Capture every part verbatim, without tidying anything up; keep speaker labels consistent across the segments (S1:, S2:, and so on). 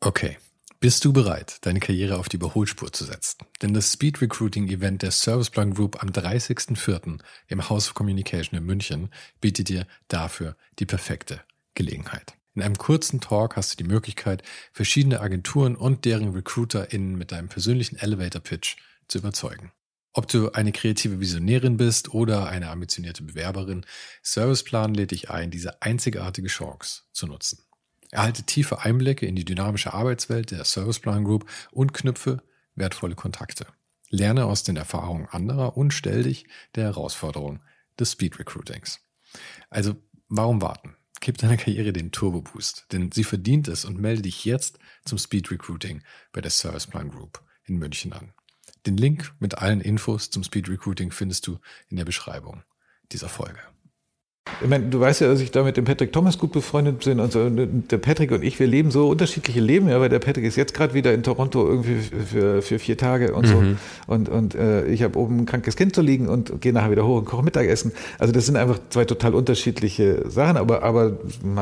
S1: Okay, bist du bereit, deine Karriere auf die Überholspur zu setzen? Denn das Speed Recruiting Event der Serviceplan Group am dreißigsten vierten im House of Communication in München bietet dir dafür die perfekte Gelegenheit. In einem kurzen Talk hast du die Möglichkeit, verschiedene Agenturen und deren RecruiterInnen mit deinem persönlichen Elevator-Pitch zu überzeugen. Ob du eine kreative Visionärin bist oder eine ambitionierte Bewerberin, Serviceplan lädt dich ein, diese einzigartige Chance zu nutzen. Erhalte tiefe Einblicke in die dynamische Arbeitswelt der Serviceplan Group und knüpfe wertvolle Kontakte. Lerne aus den Erfahrungen anderer und stell dich der Herausforderung des Speed Recruitings. Also, warum warten? Gib deiner Karriere den Turbo-Boost, denn sie verdient es und melde dich jetzt zum Speed Recruiting bei der Serviceplan Group in München an. Den Link mit allen Infos zum Speed Recruiting findest du in der Beschreibung dieser Folge.
S2: Ich meine, du weißt ja, dass ich da mit dem Patrick Thomas gut befreundet bin und so. Der Patrick und ich, wir leben so unterschiedliche Leben, ja, weil der Patrick ist jetzt gerade wieder in Toronto irgendwie für, für vier Tage und so. Mhm. Und, und äh, ich habe oben ein krankes Kind zu liegen und gehe nachher wieder hoch und koche Mittagessen. Also das sind einfach zwei total unterschiedliche Sachen, aber, aber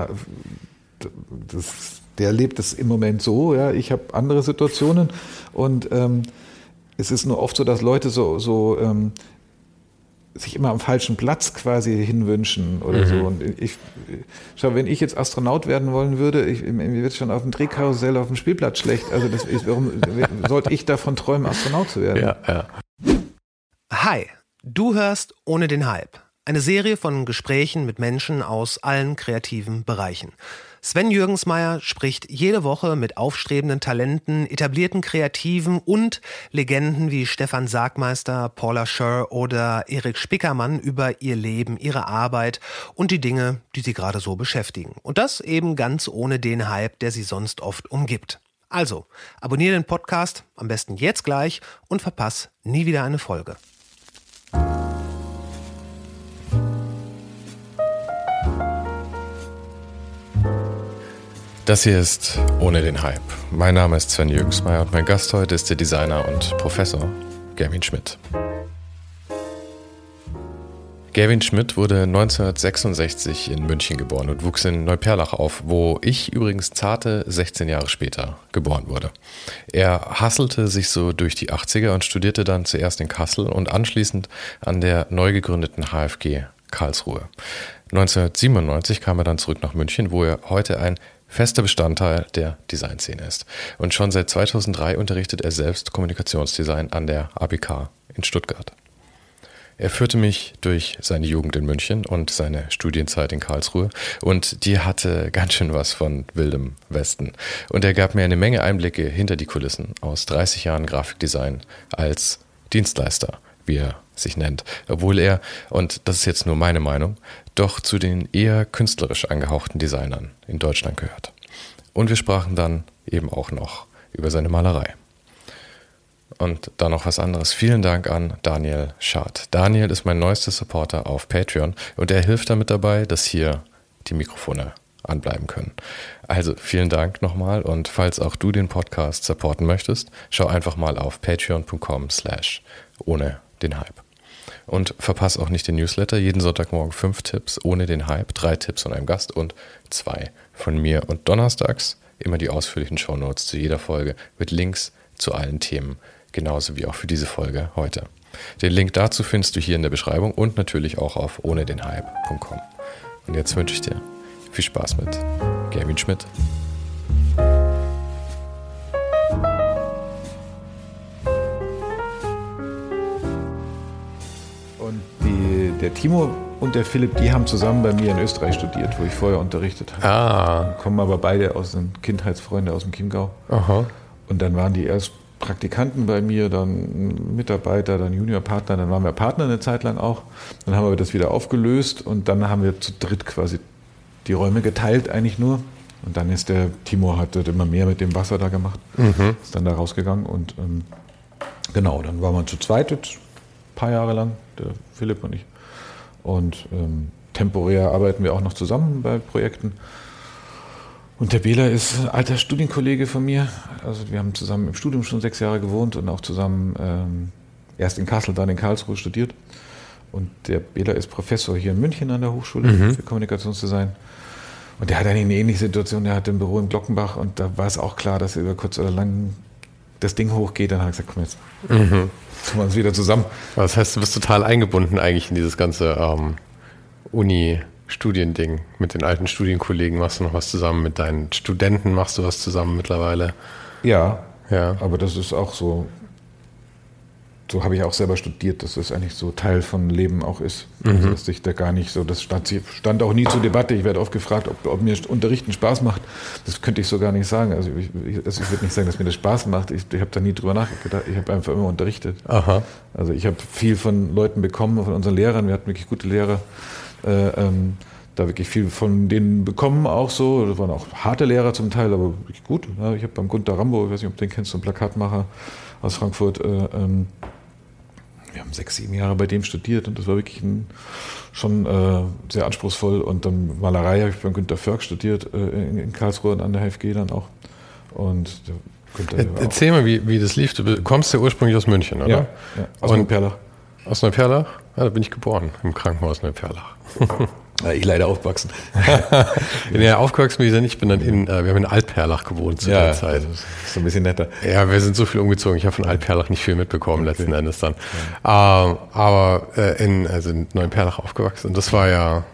S2: das, der lebt es im Moment so, ja. Ich habe andere Situationen und ähm, es ist nur oft so, dass Leute so, so ähm, sich immer am falschen Platz quasi hinwünschen oder mhm. so. Und ich, schau, wenn ich jetzt Astronaut werden wollen würde, ich, mir wird schon auf dem Drehkarussell auf dem Spielplatz schlecht. Also das, warum sollte ich davon träumen, Astronaut zu werden?
S1: Ja, ja.
S3: Hi, du hörst Ohne den Hype. Eine Serie von Gesprächen mit Menschen aus allen kreativen Bereichen. Sven Jürgensmeyer spricht jede Woche mit aufstrebenden Talenten, etablierten Kreativen und Legenden wie Stefan Sargmeister, Paula Scher oder Erik Spickermann über ihr Leben, ihre Arbeit und die Dinge, die sie gerade so beschäftigen. Und das eben ganz ohne den Hype, der sie sonst oft umgibt. Also, abonniere den Podcast, am besten jetzt gleich und verpass nie wieder eine Folge.
S1: Das hier ist Ohne den Hype. Mein Name ist Sven Jürgensmeyer und mein Gast heute ist der Designer und Professor Gerwin Schmidt. Gerwin Schmidt wurde neunzehnhundertsechsundsechzig in München geboren und wuchs in Neuperlach auf, wo ich übrigens zarte sechzehn Jahre später geboren wurde. Er hasselte sich so durch die achtziger und studierte dann zuerst in Kassel und anschließend an der neu gegründeten H F G Karlsruhe. neunzehnhundertsiebenundneunzig kam er dann zurück nach München, wo er heute ein fester Bestandteil der Designszene ist. Und schon seit zweitausenddrei unterrichtet er selbst Kommunikationsdesign an der A B K in Stuttgart. Er führte mich durch seine Jugend in München und seine Studienzeit in Karlsruhe und die hatte ganz schön was von wildem Westen. Und er gab mir eine Menge Einblicke hinter die Kulissen aus dreißig Jahren Grafikdesign als Dienstleister, wie er sich nennt, obwohl er, und das ist jetzt nur meine Meinung, doch zu den eher künstlerisch angehauchten Designern in Deutschland gehört. Und wir sprachen dann eben auch noch über seine Malerei. Und dann noch was anderes. Vielen Dank an Daniel Schad. Daniel ist mein neuester Supporter auf Patreon und er hilft damit dabei, dass hier die Mikrofone anbleiben können. Also vielen Dank nochmal und falls auch du den Podcast supporten möchtest, schau einfach mal auf patreon punkt com slash ohne den Hype. Und verpass auch nicht den Newsletter. Jeden Sonntagmorgen fünf Tipps ohne den Hype, drei Tipps von einem Gast und zwei von mir. Und donnerstags immer die ausführlichen Shownotes zu jeder Folge mit Links zu allen Themen, genauso wie auch für diese Folge heute. Den Link dazu findest du hier in der Beschreibung und natürlich auch auf ohne den hype punkt com. Und jetzt wünsche ich dir viel Spaß mit Gerwin Schmidt.
S2: Der Timo und der Philipp, die haben zusammen bei mir in Österreich studiert, wo ich vorher unterrichtet habe.
S1: Ah.
S2: Kommen aber beide aus den Kindheitsfreunde aus dem Chiemgau.
S1: Aha.
S2: Und dann waren die erst Praktikanten bei mir, dann Mitarbeiter, dann Juniorpartner, dann waren wir Partner eine Zeit lang auch. Dann haben wir das wieder aufgelöst und dann haben wir zu dritt quasi die Räume geteilt eigentlich nur. Und dann ist der Timo, hat immer mehr mit dem Wasser da gemacht, mhm. ist dann da rausgegangen und ähm, genau, dann waren wir zu zweit jetzt ein paar Jahre lang, der Philipp und ich. Und ähm, temporär arbeiten wir auch noch zusammen bei Projekten. Und der Bela ist ein alter Studienkollege von mir. Also wir haben zusammen im Studium schon sechs Jahre gewohnt und auch zusammen ähm, erst in Kassel, dann in Karlsruhe studiert. Und der Bela ist Professor hier in München an der Hochschule mhm. für Kommunikationsdesign. Und der hat eigentlich eine ähnliche Situation, der hatte ein Büro in Glockenbach und da war es auch klar, dass über kurz oder lang das Ding hochgeht. Dann hat er gesagt, komm jetzt, mhm. tun wir uns wieder zusammen.
S1: Das heißt, du bist total eingebunden eigentlich in dieses ganze ähm, Uni-Studiending. Mit den alten Studienkollegen machst du noch was zusammen, mit deinen Studenten machst du was zusammen mittlerweile.
S2: Ja,
S1: ja.
S2: Aber das ist auch so, so habe ich auch selber studiert, dass das eigentlich so Teil von Leben auch ist. Mhm. Also, dass ich da gar nicht so, das stand, stand auch nie zur Debatte. Ich werde oft gefragt, ob, ob mir Unterrichten Spaß macht. Das könnte ich so gar nicht sagen. Also ich, ich, also ich würde nicht sagen, dass mir das Spaß macht. Ich, ich habe da nie drüber nachgedacht. Ich habe einfach immer unterrichtet.
S1: Aha.
S2: Also ich habe viel von Leuten bekommen, von unseren Lehrern. Wir hatten wirklich gute Lehrer. Äh, ähm, da wirklich viel von denen bekommen auch so. Das waren auch harte Lehrer zum Teil, aber wirklich gut. Ja, ich habe beim Gunter Rambo, ich weiß nicht, ob du den kennst, so einen Plakatmacher aus Frankfurt, äh, ähm, wir haben sechs, sieben Jahre bei dem studiert und das war wirklich ein, schon äh, sehr anspruchsvoll. Und dann Malerei habe ich beim Günter Förg studiert, äh, in, in Karlsruhe und an der H F G dann auch. Und
S1: Günther, erzähl auch. mal, wie, wie das lief. Du kommst ja ursprünglich aus München, oder?
S2: Ja, ja. Aus Neuperlach.
S1: Aus Neuperlach? Ja, da bin ich geboren, im Krankenhaus Neuperlach.
S2: Ja, ich leider aufgewachsen.
S1: Ja, aufgewachsen bin ich nicht. Ich bin dann in, wir haben in Altperlach gewohnt zu
S2: ja,
S1: der Zeit.
S2: Das ist so ein bisschen netter.
S1: Ja, wir sind so viel umgezogen. Ich habe von Altperlach nicht viel mitbekommen, okay. letzten Endes dann. Ja. Ähm, aber äh, in, also in Neuperlach aufgewachsen. Und das war ja,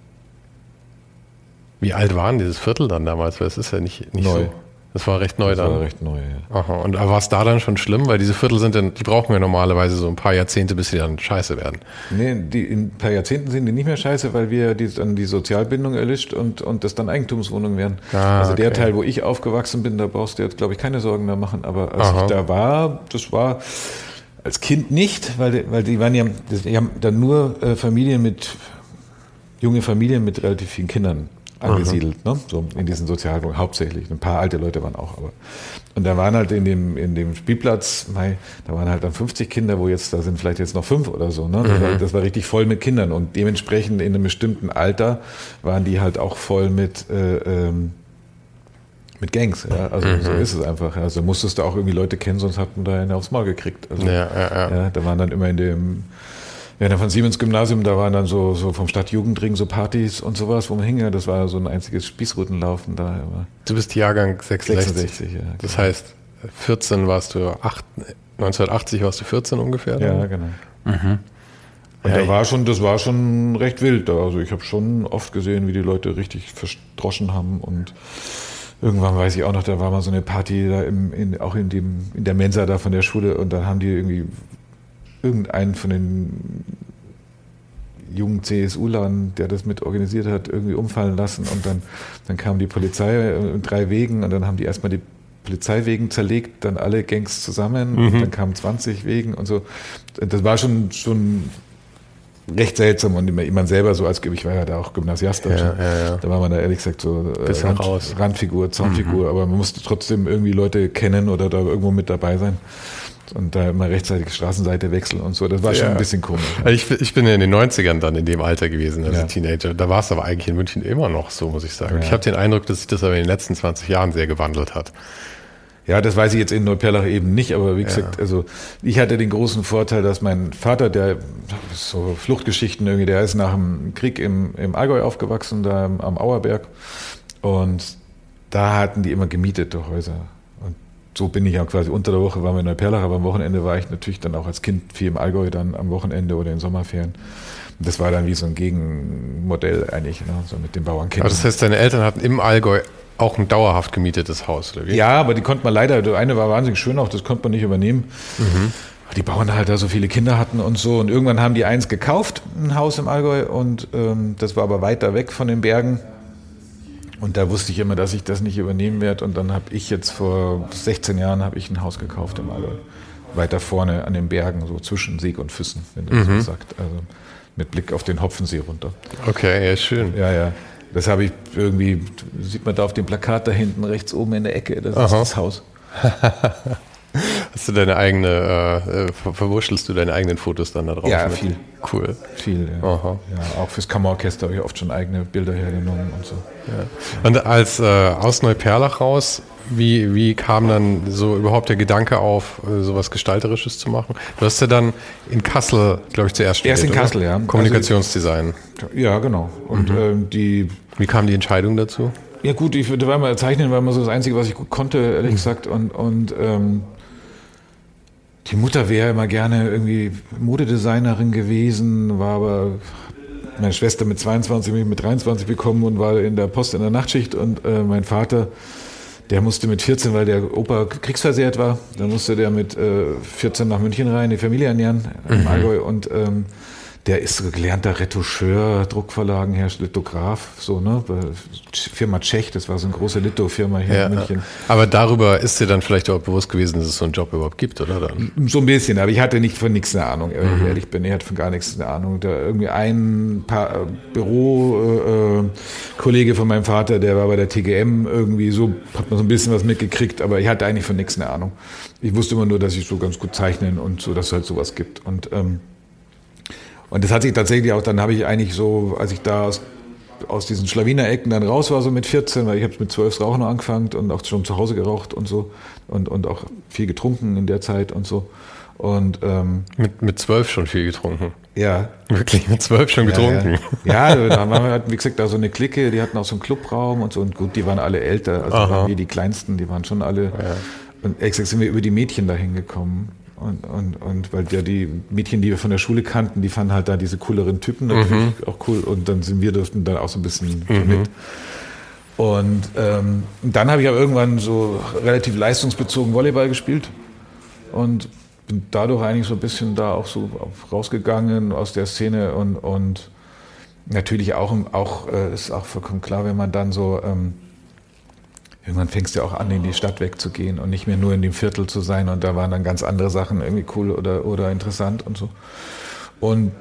S1: wie alt war denn dieses Viertel dann damals? Weil es ist ja nicht, nicht
S2: neu.
S1: so. Das war recht neu
S2: das
S1: dann.
S2: Das war recht neu, ja.
S1: Aha. Und war es da dann schon schlimm? Weil diese Viertel sind dann, die brauchen ja normalerweise so ein paar Jahrzehnte, bis sie dann scheiße werden.
S2: Nee, die, in ein paar Jahrzehnten sind die nicht mehr scheiße, weil wir die, dann die Sozialbindung erlischt und, und das dann Eigentumswohnungen werden.
S1: Ah,
S2: also
S1: okay.
S2: der Teil, wo ich aufgewachsen bin, da brauchst du jetzt, glaube ich, keine Sorgen mehr machen. Aber als Aha. ich da war, das war als Kind nicht, weil die, weil die waren ja, die haben dann nur äh, Familien mit, junge Familien mit relativ vielen Kindern angesiedelt, ne? So in diesen Sozialwohnungen hauptsächlich. Ein paar alte Leute waren auch, aber und da waren halt in dem in dem Spielplatz, mei, da waren halt dann fünfzig Kinder, wo jetzt da sind vielleicht jetzt noch fünf oder so, ne? Das, mhm. war, das war richtig voll mit Kindern und dementsprechend in einem bestimmten Alter waren die halt auch voll mit äh, ähm, mit Gangs, ja, also mhm. so ist es einfach. Also musstest du auch irgendwie Leute kennen, sonst hat man da einen aufs Maul gekriegt. Also,
S1: ja, ja, ja.
S2: ja, da waren dann immer in dem Ja, dann von Siemens Gymnasium, da waren dann so, so vom Stadtjugendring so Partys und sowas, wo man hing. Das war so ein einziges Spießrutenlaufen da.
S1: Du bist Jahrgang sechsundsechzig.
S2: sechsundsechzig, ja.
S1: Das heißt, vierzehn warst du, acht, neunzehnhundertachtzig warst du vierzehn ungefähr?
S2: Ja,
S1: oder?
S2: genau.
S1: Mhm.
S2: Und ja, da war schon, das war schon recht wild da. Also ich habe schon oft gesehen, wie die Leute richtig verdroschen haben und irgendwann weiß ich auch noch, da war mal so eine Party da im, in, auch in dem, in der Mensa da von der Schule und dann haben die irgendwie irgendeinen von den jungen C S U-Lern, der das mit organisiert hat, irgendwie umfallen lassen und dann, dann kam die Polizei in drei Wegen und dann haben die erstmal die Polizeiwegen zerlegt, dann alle Gangs zusammen mhm. und dann kamen zwanzig Wegen und so. Das war schon, schon recht seltsam und man selber so als, ich war ja da auch Gymnasiast,
S1: ja, ja, ja.
S2: da war man da ehrlich gesagt so Rand,
S1: raus.
S2: Randfigur, Zaunfigur, mhm. aber man musste trotzdem irgendwie Leute kennen oder da irgendwo mit dabei sein. Und da immer rechtzeitig Straßenseite wechseln und so, das war schon ja. ein bisschen komisch.
S1: Ja. Ich, ich bin ja in den neunzigern dann in dem Alter gewesen, als
S2: ja.
S1: Teenager. Da war es aber eigentlich in München immer noch so, muss ich sagen. Ja. Ich habe den Eindruck, dass sich das aber in den letzten zwanzig Jahren sehr gewandelt hat.
S2: Ja, das weiß ich jetzt in Neuperlach eben nicht, aber wie gesagt, ja. also ich hatte den großen Vorteil, dass mein Vater, der so Fluchtgeschichten irgendwie, der ist nach dem Krieg im, im Allgäu aufgewachsen, da am Auerberg und da hatten die immer gemietete Häuser. So bin ich ja quasi unter der Woche, waren wir in Neuperlach, aber am Wochenende war ich natürlich dann auch als Kind viel im Allgäu, dann am Wochenende oder in Sommerferien. Und das war dann wie so ein Gegenmodell eigentlich, ne, so mit den Bauernkindern.
S1: Aber das heißt, deine Eltern hatten im Allgäu auch ein dauerhaft gemietetes Haus, oder wie?
S2: Ja, aber die konnte man leider, der eine war wahnsinnig schön auch, das konnte man nicht übernehmen. Mhm. Die Bauern halt da so viele Kinder hatten und so. Und irgendwann haben die eins gekauft, ein Haus im Allgäu, und ähm, das war aber weiter weg von den Bergen. Und da wusste ich immer, dass ich das nicht übernehmen werde. Und dann habe ich jetzt vor sechzehn Jahren habe ich ein Haus gekauft im Allgäu. Weiter vorne an den Bergen, so zwischen Sieg und Füssen, wenn du
S1: mhm.
S2: das so sagst. Also mit Blick auf den Hopfensee runter.
S1: Okay, ja, schön.
S2: Ja, ja. Das habe ich irgendwie, sieht man da auf dem Plakat da hinten rechts oben in der Ecke, das Aha. ist das Haus.
S1: Hast du deine eigene, äh, ver- verwurschtelst du deine eigenen Fotos dann da drauf?
S2: Ja,
S1: mit?
S2: viel.
S1: Cool.
S2: Viel, ja.
S1: Aha.
S2: Ja, auch fürs Kammerorchester habe ich oft schon eigene Bilder hergenommen und so.
S1: Ja. Und als äh, aus Neuperlach raus, wie, wie kam dann so überhaupt der Gedanke auf, sowas Gestalterisches zu machen? Du hast ja dann in Kassel, glaube ich, zuerst studiert,
S2: Erst in Kassel,
S1: oder?
S2: ja.
S1: Kommunikationsdesign.
S2: Also, ja, genau. Und mhm. ähm, die...
S1: Wie kam die Entscheidung dazu?
S2: Ja gut, ich würde mal zeichnen, war immer so das Einzige, was ich gut konnte, ehrlich mhm. gesagt. Und, und ähm, die Mutter wäre immer gerne irgendwie Modedesignerin gewesen, war aber meine Schwester mit zweiundzwanzig, mich mit dreiundzwanzig bekommen und war in der Post in der Nachtschicht. Und äh, mein Vater, der musste mit vierzehn, weil der Opa kriegsversehrt war, da musste der mit äh, vierzehn nach München rein, die Familie ernähren, im mhm. Allgäu. Und ähm, der ist so gelernter Retoucheur, Druckverlagenhersteller, Lithograph, so, ne? Firma Tschech, das war so eine große Litho-Firma hier ja, in München.
S1: Aber darüber ist dir dann vielleicht auch bewusst gewesen, dass es so einen Job überhaupt gibt, oder? Dann?
S2: So ein bisschen, aber ich hatte nicht von nichts eine Ahnung, wenn ich ehrlich bin. Ich hatte von gar nichts eine Ahnung. Da irgendwie ein paar Bürokollege äh, von meinem Vater, der war bei der T G M irgendwie so, hat man so ein bisschen was mitgekriegt, aber ich hatte eigentlich von nichts eine Ahnung. Ich wusste immer nur, dass ich so ganz gut zeichnen und so, dass es halt sowas gibt. Und ähm, Und das hat sich tatsächlich auch, dann habe ich eigentlich so, als ich da aus, aus diesen Schlawiner-Ecken dann raus war, so mit vierzehn, weil ich habe mit zwölf Rauchen angefangen und auch schon zu Hause geraucht und so und, und auch viel getrunken in der Zeit und so. Und ähm,
S1: mit, mit zwölf schon viel getrunken?
S2: Ja.
S1: Wirklich mit zwölf schon getrunken?
S2: Ja, ja. ja da haben wir halt, wie gesagt, da so eine Clique, die hatten auch so einen Clubraum und so und gut, die waren alle älter, also waren wir die Kleinsten, die waren schon alle, ja. Und ehrlich gesagt sind wir über die Mädchen dahin gekommen. Und, und, und weil ja die Mädchen, die wir von der Schule kannten, die fanden halt da diese cooleren Typen natürlich mhm. auch cool. Und dann sind wir durften dann auch so ein bisschen mhm. mit. Und ähm, dann habe ich aber irgendwann so relativ leistungsbezogen Volleyball gespielt und bin dadurch eigentlich so ein bisschen da auch so rausgegangen aus der Szene. Und, und natürlich auch, auch äh, ist auch vollkommen klar, wenn man dann so... Ähm, Irgendwann fängst du ja auch an, in die Stadt wegzugehen und nicht mehr nur in dem Viertel zu sein. Und da waren dann ganz andere Sachen irgendwie cool oder, oder interessant und so. Und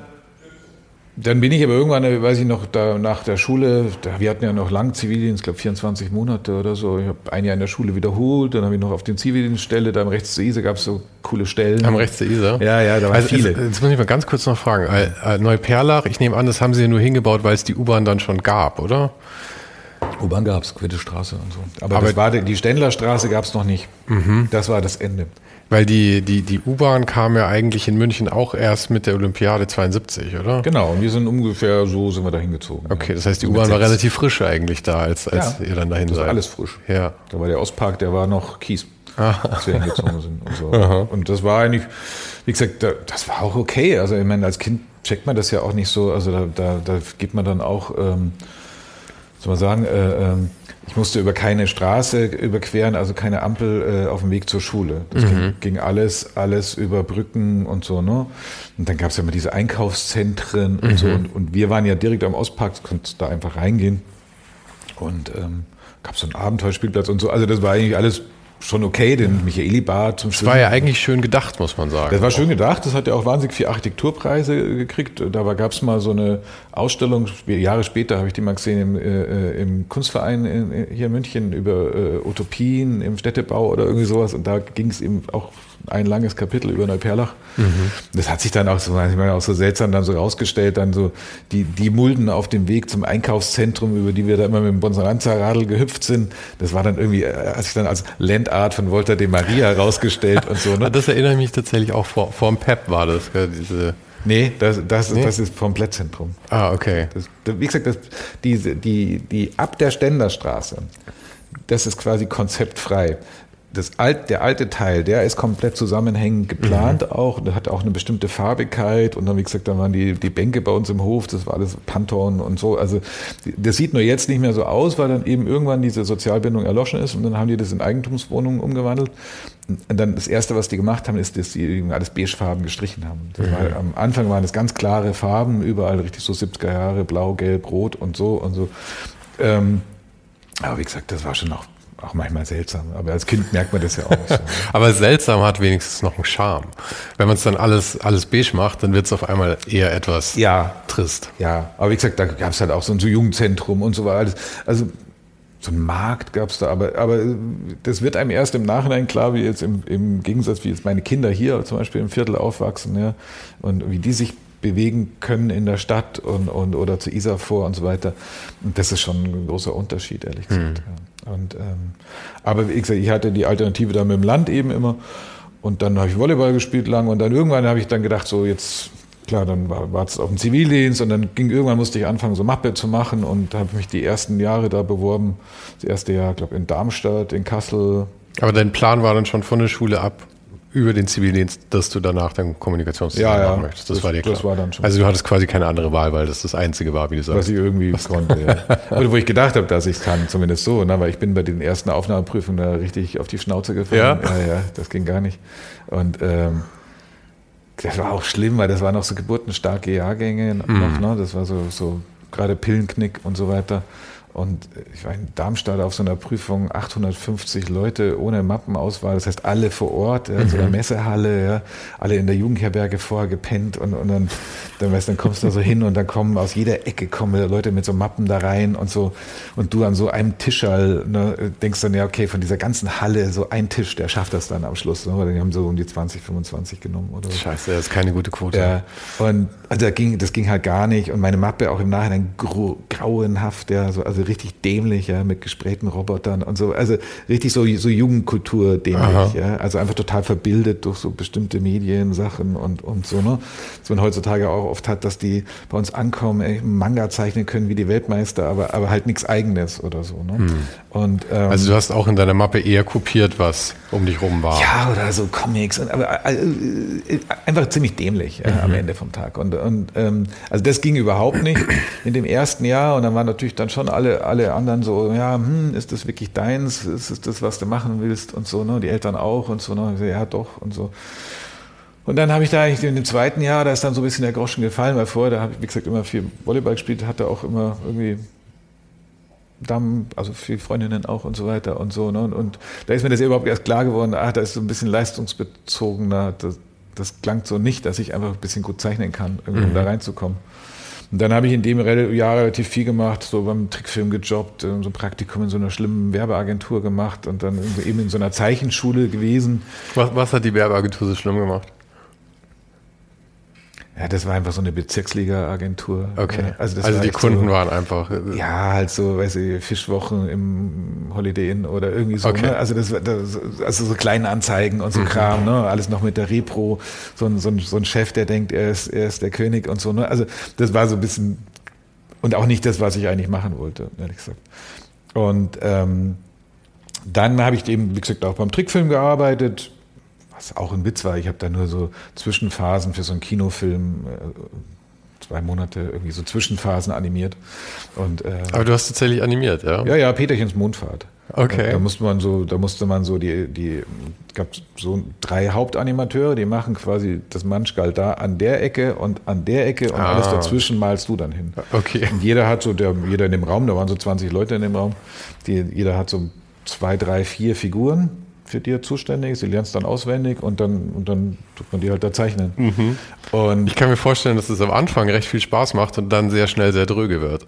S2: dann bin ich aber irgendwann, weiß ich noch, da nach der Schule, da, wir hatten ja noch lang Zivildienst, ich glaube vierundzwanzig Monate oder so. Ich habe ein Jahr in der Schule wiederholt, dann habe ich noch auf den Zivildienststelle, da am rechts der Isar gab es so coole Stellen.
S1: Am rechts der Isar?
S2: Ja, ja, da waren
S1: also
S2: viele.
S1: Jetzt, jetzt muss ich mal ganz kurz noch fragen. Neuperlach, ich nehme an, das haben Sie ja nur hingebaut, weil es die U-Bahn dann schon gab, oder?
S2: U-Bahn gab es, Quittestraße und so. Aber, Aber das war die, die Ständlerstraße gab es noch nicht. Mhm. Das war das Ende.
S1: Weil die, die, die U-Bahn kam ja eigentlich in München auch erst mit der Olympiade zweiundsiebzig, oder?
S2: Genau, und wir sind ungefähr so sind wir da hingezogen.
S1: Okay, das heißt, die U-Bahn war relativ frisch eigentlich da, als, als ja, ihr dann dahin
S2: das
S1: seid.
S2: War alles frisch.
S1: Ja.
S2: Da war der Ostpark, der war noch Kies, als wir hingezogen sind. Und, so. Und das war eigentlich, wie gesagt, das war auch okay. Also ich meine, als Kind checkt man das ja auch nicht so. Also da, da, da gibt man dann auch... Ähm, soll man sagen, äh, äh, ich musste über keine Straße überqueren, also keine Ampel äh, auf dem Weg zur Schule. Das mhm. ging, ging alles, alles über Brücken und so, ne? Und dann gab es ja immer diese Einkaufszentren und mhm. so. Und, und wir waren ja direkt am Ostpark, konntest da einfach reingehen. Und ähm, gab es so einen Abenteuerspielplatz und so. Also das war eigentlich alles schon okay, den Michaeli-Bad zum Schwimmen.
S1: Das war ja eigentlich schön gedacht, muss man sagen.
S2: Das war schön gedacht, das hat ja auch wahnsinnig viele Architekturpreise gekriegt. Da gab es mal so eine Ausstellung, Jahre später habe ich die mal gesehen im, äh, im Kunstverein in, hier in München über äh, Utopien im Städtebau oder irgendwie sowas. Und da ging es eben auch ein langes Kapitel über Neuperlach. Mhm. Das hat sich dann auch so, manchmal auch so seltsam dann so rausgestellt, dann so die, die Mulden auf dem Weg zum Einkaufszentrum, über die wir da immer mit dem Bonsaranza-Radl gehüpft sind. Das war dann irgendwie, als ich dann als Landart von Volta de Maria rausgestellt und so. Ne?
S1: Das erinnere mich tatsächlich auch vor, vor dem P E P war das, diese...
S2: Nee, das, das, nee? das ist vom Plättzentrum.
S1: Ah, okay.
S2: Das, wie gesagt, das, die, die, die ab der Ständerstraße, das ist quasi konzeptfrei. Das alt, der alte Teil, der ist komplett zusammenhängend geplant mhm. auch. Der hat auch eine bestimmte Farbigkeit. Und dann, wie gesagt, da waren die, die Bänke bei uns im Hof, das war alles Pantone und so. Also das sieht nur jetzt nicht mehr so aus, weil dann eben irgendwann diese Sozialbindung erloschen ist und dann haben die das in Eigentumswohnungen umgewandelt. Und dann das Erste, was die gemacht haben, ist, dass die alles beigefarben gestrichen haben. Das war, am Anfang waren es ganz klare Farben, überall richtig so siebziger Jahre, blau, gelb, rot und so und so. Ähm, aber wie gesagt, das war schon auch Auch manchmal seltsam, aber als Kind merkt man das ja auch nicht so. Ne?
S1: Aber seltsam hat wenigstens noch einen Charme. Wenn man es dann alles, alles beige macht, dann wird es auf einmal eher etwas
S2: ja,
S1: trist.
S2: Ja, aber wie gesagt, da gab es halt auch so ein so Jugendzentrum und so weiter. Also so einen Markt gab es da, aber, aber das wird einem erst im Nachhinein klar, wie jetzt im, im Gegensatz, wie jetzt meine Kinder hier zum Beispiel im Viertel aufwachsen, ja, und wie die sich bewegen können in der Stadt und, und oder zur Isar vor und so weiter. Und das ist schon ein großer Unterschied, ehrlich gesagt. Hm. Ja. Und, ähm, aber wie gesagt, ich hatte die Alternative da mit dem Land eben immer. Und dann habe ich Volleyball gespielt lang. Und dann irgendwann habe ich dann gedacht, so jetzt, klar, dann war es auf dem Zivildienst. Und dann ging irgendwann musste ich anfangen, so Mappe zu machen. Und habe mich die ersten Jahre da beworben. Das erste Jahr, glaube ich, in Darmstadt, in Kassel.
S1: Aber dein Plan war dann schon von der Schule ab, über den Zivildienst, dass du danach dann Kommunikationsdesign
S2: ja, ja.
S1: machen möchtest. Das, das war dir klar.
S2: Das war dann schon.
S1: Also du hattest quasi keine andere Wahl, weil das das Einzige war, wie du sagst.
S2: Was ich irgendwie Was konnte, ja. Oder wo ich gedacht habe, dass ich es kann, zumindest so. Ne? Weil ich bin bei den ersten Aufnahmeprüfungen da richtig auf die Schnauze gefallen.
S1: Ja?
S2: Ja, ja, das ging gar nicht. Und ähm, das war auch schlimm, weil das waren noch so geburtenstarke Jahrgänge noch, mhm. ne? Das war so, so gerade Pillenknick und so weiter. Und ich war in Darmstadt auf so einer Prüfung, achthundertfünfzig Leute ohne Mappenauswahl, das heißt alle vor Ort, ja, in so einer Messehalle, ja, alle in der Jugendherberge vorher gepennt und, und dann, dann, weißt, dann kommst du da so hin und dann kommen aus jeder Ecke kommen Leute mit so Mappen da rein und so und du an so einem Tischerl, ne, denkst dann, ja okay, von dieser ganzen Halle so ein Tisch, der schafft das dann am Schluss, ne, oder die haben so um die zwanzig, fünfundzwanzig genommen oder so.
S1: Scheiße, das ist keine gute Quote.
S2: Ja, und also das, ging, das ging halt gar nicht und meine Mappe auch im Nachhinein grau, grauenhaft, ja, so, also richtig dämlich, ja, mit gesprähten Robotern und so, also richtig so, so Jugendkultur dämlich, ja, also einfach total verbildet durch so bestimmte Mediensachen und, und so, ne, was man heutzutage auch oft hat, dass die bei uns ankommen, ey, Manga zeichnen können wie die Weltmeister, aber, aber halt nichts Eigenes oder so, ne. Hm. Und, ähm,
S1: also du hast auch in deiner Mappe eher kopiert, was um dich rum war.
S2: Ja, oder so Comics, und, aber äh, einfach ziemlich dämlich ja, mhm. am Ende vom Tag und, und ähm, also das ging überhaupt nicht in dem ersten Jahr und dann waren natürlich dann schon alle, alle anderen so, ja, hm, ist das wirklich deins, ist es das, was du machen willst und so, ne, die Eltern auch und so, ne, ja doch und so. Und dann habe ich da eigentlich in dem zweiten Jahr, da ist dann so ein bisschen der Groschen gefallen, weil vorher, da habe ich, wie gesagt, immer viel Volleyball gespielt, hatte auch immer irgendwie Damen, also viele Freundinnen auch und so weiter und so, ne, und, und da ist mir das überhaupt erst klar geworden, ach, da ist so ein bisschen leistungsbezogener, das, das klang so nicht, dass ich einfach ein bisschen gut zeichnen kann, um mhm. da reinzukommen. Und dann habe ich in dem Jahr relativ viel gemacht, so beim Trickfilm gejobbt, so ein Praktikum in so einer schlimmen Werbeagentur gemacht und dann eben in so einer Zeichenschule gewesen.
S1: Was, was hat die Werbeagentur so schlimm gemacht?
S2: Ja, das war einfach so eine Bezirksliga-Agentur.
S1: Okay,
S2: also, das
S1: also
S2: war
S1: die Kunden
S2: so,
S1: waren einfach...
S2: Ja, halt so, weiß ich, Fischwochen im Holiday Inn oder irgendwie so.
S1: Okay.
S2: Ne? Also, das, das, also so kleine Anzeigen und so Kram, ne? Alles noch mit der Repro. So ein, so ein, so ein Chef, der denkt, er ist, er ist der König und so. Ne? Also das war so ein bisschen... Und auch nicht das, was ich eigentlich machen wollte, ehrlich gesagt. Und ähm, dann habe ich eben, wie gesagt, auch beim Trickfilm gearbeitet, was auch ein Witz war. Ich habe da nur so Zwischenphasen für so einen Kinofilm, äh, zwei Monate irgendwie so Zwischenphasen animiert. Und, äh,
S1: Aber du hast tatsächlich animiert, ja?
S2: Ja, ja, Peterchens Mondfahrt.
S1: Okay.
S2: Da, da musste man so, da musste man so die, die, gab so drei Hauptanimateure, die machen quasi das Manschgal da an der Ecke und an der Ecke und ah. alles dazwischen malst du dann hin.
S1: Okay.
S2: Und jeder hat so, der, jeder in dem Raum, da waren so zwanzig Leute in dem Raum, die, jeder hat so zwei, drei, vier Figuren, für die er zuständig ist. Sie lernt es dann auswendig und dann, und dann tut man die halt da zeichnen.
S1: Mhm. Und ich kann mir vorstellen, dass es am Anfang recht viel Spaß macht und dann sehr schnell sehr dröge wird.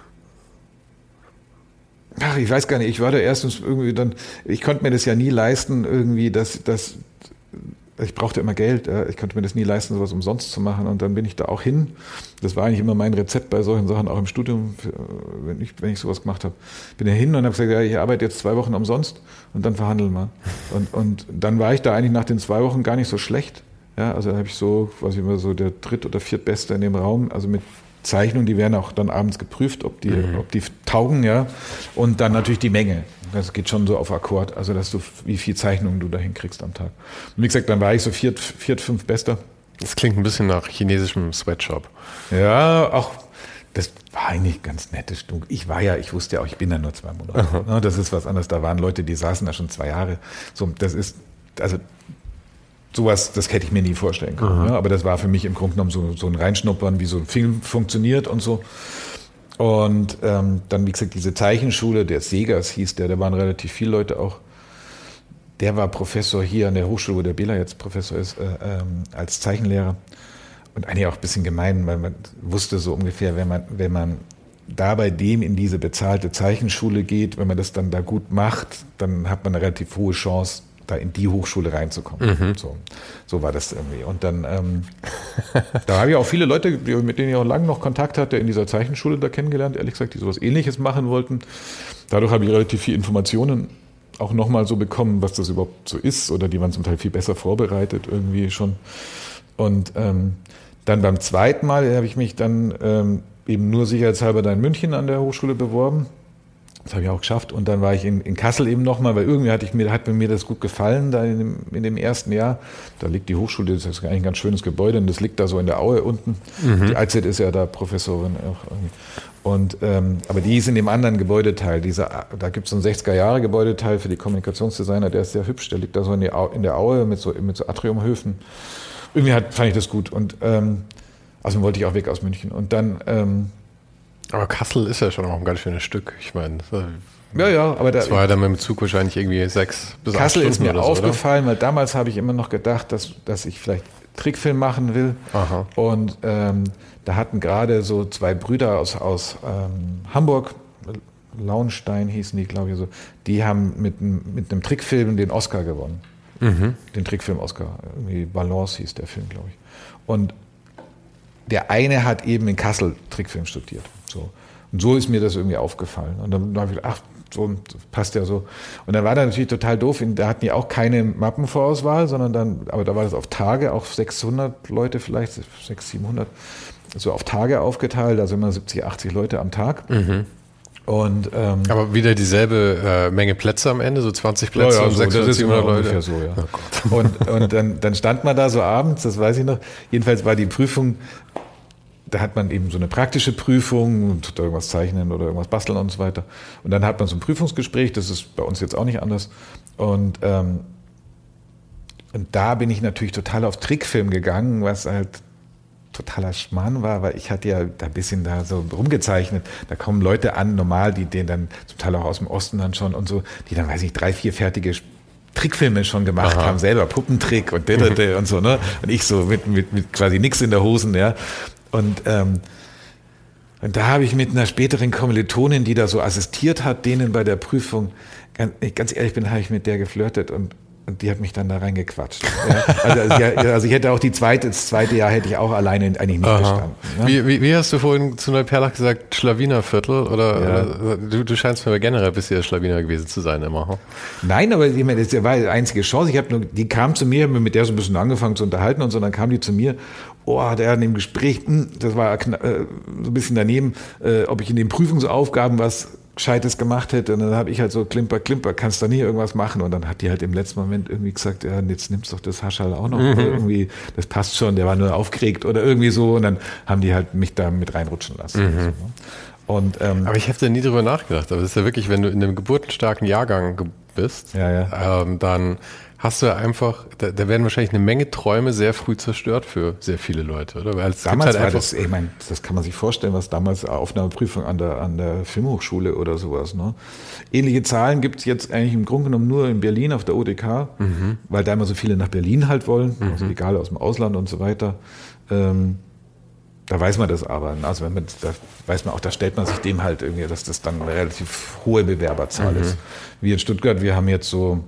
S2: Ach, ich weiß gar nicht, ich war da erstens irgendwie dann, ich konnte mir das ja nie leisten, irgendwie, dass, dass ich brauchte immer Geld, ich konnte mir das nie leisten, sowas umsonst zu machen und dann bin ich da auch hin. Das war eigentlich immer mein Rezept bei solchen Sachen, auch im Studium, wenn ich, wenn ich sowas gemacht habe. Bin da hin und habe gesagt, ja, ich arbeite jetzt zwei Wochen umsonst und dann verhandeln wir. Und, und dann war ich da eigentlich nach den zwei Wochen gar nicht so schlecht. Ja, also da habe ich so, was ich immer so der dritt- oder viertbeste in dem Raum, also mit Zeichnungen, die werden auch dann abends geprüft, ob die, mhm. ob die taugen, ja. Und dann natürlich die Menge. Das geht schon so auf Akkord, also dass du, wie viel Zeichnungen du da hinkriegst am Tag. Und wie gesagt, dann war ich so viert, viert, fünf Bester.
S1: Das klingt ein bisschen nach chinesischem Sweatshop.
S2: Ja, auch, das war eigentlich ganz nettes Stück. Ich war ja, ich wusste ja auch, ich bin da nur zwei Monate. Aha. Das ist was anderes. Da waren Leute, die saßen da schon zwei Jahre. So, das ist, also, sowas, das hätte ich mir nie vorstellen können. Ja, aber das war für mich im Grunde genommen so, so ein Reinschnuppern, wie so ein Film funktioniert und so. Und ähm, dann, wie gesagt, diese Zeichenschule, der Segers hieß der, da waren relativ viele Leute auch. Der war Professor hier an der Hochschule, wo der Bela jetzt Professor ist, äh, ähm, als Zeichenlehrer. Und eigentlich auch ein bisschen gemein, weil man wusste so ungefähr, wenn man, wenn man da bei dem in diese bezahlte Zeichenschule geht, wenn man das dann da gut macht, dann hat man eine relativ hohe Chance, da in die Hochschule reinzukommen. Mhm. So, so war das irgendwie. Und dann, ähm, da habe ich auch viele Leute, mit denen ich auch lange noch Kontakt hatte, in dieser Zeichenschule da kennengelernt, ehrlich gesagt, die sowas Ähnliches machen wollten. Dadurch habe ich relativ viel Informationen auch nochmal so bekommen, was das überhaupt so ist, oder die waren zum Teil viel besser vorbereitet irgendwie schon. Und ähm, dann beim zweiten Mal habe ich mich dann ähm, eben nur sicherheitshalber da in München an der Hochschule beworben. Das habe ich auch geschafft. Und dann war ich in, in Kassel eben nochmal, weil irgendwie hatte ich mir, hat mir das gut gefallen da in dem, in dem ersten Jahr. Da liegt die Hochschule, das ist eigentlich ein ganz schönes Gebäude und das liegt da so in der Aue unten. Mhm. Die I Z ist ja da Professorin auch irgendwie. Und, ähm, aber die ist in dem anderen Gebäudeteil. Dieser, da gibt es so einen sechziger-Jahre-Gebäudeteil für die Kommunikationsdesigner, der ist sehr hübsch, der liegt da so in, die Au, in der Aue mit so, mit so Atriumhöfen. Irgendwie hat, fand ich das gut. Und ähm, also wollte ich auch weg aus München. Und dann... Ähm,
S1: aber Kassel ist ja schon auch ein ganz schönes Stück. Ich meine, das,
S2: ja, ja, aber da,
S1: das war ja dann mit dem Zug wahrscheinlich irgendwie sechs bis acht
S2: Kassel
S1: Stunden
S2: ist mir
S1: oder so,
S2: aufgefallen,
S1: oder?
S2: Weil damals habe ich immer noch gedacht, dass, dass ich vielleicht Trickfilm machen will.
S1: Aha.
S2: Und ähm, da hatten gerade so zwei Brüder aus, aus ähm, Hamburg, Launstein hießen die, glaube ich so, die haben mit, mit einem Trickfilm den Oscar gewonnen. Mhm. Den Trickfilm-Oscar. Irgendwie Balance hieß der Film, glaube ich. Und der eine hat eben in Kassel Trickfilm studiert. So. Und so ist mir das irgendwie aufgefallen. Und dann habe ich gedacht, ach, so passt ja so. Und dann war das natürlich total doof. Da hatten die auch keine Mappenvorauswahl, sondern dann, aber da war das auf Tage, auch sechshundert Leute vielleicht, sechshundert, siebenhundert, so auf Tage aufgeteilt, also immer siebzig, achtzig Leute am Tag. Mhm. Und, ähm,
S1: aber wieder dieselbe äh, Menge Plätze am Ende, so zwanzig Plätze
S2: ja, ja,
S1: und
S2: so,
S1: sechshundert, siebenhundert Leute.
S2: Ungefähr so, ja. Oh und und dann, dann stand man da so abends, das weiß ich noch, jedenfalls war die Prüfung, da hat man eben so eine praktische Prüfung und irgendwas zeichnen oder irgendwas basteln und so weiter. Und dann hat man so ein Prüfungsgespräch, das ist bei uns jetzt auch nicht anders. Und, ähm, und da bin ich natürlich total auf Trickfilm gegangen, was halt totaler Schmarrn war, weil ich hatte ja da ein bisschen da so rumgezeichnet. Da kommen Leute an, normal, die den dann zum Teil auch aus dem Osten dann schon und so, die dann, weiß ich, drei, vier fertige Trickfilme schon gemacht Aha. haben, selber Puppentrick und diderte und so, ne? Und ich so mit, mit, mit quasi nix in der Hosen, ja. Und, ähm, und da habe ich mit einer späteren Kommilitonin, die da so assistiert hat, denen bei der Prüfung, ganz, ganz ehrlich bin, habe ich mit der geflirtet und, und die hat mich dann da reingequatscht. Ja. Also, also ich hätte auch die zweite, das zweite Jahr hätte ich auch alleine eigentlich nicht Aha. bestanden. Ja.
S1: Wie, wie, wie hast du vorhin zu Neuperlach gesagt, Schlawinerviertel? Oder, ja. oder du, du scheinst mir generell bisher Schlawiner gewesen zu sein immer. Hm?
S2: Nein, aber ich meine, das war die einzige Chance. Ich habe nur, die kam zu mir, mit der so ein bisschen angefangen zu unterhalten und so, dann kam die zu mir. Oh, der in dem Gespräch, das war äh, so ein bisschen daneben, äh, ob ich in den Prüfungsaufgaben was Gescheites gemacht hätte. Und dann habe ich halt so klimper, klimper, kannst da nie irgendwas machen. Und dann hat die halt im letzten Moment irgendwie gesagt, ja, jetzt nimmst doch das Haschall auch noch. Mhm. Irgendwie, das passt schon, der war nur aufgeregt oder irgendwie so. Und dann haben die halt mich da mit reinrutschen lassen. Mhm. Und so. Und, ähm,
S1: aber ich habe da nie drüber nachgedacht. Aber das ist ja wirklich, wenn du in einem geburtenstarken Jahrgang bist,
S2: ja, ja.
S1: Ähm, dann hast du ja einfach, da, da werden wahrscheinlich eine Menge Träume sehr früh zerstört für sehr viele Leute, oder? Weil es
S2: damals
S1: halt
S2: war
S1: einfach
S2: das, ich meine, das kann man sich vorstellen, was damals Aufnahmeprüfung an der, an der Filmhochschule oder sowas, ne? Ähnliche Zahlen gibt es jetzt eigentlich im Grunde genommen nur in Berlin auf der O D K, mhm. weil da immer so viele nach Berlin halt wollen, mhm. also egal aus dem Ausland und so weiter. Ähm, da weiß man das aber. Also wenn man, da weiß man auch, da stellt man sich dem halt irgendwie, dass das dann eine relativ hohe Bewerberzahl mhm. ist. Wie in Stuttgart, wir haben jetzt so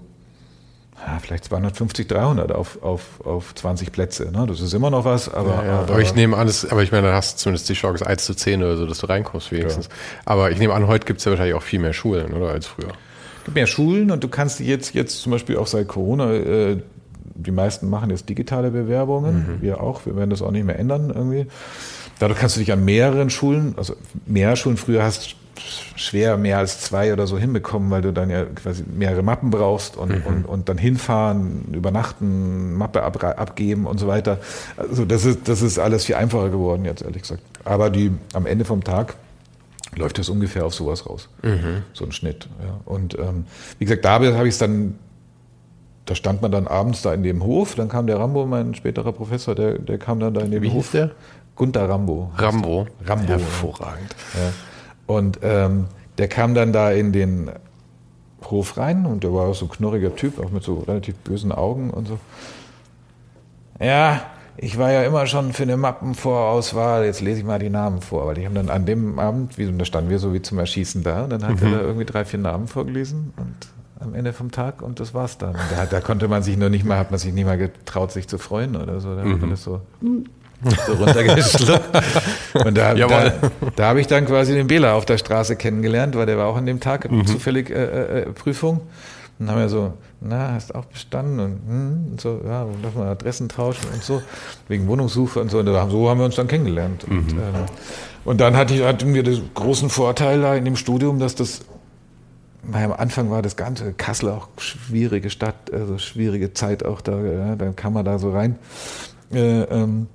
S2: ja, vielleicht zweihundertfünfzig, dreihundert auf, auf, auf zwanzig Plätze. Ne? Das ist immer noch was. Aber,
S1: ja, ja. aber, aber ich nehme an, das, aber ich meine, da hast du zumindest die Chance eins zu zehn oder so, dass du reinkommst wenigstens. Ja. Aber ich nehme an, heute gibt es ja wahrscheinlich auch viel mehr Schulen, oder, als früher.
S2: Es gibt mehr Schulen und du kannst jetzt, jetzt zum Beispiel auch seit Corona, äh, die meisten machen jetzt digitale Bewerbungen, mhm. wir auch, wir werden das auch nicht mehr ändern irgendwie. Dadurch kannst du dich an mehreren Schulen, also mehr Schulen, früher hast schwer mehr als zwei oder so hinbekommen, weil du dann ja quasi mehrere Mappen brauchst und, mhm. und, und dann hinfahren, übernachten, Mappe ab, abgeben und so weiter. Also das ist, das ist alles viel einfacher geworden jetzt, ehrlich gesagt. Aber die, am Ende vom Tag läuft das ungefähr auf sowas raus. Mhm. So ein Schnitt. Ja. Und ähm, wie gesagt, da habe ich es dann, da stand man dann abends da in dem Hof, dann kam der Rambo, mein späterer Professor, der, der kam dann da in dem
S1: wie
S2: Hof.
S1: Wie hieß der?
S2: Gunther Rambo.
S1: Rambo.
S2: Rambo.
S1: Hervorragend.
S2: Ja. Und ähm, der kam dann da in den Hof rein und der war auch so ein knorriger Typ, auch mit so relativ bösen Augen und so. Ja, ich war ja immer schon für eine Mappenvorauswahl, jetzt lese ich mal die Namen vor, weil die haben dann an dem Abend, wie, da standen wir so wie zum Erschießen da, und dann hat mhm. er da irgendwie drei, vier Namen vorgelesen und am Ende vom Tag und das war's dann. Da, da konnte man sich noch nicht mal, hat man sich nicht mal getraut, sich zu freuen oder so. Da hat man das so, so runtergeschluckt. Und da, da, da habe ich dann quasi den Bela auf der Straße kennengelernt, weil der war auch an dem Tag mhm. zufällig äh, äh, Prüfung. Und haben wir so, na, hast auch bestanden und, hm, und so, ja, darf man Adressen tauschen und so, wegen Wohnungssuche und so. Und so haben wir uns dann kennengelernt. Mhm. Und, ähm, und dann hatte ich, hatten wir den großen Vorteil da in dem Studium, dass das, weil am Anfang war das ganze Kassel auch schwierige Stadt, also schwierige Zeit auch da, ja, dann kam man da so rein. Äh, ähm,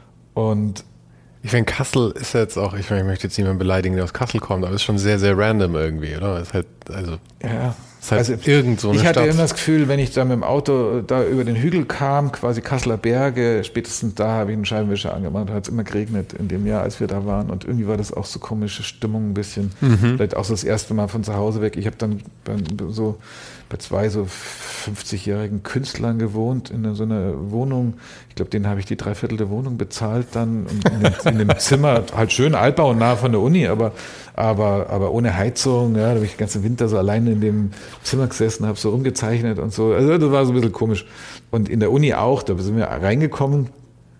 S2: und
S1: ich finde, Kassel ist jetzt auch, ich, meine, ich möchte jetzt niemanden beleidigen, der aus Kassel kommt, aber es ist schon sehr, sehr random irgendwie, oder? Ist halt, also,
S2: ja.
S1: ist halt
S2: also
S1: irgend so eine
S2: ich hatte
S1: Stadt.
S2: immer das Gefühl, wenn ich da mit dem Auto da über den Hügel kam, quasi Kasseler Berge, spätestens da habe ich einen Scheibenwischer angemacht, da hat es immer geregnet in dem Jahr, als wir da waren und irgendwie war das auch so komische Stimmung ein bisschen, mhm. vielleicht auch so das erste Mal von zu Hause weg. Ich habe dann bei, so bei zwei so fünfzigjährigen Künstlern gewohnt in so einer Wohnung. Ich glaube, denen habe ich die Dreiviertel der Wohnung bezahlt dann in dem, in dem Zimmer, halt schön Altbau und nah von der Uni, aber, aber, aber ohne Heizung. Ja, da habe ich den ganzen Winter so alleine in dem Zimmer gesessen, habe so rumgezeichnet und so. Also das war so ein bisschen komisch. Und in der Uni auch, da sind wir reingekommen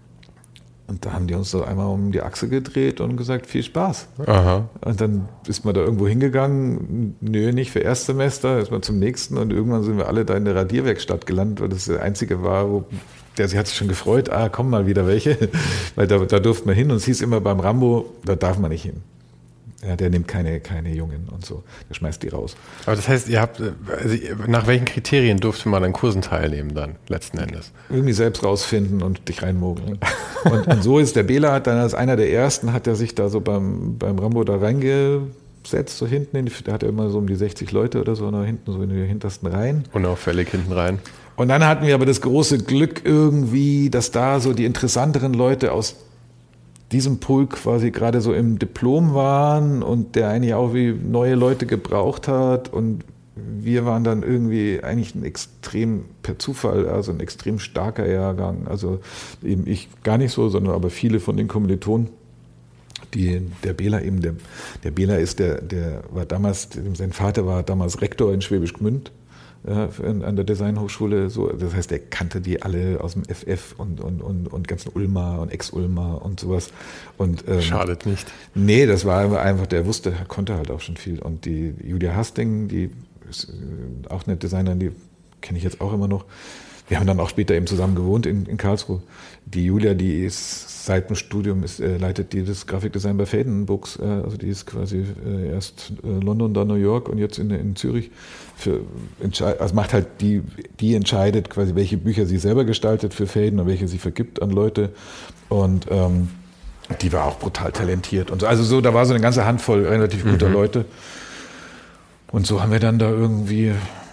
S2: und da haben die uns so einmal um die Achse gedreht und gesagt, viel Spaß.
S1: Aha. Und
S2: dann ist man da irgendwo hingegangen, nö, nicht für Erstsemester, ist man zum nächsten und irgendwann sind wir alle da in der Radierwerkstatt gelandet, weil das der einzige war, wo der sie hat sich schon gefreut, ah, kommen mal wieder welche, weil da, da durfte man hin und es hieß immer beim Rambo, da darf man nicht hin. Ja, der nimmt keine, keine Jungen und so, der schmeißt die raus.
S1: Aber das heißt, ihr habt, also nach welchen Kriterien durfte man an Kursen teilnehmen dann, letzten Endes?
S2: Irgendwie selbst rausfinden und dich reinmogeln. und, und so ist der Bela, hat dann als einer der ersten, hat er sich da so beim, beim Rambo da reingesetzt, so hinten, in die, da hat er immer so um die sechzig Leute oder so, da hinten so in die hintersten Reihen.
S1: Unauffällig hinten rein.
S2: Und dann hatten wir aber das große Glück irgendwie, dass da so die interessanteren Leute aus diesem Pulk quasi gerade so im Diplom waren und der eigentlich auch wie neue Leute gebraucht hat und wir waren dann irgendwie eigentlich ein extrem, per Zufall, also ein extrem starker Jahrgang, also eben ich gar nicht so, sondern aber viele von den Kommilitonen, die, der Bela eben, der, der Bela ist der, der war damals, sein Vater war damals Rektor in Schwäbisch Gmünd, ja, an der Designhochschule, so, das heißt, er kannte die alle aus dem F F und, und, und, und ganzen Ulmer und Ex-Ulmer und sowas. Und, ähm,
S1: schadet nicht.
S2: Nee, das war einfach, der wusste, konnte halt auch schon viel. Und die Julia Hasting, die ist auch eine Designerin, die kenne ich jetzt auch immer noch. Wir haben dann auch später eben zusammen gewohnt in, in Karlsruhe. Die Julia, die ist seit dem Studium, ist, äh, leitet die das Grafikdesign bei Faden Books. Äh, also die ist quasi äh, erst äh, London, dann New York und jetzt in, in Zürich. Für, also macht halt die, die entscheidet quasi, welche Bücher sie selber gestaltet für Faden und welche sie vergibt an Leute. Und ähm, die war auch brutal talentiert. Und so. Also so, da war so eine ganze Handvoll relativ guter mhm. Leute. Und so haben wir dann da irgendwie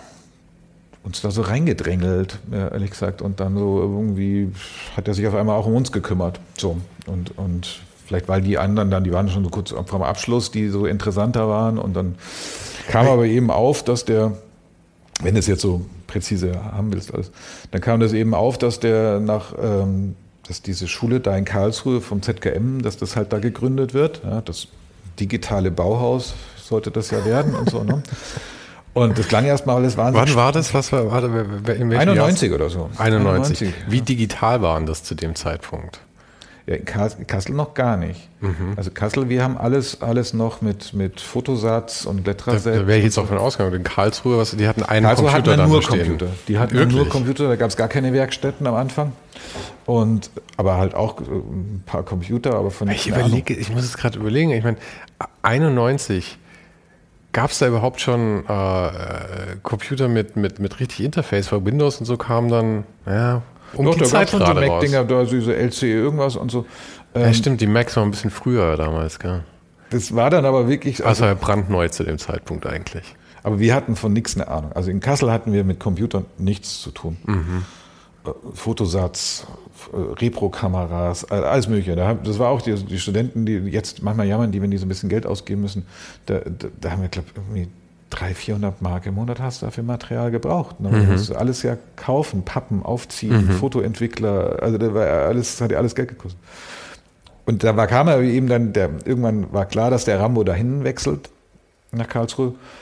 S2: uns da so reingedrängelt, ehrlich gesagt. Und dann so irgendwie hat er sich auf einmal auch um uns gekümmert. So. Und, und vielleicht, weil die anderen dann, die waren schon so kurz vom Abschluss, die so interessanter waren. Und dann kam aber eben auf, dass der, wenn du es jetzt so präzise haben willst, alles, dann kam das eben auf, dass der nach, ähm, dass diese Schule da in Karlsruhe vom Z K M, dass das halt da gegründet wird. Ja, das digitale Bauhaus sollte das ja werden und so, ne? Und das klang erstmal alles wahnsinnig.
S1: Wann war das? Was war, warte, in welchem
S2: einundneunzig
S1: Jahr?
S2: Oder so.
S1: einundneunzig. einundneunzig. Wie digital waren das zu dem Zeitpunkt?
S2: Ja, in Kassel noch gar nicht. Mhm. Also Kassel, wir haben alles, alles noch mit, mit Fotosatz und Letraset.
S1: Da, da wäre ich jetzt auch von ausgegangen. In Karlsruhe, was, die hatten einen
S2: Karlsruhe
S1: Computer
S2: hatten
S1: dann
S2: nur
S1: stehen.
S2: Computer. Die hatten
S1: Wirklich?
S2: nur Computer, da gab es gar keine Werkstätten am Anfang. Und, aber halt auch ein paar Computer, aber von
S1: Ich überlege, ich muss es gerade überlegen, ich meine, einundneunzig, gab es da überhaupt schon äh, Computer mit, mit, mit richtig Interface? Weil Windows und so kamen dann, ja, um
S2: Doch,
S1: die
S2: da
S1: Zeit
S2: gab es schon so
S1: raus.
S2: Mac-Dinger, da so L C E irgendwas und so. Ähm,
S1: Ja, stimmt, die Macs waren ein bisschen früher damals, gell?
S2: Das war dann aber wirklich...
S1: Also, also brandneu zu dem Zeitpunkt eigentlich.
S2: Aber wir hatten von nichts eine Ahnung. Also in Kassel hatten wir mit Computern nichts zu tun. Mhm. Fotosatz, Repro-Kameras, alles Mögliche. Das war auch die, die Studenten, die jetzt manchmal jammern, die, wenn die so ein bisschen Geld ausgeben müssen, da, da, da haben wir, glaube ich, irgendwie dreihundert, vierhundert Mark im Monat hast du dafür Material gebraucht. Ne? Mhm. Das alles ja kaufen, pappen, aufziehen, mhm. Fotoentwickler, also das war alles, das hat ja alles Geld gekostet. Und da war, kam er eben dann, der, irgendwann war klar, dass der Rambo dahin wechselt, nach Karlsruhe.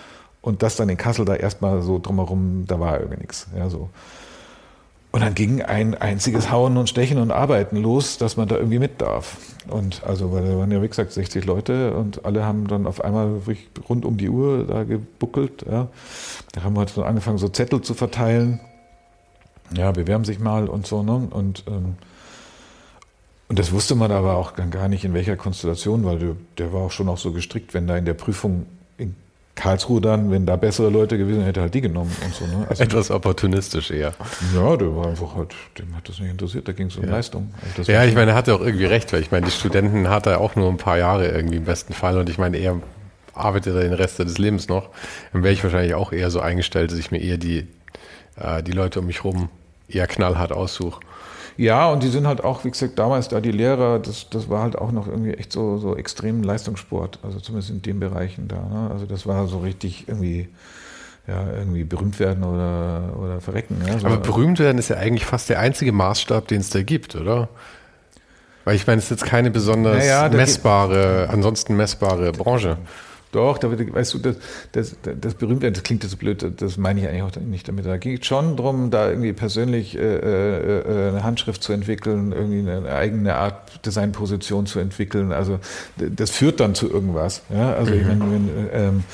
S2: Und das dann in Kassel da erstmal so drumherum, da war irgendwie nichts. Ja, so. Und dann ging ein einziges Hauen und Stechen und Arbeiten los, dass man da irgendwie mit darf. Und also, weil da waren ja wie gesagt sechzig Leute und alle haben dann auf einmal rund um die Uhr da gebuckelt. Ja. Da haben wir halt dann angefangen, so Zettel zu verteilen. Ja, bewerben sich mal und so. Ne? Und, ähm, und das wusste man aber auch gar nicht, in welcher Konstellation, weil der, der war auch schon auch so gestrickt, wenn da in der Prüfung in Karlsruhe dann, wenn da bessere Leute gewesen wären, hätte er halt die genommen und so. Ne? Also,
S1: etwas opportunistisch eher.
S2: Ja, der war einfach halt, dem hat das nicht interessiert, da ging es um ja. Leistung. Also das
S1: ja, ich meine, er hatte auch irgendwie recht, weil ich meine, die Studenten hat er auch nur ein paar Jahre irgendwie im besten Fall und ich meine, er arbeitet den Rest des Lebens noch. Dann wäre ich wahrscheinlich auch eher so eingestellt, dass ich mir eher die, äh, die Leute um mich rum eher knallhart aussuche.
S2: Ja, und die sind halt auch, wie gesagt, damals da die Lehrer, das, das war halt auch noch irgendwie echt so, so extrem Leistungssport, also zumindest in den Bereichen da. Ne? Also das war so richtig irgendwie, ja, irgendwie berühmt werden oder, oder verrecken. Ja? So,
S1: aber berühmt werden ist ja eigentlich fast der einzige Maßstab, den es da gibt, oder? Weil ich meine, es ist jetzt keine besonders naja, messbare, ansonsten messbare Branche.
S2: Doch, da, weißt du, das, das, das berühmte, das klingt jetzt blöd, das meine ich eigentlich auch nicht damit. Da ging es schon darum, da irgendwie persönlich äh, äh, eine Handschrift zu entwickeln, irgendwie eine eigene Art Designposition zu entwickeln. Also das führt dann zu irgendwas. Ja? Also mhm. ich meine, wenn, ähm,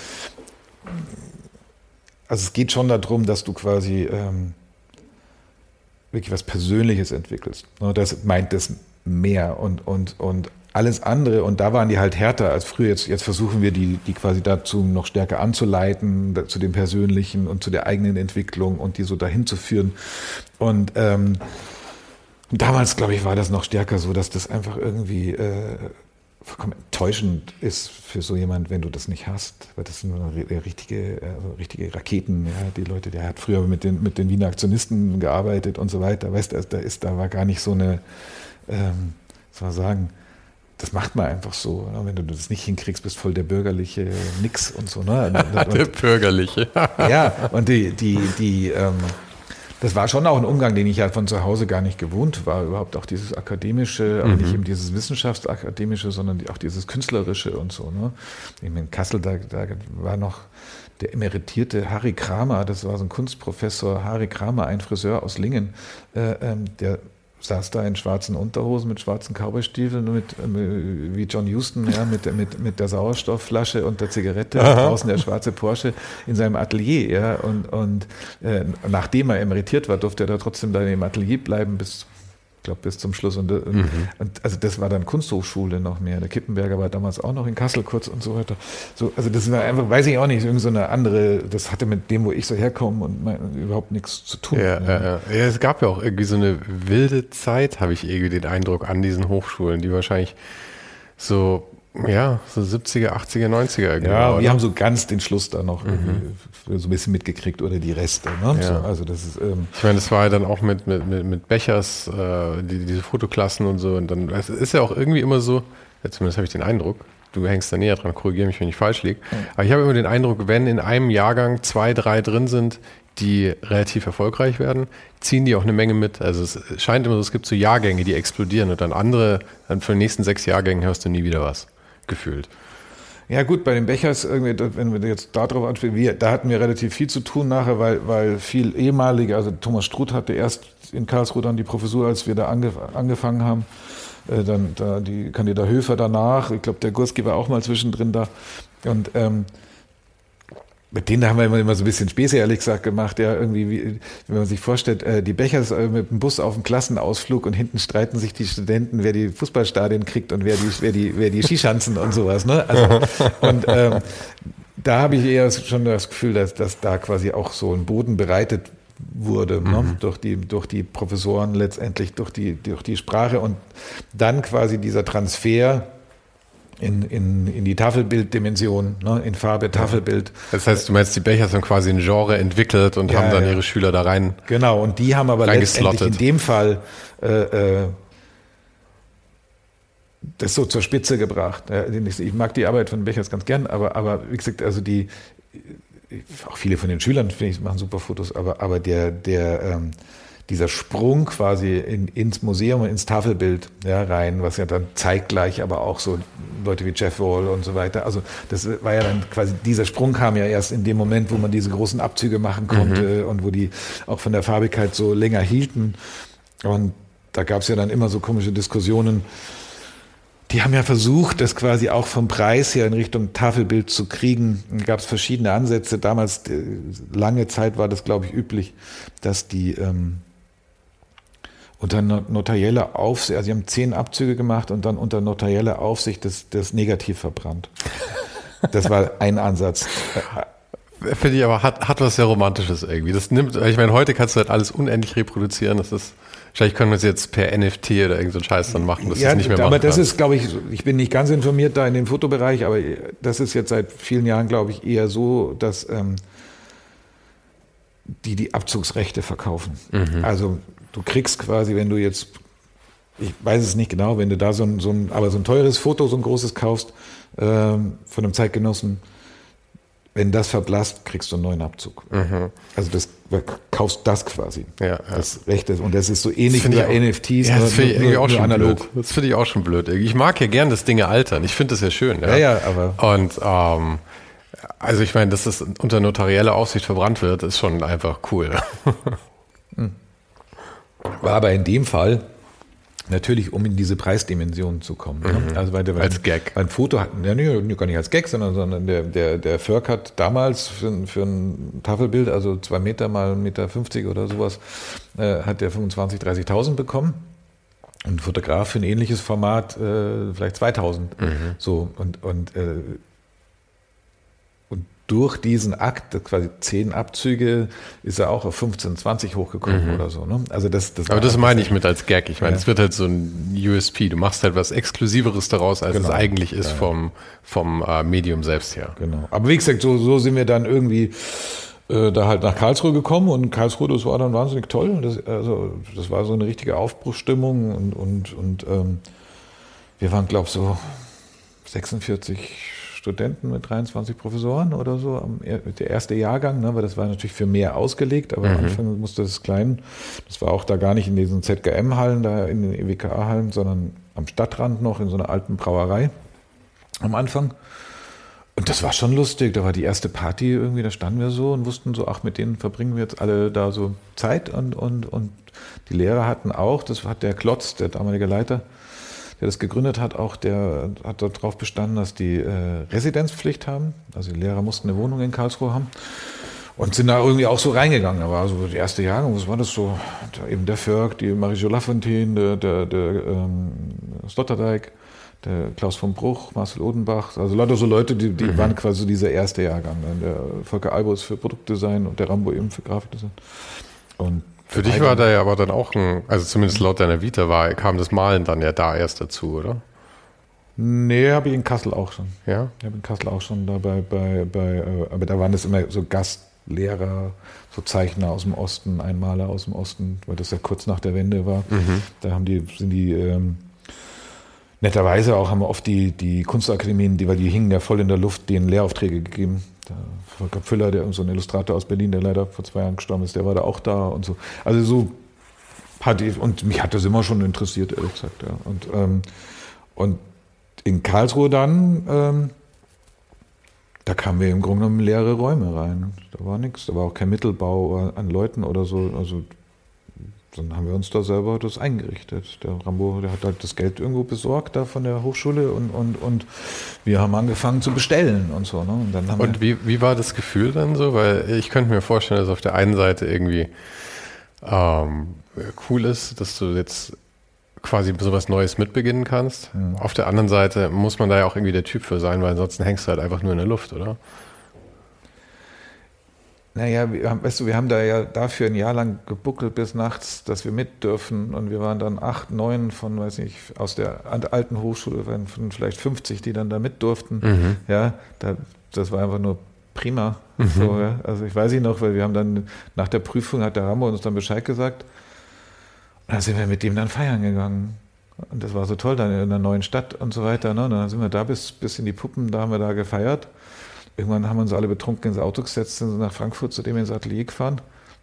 S2: also es geht schon darum, dass du quasi ähm, wirklich was Persönliches entwickelst. Das meint das mehr und und und alles andere, und da waren die halt härter als früher. Jetzt, jetzt versuchen wir die, die quasi dazu noch stärker anzuleiten, da, zu dem Persönlichen und zu der eigenen Entwicklung und die so dahin zu führen. Und ähm, damals, glaube ich, war das noch stärker so, dass das einfach irgendwie äh, vollkommen enttäuschend ist für so jemand, wenn du das nicht hast. Weil das sind richtige, also richtige Raketen. Ja. Die Leute, der hat früher mit den, mit den Wiener Aktionisten gearbeitet und so weiter. Weißt du, da ist, da war gar nicht so eine, ähm, soll man sagen, das macht man einfach so. Wenn du das nicht hinkriegst, bist voll der bürgerliche Nix und so. Ne? Und,
S1: der bürgerliche.
S2: Ja, und die, die, die, ähm, das war schon auch ein Umgang, den ich ja von zu Hause gar nicht gewohnt war. Überhaupt auch dieses akademische, aber mhm. nicht eben dieses wissenschaftsakademische, sondern auch dieses künstlerische und so. Ne? In Kassel, da, da war noch der emeritierte Harry Kramer, das war so ein Kunstprofessor, Harry Kramer, ein Friseur aus Lingen, äh, ähm, der saß da in schwarzen Unterhosen mit schwarzen Cowboystiefeln mit, äh, wie John Huston, ja, mit, mit, mit der Sauerstoffflasche und der Zigarette, draußen der schwarze Porsche in seinem Atelier. Ja, und und äh, nachdem er emeritiert war, durfte er da trotzdem da im Atelier bleiben bis, ich glaube, bis zum Schluss. Und, mhm. und also das war dann Kunsthochschule noch mehr. Der Kippenberger war damals auch noch in Kassel kurz und so weiter. So, also das war einfach, weiß ich auch nicht, irgend so eine andere, das hatte mit dem, wo ich so herkomme und mein, überhaupt nichts zu tun.
S1: Ja, ja. Ja, ja. Es gab ja auch irgendwie so eine wilde Zeit, habe ich irgendwie den Eindruck, an diesen Hochschulen, die wahrscheinlich so, ja, so siebziger, achtziger, neunziger irgendwie.
S2: Ja, wir oder? haben so ganz den Schluss da noch mhm. so ein bisschen mitgekriegt oder die Reste. Ne? Ja. So, also das ist, ähm
S1: ich meine, das war ja dann auch mit, mit, mit, mit Bechers, äh, die, diese Fotoklassen und so. Und dann es ist ja auch irgendwie immer so, ja, zumindest habe ich den Eindruck, du hängst da näher dran, korrigiere mich, wenn ich falsch liege. Mhm. Aber ich habe immer den Eindruck, wenn in einem Jahrgang zwei, drei drin sind, die relativ erfolgreich werden, ziehen die auch eine Menge mit. Also es scheint immer so, es gibt so Jahrgänge, die explodieren und dann andere, dann für die nächsten sechs Jahrgängen hörst du nie wieder was. Gefühlt.
S2: Ja gut, bei den Bechers, irgendwie, wenn wir jetzt darauf anspielen, wir, da hatten wir relativ viel zu tun nachher, weil, weil viel ehemalige, also Thomas Struth hatte erst in Karlsruhe dann die Professur, als wir da ange, angefangen haben, äh, dann da die Candida Höfer danach, ich glaube der Gurski war auch mal zwischendrin da und ähm, mit denen haben wir immer, immer so ein bisschen Späße, ehrlich gesagt, gemacht. Ja, irgendwie, wie, wenn man sich vorstellt, äh, die Bechers äh, mit dem Bus auf dem Klassenausflug und hinten streiten sich die Studenten, wer die Fußballstadien kriegt und wer die, wer die, wer die Skischanzen und sowas. Ne? Also, und ähm, da habe ich eher schon das Gefühl, dass, dass da quasi auch so ein Boden bereitet wurde, mhm. ne? durch die, durch die Professoren letztendlich, durch die, durch die Sprache und dann quasi dieser Transfer In, in, in die Tafelbilddimension, ne, in Farbe, Tafelbild.
S1: Das heißt, du meinst, die Bechers haben quasi ein Genre entwickelt und ja, haben dann ja. ihre Schüler da rein.
S2: Genau, und die haben aber letztendlich in dem Fall äh, äh, das so zur Spitze gebracht. Ich mag die Arbeit von Bechers ganz gern, aber, aber wie gesagt, also die, auch viele von den Schülern, finde ich, machen super Fotos, aber, aber der, der, ähm, dieser Sprung quasi in, ins Museum und ins Tafelbild ja, rein, was ja dann zeitgleich aber auch so Leute wie Jeff Wall und so weiter, also das war ja dann quasi, dieser Sprung kam ja erst in dem Moment, wo man diese großen Abzüge machen konnte mhm. und wo die auch von der Farbigkeit so länger hielten. Und da gab es ja dann immer so komische Diskussionen. Die haben ja versucht, das quasi auch vom Preis her in Richtung Tafelbild zu kriegen. Da gab es verschiedene Ansätze. Damals, lange Zeit war das, glaube ich, üblich, dass die ähm, unter notarielle Aufsicht, also sie haben zehn Abzüge gemacht und dann unter notarielle Aufsicht das, das Negativ verbrannt. Das war ein Ansatz.
S1: Finde ich aber, hat, hat was sehr Romantisches irgendwie. Das nimmt, ich meine, heute kannst du halt alles unendlich reproduzieren. Das ist, wahrscheinlich können wir es jetzt per N F T oder irgend so einen Scheiß dann machen, dass
S2: ja,
S1: das nicht mehr machen
S2: aber das
S1: kann.
S2: ist, glaube ich, ich bin nicht ganz informiert da in dem Fotobereich, aber das ist jetzt seit vielen Jahren, glaube ich, eher so, dass ähm, die die Abzugsrechte verkaufen. Mhm. Also du kriegst quasi, wenn du jetzt, ich weiß es nicht genau, wenn du da so ein, so ein aber so ein teures Foto, so ein großes kaufst ähm, von einem Zeitgenossen, wenn das verblasst, kriegst du einen neuen Abzug. Mhm. Also das kaufst das quasi. Ja, ja. Das Recht ist, und das ist so ähnlich wie bei N F Ts,
S1: ja, das
S2: nur,
S1: nur,
S2: nur,
S1: auch
S2: nur
S1: schon
S2: analog.
S1: Blöd. Das finde ich auch schon blöd. Ich mag ja gern, dass Dinge altern. Ich finde das ja schön. Ja,
S2: ja, ja aber.
S1: Und ähm, also ich meine, dass das unter notarielle Aufsicht verbrannt wird, ist schon einfach cool.
S2: War aber in dem Fall natürlich, um in diese Preisdimension zu kommen. Mhm. Also weil der,
S1: als
S2: ein,
S1: Gag.
S2: Ein Foto hat, ja, nee, gar nicht als Gag, sondern, sondern der, der, der Förk hat damals für, für ein Tafelbild, also zwei Meter mal ein Meter fünfzig oder sowas, äh, hat der fünfundzwanzigtausend, dreißigtausend bekommen. Und ein Fotograf für ein ähnliches Format äh, vielleicht zweitausend. Mhm. So, und, und äh, durch diesen Akt, quasi zehn Abzüge, ist er auch auf fünfzehn, zwanzig hochgekommen mhm. oder so. Ne? Also das, das
S1: Aber das meine ich mit als Gag. Ich meine, es ja. wird halt so ein U S P. Du machst halt was Exklusiveres daraus, als genau. es eigentlich ist ja. vom, vom äh, Medium selbst her.
S2: Genau. Aber wie gesagt, so, so sind wir dann irgendwie äh, da halt nach Karlsruhe gekommen und Karlsruhe, das war dann wahnsinnig toll. Das, also, das war so eine richtige Aufbruchsstimmung und, und, und ähm, wir waren, glaube ich, so sechsundvierzig Studenten mit dreiundzwanzig Professoren oder so, am, der erste Jahrgang, ne, weil das war natürlich für mehr ausgelegt, aber mhm. am Anfang musste das klein, das war auch da gar nicht in diesen Z G M-Hallen, da in den E W K A-Hallen, sondern am Stadtrand noch in so einer alten Brauerei am Anfang. Und das war schon lustig, da war die erste Party irgendwie, da standen wir so und wussten so, ach, mit denen verbringen wir jetzt alle da so Zeit und, und, und die Lehrer hatten auch, das hat der Klotz, der damalige Leiter, der das gegründet hat, auch der hat darauf bestanden, dass die äh, Residenzpflicht haben. Also die Lehrer mussten eine Wohnung in Karlsruhe haben und sind da irgendwie auch so reingegangen. Da war so die erste Jahrgang, was war das so? Da eben der Förk, die Marie-Jo Lafontaine, der, der, der ähm, Sloterdijk, der Klaus von Bruch, Marcel Odenbach, also lauter so Leute, die, die mhm. waren quasi so dieser erste Jahrgang. Der Volker Albus für Produktdesign und der Rambo eben für Grafikdesign. Und
S1: für dich war da ja aber dann auch ein, also zumindest laut deiner Vita war, kam das Malen dann ja da erst dazu, oder?
S2: Nee, habe ich in Kassel auch schon.
S1: Ja?
S2: Ich habe in Kassel auch schon dabei, bei, bei, aber da waren das immer so Gastlehrer, so Zeichner aus dem Osten, ein Maler aus dem Osten, weil das ja kurz nach der Wende war. Mhm. Da haben die, sind die ähm, netterweise auch, haben wir oft die, die Kunstakademien, die, weil die hingen ja voll in der Luft, denen Lehraufträge gegeben. Der Volker Pfüller, der so ein Illustrator aus Berlin, der leider vor zwei Jahren gestorben ist, der war da auch da und so. Also so hat die, und mich hat das immer schon interessiert, ehrlich gesagt. Ja. Und, ähm, und in Karlsruhe dann, ähm, da kamen wir im Grunde genommen in leere Räume rein. Da war nichts, da war auch kein Mittelbau an Leuten oder so. Also dann haben wir uns da selber das eingerichtet. Der Rambo, der hat halt das Geld irgendwo besorgt da von der Hochschule und, und, und wir haben angefangen zu bestellen und so. Ne? Und, dann haben
S1: und wie, wie war das Gefühl dann so? Weil ich könnte mir vorstellen, dass auf der einen Seite irgendwie ähm, cool ist, dass du jetzt quasi sowas Neues mitbeginnen kannst. Mhm. Auf der anderen Seite muss man da ja auch irgendwie der Typ für sein, weil ansonsten hängst du halt einfach nur in der Luft, oder?
S2: Naja, wir haben, weißt du, wir haben da ja dafür ein Jahr lang gebuckelt bis nachts, dass wir mit dürfen und wir waren dann acht, neun von, weiß nicht, aus der alten Hochschule, von vielleicht fünfzig, die dann da mit durften. Mhm. Ja, da, das war einfach nur prima. Mhm. So, ja. Also ich weiß nicht noch, weil wir haben dann nach der Prüfung hat der Rambo uns dann Bescheid gesagt und dann sind wir mit dem dann feiern gegangen. Und das war so toll, dann in einer neuen Stadt und so weiter. Ne? Und dann sind wir da bis, bis in die Puppen, da haben wir da gefeiert. Irgendwann haben wir uns alle betrunken ins Auto gesetzt, sind nach Frankfurt zu dem ins Atelier gefahren,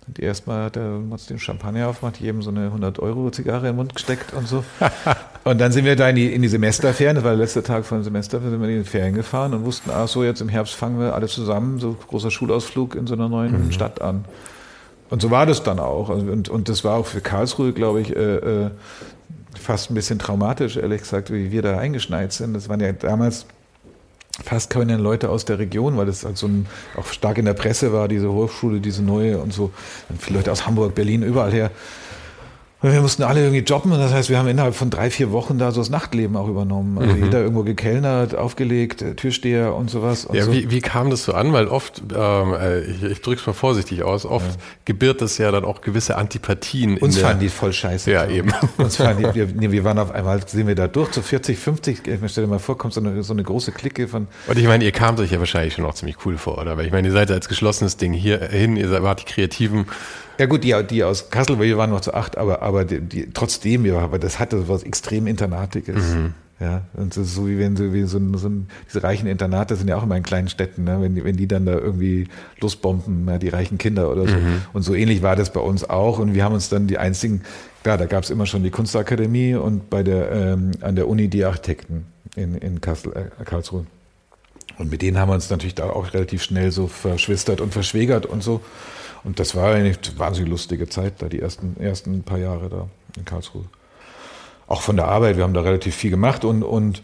S2: Und erstmal hat er uns den Champagner aufgemacht, jedem so eine hundert-Euro-Zigarre in den Mund gesteckt und so. Und dann sind wir da in die, in die Semesterferien, das war der letzte Tag von Semester, sind wir in die Ferien gefahren und wussten, ach so, jetzt im Herbst fangen wir alle zusammen, so großer Schulausflug in so einer neuen mhm. Stadt an. Und so war das dann auch. Und, und das war auch für Karlsruhe, glaube ich, äh, äh, fast ein bisschen traumatisch, ehrlich gesagt, wie wir da eingeschneit sind. Das waren ja damals fast keine Leute aus der Region, weil das halt so ein, auch stark in der Presse war, diese Hochschule, diese neue und so. Und viele Leute aus Hamburg, Berlin, überall her. Und wir mussten alle irgendwie jobben. Und das heißt, wir haben innerhalb von drei, vier Wochen da so das Nachtleben auch übernommen. Also mhm. jeder irgendwo gekellnert, aufgelegt, Türsteher und sowas. Und
S1: ja,
S2: so.
S1: wie, wie kam das so an? Weil oft, ähm, ich, ich drücke es mal vorsichtig aus, oft ja. gebiert das ja dann auch gewisse Antipathien.
S2: Uns
S1: in
S2: fanden
S1: der,
S2: die voll scheiße.
S1: Ja, so. eben.
S2: Uns fanden die, wir, wir waren auf einmal, sind wir da durch, zu vierzig, fünfzig, ich stell dir mal vor, kommt so eine, so eine große Clique von...
S1: Und ich meine, ihr kamt euch ja wahrscheinlich schon auch ziemlich cool vor, oder? Weil ich meine, ihr seid als geschlossenes Ding hier hin, ihr wart die Kreativen.
S2: Ja gut, die, die aus Kassel, wir waren noch zu acht, aber, aber die, die, trotzdem, wir, aber das hatte was extrem Internatiges. Mhm. Ja, und das ist so wie wenn so, wie so, ein, so ein, diese reichen Internate sind ja auch immer in kleinen Städten, ne? wenn, die, wenn die dann da irgendwie losbomben, ja, die reichen Kinder oder so. Mhm. Und so ähnlich war das bei uns auch. Und wir haben uns dann die einzigen, klar, da gab es immer schon die Kunstakademie und bei der ähm, an der Uni die Architekten in, in Kassel, äh, Karlsruhe. Und mit denen haben wir uns natürlich da auch relativ schnell so verschwistert und verschwägert und so. Und das war eine wahnsinnig lustige Zeit, da die ersten, ersten paar Jahre da in Karlsruhe. Auch von der Arbeit, wir haben da relativ viel gemacht und, und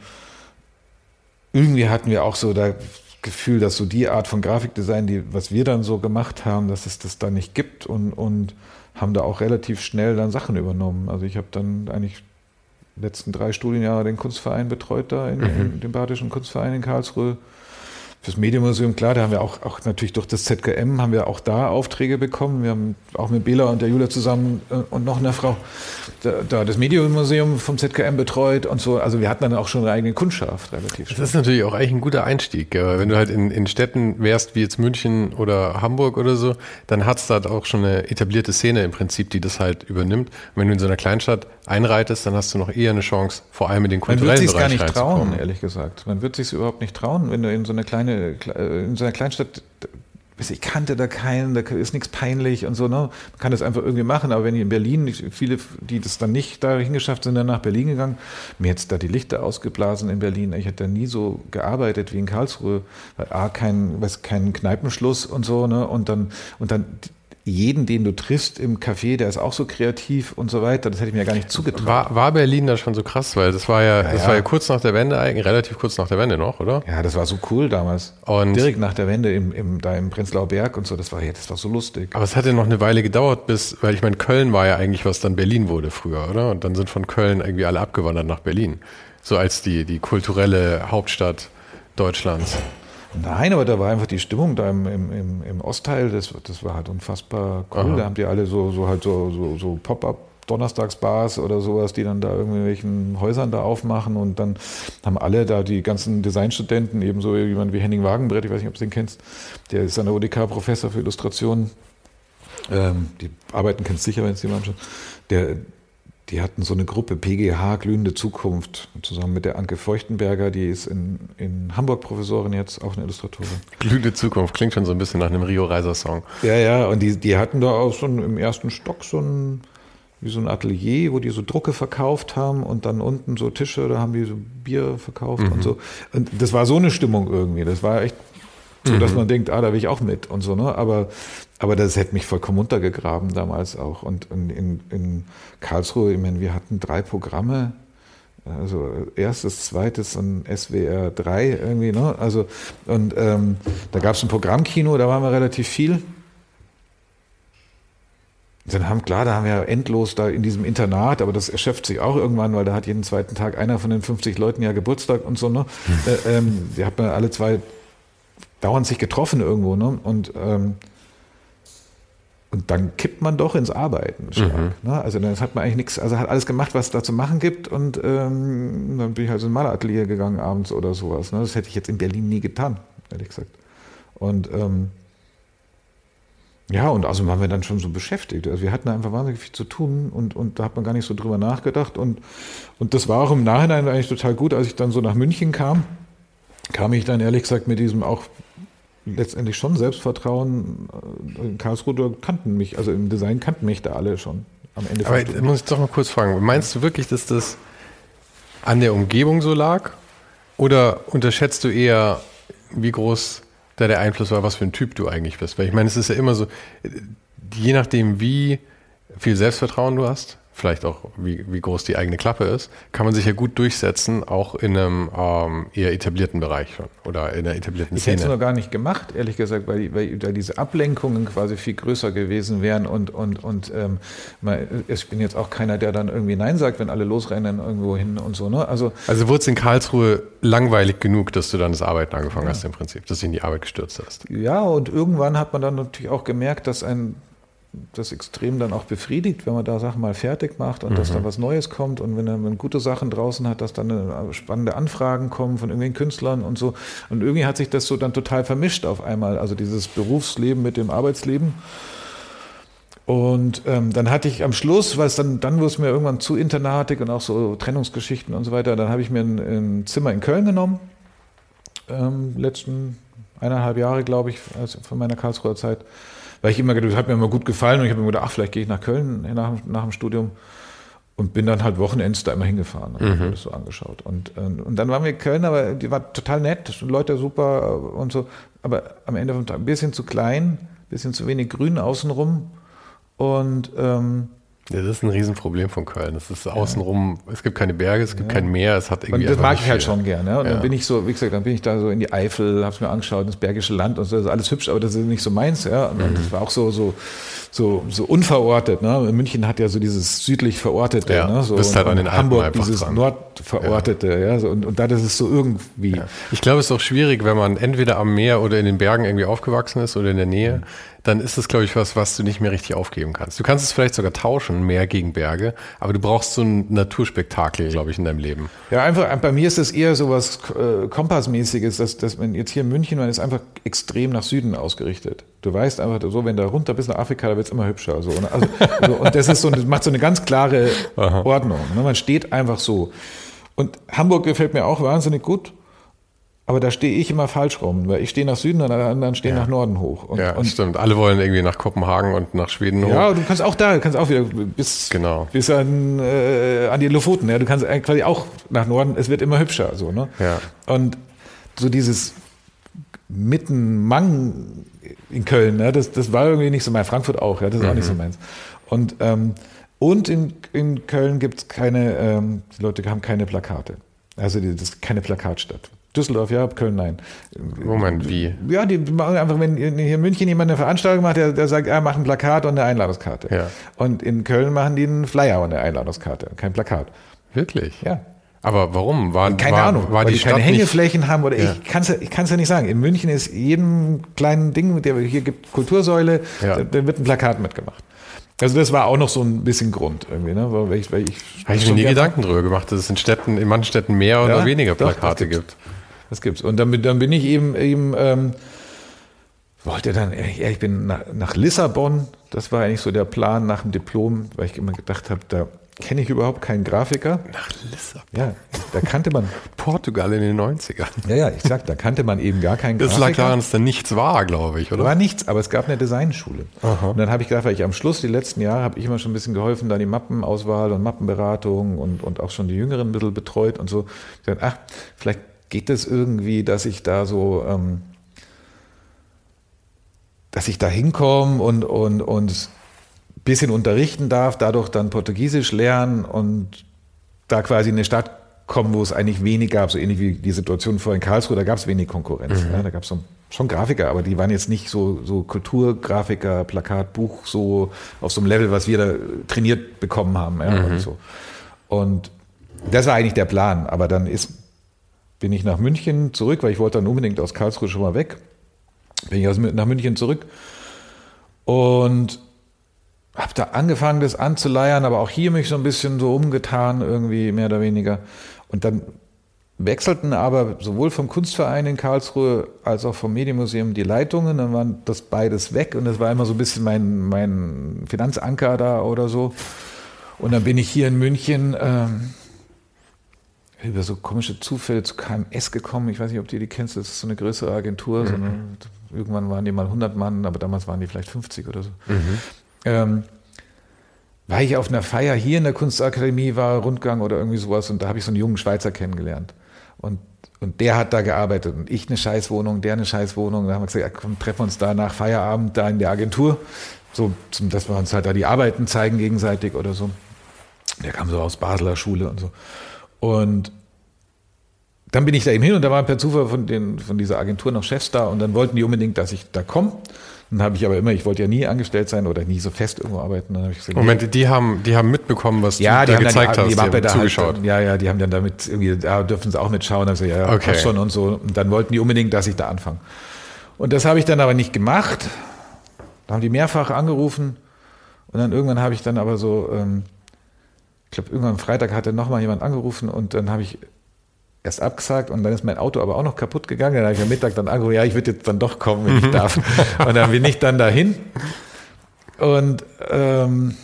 S2: irgendwie hatten wir auch so das Gefühl, dass so die Art von Grafikdesign, die, was wir dann so gemacht haben, dass es das da nicht gibt und, und haben da auch relativ schnell dann Sachen übernommen. Also ich habe dann eigentlich die letzten drei Studienjahre den Kunstverein betreut da, in, mhm. in dem Badischen Kunstverein in Karlsruhe. Fürs Medienmuseum, klar, da haben wir auch, auch natürlich durch das Z K M haben wir auch da Aufträge bekommen. Wir haben auch mit Bela und der Julia zusammen äh, und noch einer Frau da, da das Medienmuseum vom Z K M betreut und so. Also wir hatten dann auch schon eine eigene Kundschaft relativ schnell.
S1: Das ist natürlich auch eigentlich ein guter Einstieg. Wenn du halt in, in Städten wärst wie jetzt München oder Hamburg oder so, dann hat es da auch schon eine etablierte Szene im Prinzip, die das halt übernimmt. Und wenn du in so einer Kleinstadt einreitest, dann hast du noch eher eine Chance, vor allem in den kulturellen Bereich reinzukommen.
S2: Man wird sich gar nicht trauen, ehrlich gesagt. Man wird sich überhaupt nicht trauen, wenn du in so eine kleine in so einer Kleinstadt, ich kannte da keinen, da ist nichts peinlich und so, ne? Man kann das einfach irgendwie machen, aber wenn ich in Berlin, viele, die das dann nicht dahin geschafft sind, dann nach Berlin gegangen, mir jetzt da die Lichter ausgeblasen in Berlin, ich hätte da nie so gearbeitet wie in Karlsruhe, weil A, kein, weiß, kein Kneipenschluss und so, ne? Und dann, und dann jeden, den du triffst im Café, der ist auch so kreativ und so weiter. Das hätte ich mir ja gar nicht zugetraut.
S1: War, war Berlin da schon so krass? Weil das war ja, ja, das ja. war ja kurz nach der Wende eigentlich, relativ kurz nach der Wende noch, oder?
S2: Ja, das war so cool damals. Und direkt nach der Wende im, im, da im Prenzlauer Berg und so, das war ja, das war so lustig.
S1: Aber es hat ja noch eine Weile gedauert, bis, weil ich meine, Köln war ja eigentlich, was dann Berlin wurde früher, oder? Und dann sind von Köln irgendwie alle abgewandert nach Berlin. So als die, die kulturelle Hauptstadt Deutschlands.
S2: Nein, aber da war einfach die Stimmung da im, im, im Ostteil, das, das war halt unfassbar cool. Aha. Da haben die alle so, so halt so, so, so Pop-up-Donnerstagsbars oder sowas, die dann da irgendwelchen Häusern da aufmachen und dann haben alle da die ganzen Designstudenten, ebenso jemand wie Henning Wagenbrett, ich weiß nicht, ob du den kennst, der ist an der U D K Professor für Illustration, ähm, die Arbeiten kennst du sicher, wenn es jemand schon, der Die hatten so eine Gruppe, P G H, Glühende Zukunft, zusammen mit der Anke Feuchtenberger, die ist in, in Hamburg Professorin jetzt, auch eine Illustratorin.
S1: Glühende Zukunft, klingt schon so ein bisschen nach einem Rio Reiser Song.
S2: Ja, ja, und die, die hatten da auch schon im ersten Stock so ein, wie so ein Atelier, wo die so Drucke verkauft haben und dann unten so Tische, da haben die so Bier verkauft mhm. und so. Und das war so eine Stimmung irgendwie, das war echt so, dass man denkt, ah, da will ich auch mit und so, ne? Aber, aber das hätte mich vollkommen untergegraben damals auch. Und in, in, in Karlsruhe, ich meine, wir hatten drei Programme, also erstes, zweites und S W R drei irgendwie, ne? Also, und ähm, da gab es ein Programmkino, da waren wir relativ viel. Dann haben, klar, da haben wir endlos da in diesem Internat, aber das erschöpft sich auch irgendwann, weil da hat jeden zweiten Tag einer von den fünfzig Leuten ja Geburtstag und so, ne? Hm. Äh, ähm, die hat man alle zwei dauernd sich getroffen irgendwo, ne? Und, ähm, und dann kippt man doch ins Arbeiten stark. Mhm. Ne? Also dann hat man eigentlich nichts, also hat alles gemacht, was es da zu machen gibt und ähm, dann bin ich halt ins Maleratelier gegangen abends oder sowas. Ne? Das hätte ich jetzt in Berlin nie getan, ehrlich gesagt. Und ähm, ja, und also waren wir dann schon so beschäftigt. Also wir hatten einfach wahnsinnig viel zu tun und, und da hat man gar nicht so drüber nachgedacht. Und, und das war auch im Nachhinein eigentlich total gut, als ich dann so nach München kam, kam ich dann ehrlich gesagt mit diesem auch letztendlich schon Selbstvertrauen. In Karlsruhe kannten mich, also im Design kannten mich da alle schon am Ende.
S4: Aber jetzt muss ich doch mal kurz fragen, meinst du wirklich, dass das an der Umgebung so lag? Oder unterschätzt du eher, wie groß da der Einfluss war, was für ein Typ du eigentlich bist? Weil ich meine, es ist ja immer so, je nachdem, wie viel Selbstvertrauen du hast, vielleicht auch wie, wie groß die eigene Klappe ist, kann man sich ja gut durchsetzen, auch in einem ähm, eher etablierten Bereich schon oder in einer etablierten
S2: ich
S4: Szene.
S2: Ich hätte es noch gar nicht gemacht, ehrlich gesagt, weil, weil da diese Ablenkungen quasi viel größer gewesen wären und, und, und ähm, ich bin jetzt auch keiner, der dann irgendwie Nein sagt, wenn alle losrennen irgendwo hin und so. Ne? Also,
S4: also wurde es in Karlsruhe langweilig genug, dass du dann das Arbeiten angefangen ja. hast im Prinzip, dass du in die Arbeit gestürzt hast?
S2: Ja, und irgendwann hat man dann natürlich auch gemerkt, dass ein das extrem dann auch befriedigt, wenn man da Sachen mal fertig macht und mhm. dass da was Neues kommt und wenn man gute Sachen draußen hat, dass dann spannende Anfragen kommen von irgendwelchen Künstlern und so. Und irgendwie hat sich das so dann total vermischt auf einmal, also dieses Berufsleben mit dem Arbeitsleben. Und ähm, dann hatte ich am Schluss, weil es dann, dann wurde es mir irgendwann zu internatig und auch so Trennungsgeschichten und so weiter, dann habe ich mir ein, ein Zimmer in Köln genommen, ähm, letzten eineinhalb Jahre, glaube ich, also von meiner Karlsruher Zeit. Weil ich immer gedacht, das hat mir immer gut gefallen und ich habe mir gedacht, ach, vielleicht gehe ich nach Köln nach, nach dem Studium und bin dann halt Wochenends da immer hingefahren und mhm. habe das so angeschaut. Und, und dann waren wir in Köln, aber die war total nett, Leute super und so, aber am Ende vom Tag ein bisschen zu klein, ein bisschen zu wenig Grün außenrum und ähm,
S4: ja, das ist ein Riesenproblem von Köln. Es ist außenrum, ja. es gibt keine Berge, es gibt ja. kein Meer, es hat irgendwie.
S2: Und das mag ich halt schon gerne. Ja? Und
S4: ja.
S2: dann bin ich so, wie gesagt, dann bin ich da so in die Eifel, habe es mir angeschaut, ins Bergische Land und so, das ist alles hübsch, aber das ist nicht so meins. Ja? Und mhm. das war auch so, so, so, so unverortet. Ne? München hat ja so dieses südlich Verortete.
S4: Ja,
S2: ne? So,
S4: bist halt an den
S2: Hamburg
S4: Alpen
S2: dieses
S4: dran.
S2: Nordverortete. Ja. Ja? So, und, und da das ist so irgendwie.
S4: Ja. Ich glaube, es ist auch schwierig, wenn man entweder am Meer oder in den Bergen irgendwie aufgewachsen ist oder in der Nähe. Mhm. Dann ist das, glaube ich, was, was du nicht mehr richtig aufgeben kannst. Du kannst es vielleicht sogar tauschen, Meer gegen Berge, aber du brauchst so ein Naturspektakel, glaube ich, in deinem Leben.
S2: Ja, einfach, bei mir ist das eher so was äh, Kompassmäßiges, dass, dass man jetzt hier in München, man ist einfach extrem nach Süden ausgerichtet. Du weißt einfach so, wenn du runter bis nach Afrika, da wird es immer hübscher. So, und, also, so, und das ist so, das macht so eine ganz klare Aha. Ordnung. Ne? Man steht einfach so. Und Hamburg gefällt mir auch wahnsinnig gut. Aber da stehe ich immer falsch rum, weil ich stehe nach Süden und alle anderen stehen ja. nach Norden hoch. Und,
S4: ja,
S2: und
S4: stimmt. Alle wollen irgendwie nach Kopenhagen und nach Schweden hoch.
S2: Ja, du kannst auch da, du kannst auch wieder bis,
S4: genau.
S2: bis an, äh, an die Lofoten. Ja, du kannst quasi auch nach Norden, es wird immer hübscher. So, ne?
S4: Ja.
S2: Und so dieses Mitten-Mang in Köln, ne, das, das war irgendwie nicht so meins. Frankfurt auch, ja, das ist mhm. auch nicht so meins. Und, ähm, und in, in Köln gibt es keine, ähm, die Leute haben keine Plakate. Also die, das ist keine Plakatstadt. Düsseldorf, ja, Köln, nein.
S4: Moment, wie?
S2: Ja, die machen einfach, wenn hier in München jemand eine Veranstaltung macht, der, der sagt, er macht ein Plakat und eine Einladungskarte.
S4: Ja.
S2: Und in Köln machen die einen Flyer und eine Einladungskarte, kein Plakat.
S4: Wirklich?
S2: Ja.
S4: Aber warum? War,
S2: keine
S4: war,
S2: Ahnung,
S4: war
S2: weil
S4: die,
S2: die keine Hängeflächen
S4: nicht,
S2: haben oder
S4: ja.
S2: ich kann es ich kann's ja nicht sagen. In München ist jedem kleinen Ding, der hier gibt Kultursäule,
S4: ja.
S2: da, da wird ein Plakat mitgemacht. Also das war auch noch so ein bisschen Grund irgendwie, ne? Weil ich, weil ich
S4: habe ich mir nie Gedanken drüber gemacht, dass es in Städten, in manchen Städten mehr oder ja, weniger Plakate doch, gibt.
S2: Das gibt's. Und dann, dann bin ich eben, eben ähm, wollte dann, ja, ich bin nach, nach Lissabon, das war eigentlich so der Plan nach dem Diplom, weil ich immer gedacht habe, da kenne ich überhaupt keinen Grafiker.
S4: Nach Lissabon?
S2: Ja, da kannte man.
S4: Portugal in den neunzigern.
S2: Ja, ja, ich sag, da kannte man eben gar keinen
S4: das
S2: Grafiker.
S4: Das lag daran, dass da nichts war, glaube ich, oder?
S2: War nichts, aber es gab eine Designschule. Aha. Und dann habe ich gedacht, weil ich am Schluss, die letzten Jahre, habe ich immer schon ein bisschen geholfen, da die Mappenauswahl und Mappenberatung und, und auch schon die Jüngeren ein bisschen betreut und so. Ich dachte, ach, vielleicht geht es irgendwie, dass ich da so, ähm, dass ich da hinkomme und, und, und ein bisschen unterrichten darf, dadurch dann Portugiesisch lernen und da quasi in eine Stadt kommen, wo es eigentlich wenig gab, so ähnlich wie die Situation vorhin in Karlsruhe, da gab es wenig Konkurrenz. Mhm. Ja, da gab es so, schon Grafiker, aber die waren jetzt nicht so, so Kulturgrafiker, Plakat, Buch, so auf so einem Level, was wir da trainiert bekommen haben. Ja, mhm. und, so. Und das war eigentlich der Plan, aber dann ist bin ich nach München zurück, weil ich wollte dann unbedingt aus Karlsruhe schon mal weg. Bin ich aus, nach München zurück und habe da angefangen, das anzuleiern, aber auch hier mich so ein bisschen so umgetan, irgendwie mehr oder weniger. Und dann wechselten aber sowohl vom Kunstverein in Karlsruhe als auch vom Medienmuseum die Leitungen. Dann waren das beides weg und das war immer so ein bisschen mein, mein Finanzanker da oder so. Und dann bin ich hier in München... Ähm, über so komische Zufälle zu K M S gekommen. Ich weiß nicht, ob du die kennst, das ist so eine größere Agentur. Mhm. So eine, irgendwann waren die mal hundert Mann, aber damals waren die vielleicht fünfzig oder so. Mhm. Ähm, war ich auf einer Feier hier in der Kunstakademie, war Rundgang oder irgendwie sowas und da habe ich so einen jungen Schweizer kennengelernt. Und, und der hat da gearbeitet und ich eine Scheißwohnung, der eine Scheißwohnung. Da haben wir gesagt, ja, komm, treffen wir uns da nach Feierabend da in der Agentur. So, zum, dass wir uns halt da die Arbeiten zeigen gegenseitig oder so. Der kam so aus Basler Schule und so. Und dann bin ich da eben hin und da waren per Zufall von, den, von dieser Agentur noch Chefs da und dann wollten die unbedingt, dass ich da komme. Dann habe ich aber immer, ich wollte ja nie angestellt sein oder nie so fest irgendwo arbeiten. Dann habe ich gesagt,
S4: Moment, die haben, die haben mitbekommen, was
S2: ja,
S4: du
S2: die
S4: da gezeigt
S2: dann,
S4: hast,
S2: die, die,
S4: die haben
S2: da
S4: zugeschaut.
S2: Halt, ja, ja, die haben dann damit irgendwie, da dürfen sie auch mitschauen. Dann habe ich gesagt, ja, ja,
S4: okay.
S2: passt schon und so. Und dann wollten die unbedingt, dass ich da anfange. Und das habe ich dann aber nicht gemacht. Da haben die mehrfach angerufen und dann irgendwann habe ich dann aber so, ähm, ich glaube, irgendwann am Freitag hatte nochmal jemand angerufen und dann habe ich erst abgesagt und dann ist mein Auto aber auch noch kaputt gegangen. Dann habe ich am Mittag dann angerufen, ja, ich würde jetzt dann doch kommen, wenn ich darf. Und dann bin ich dann dahin und ähm,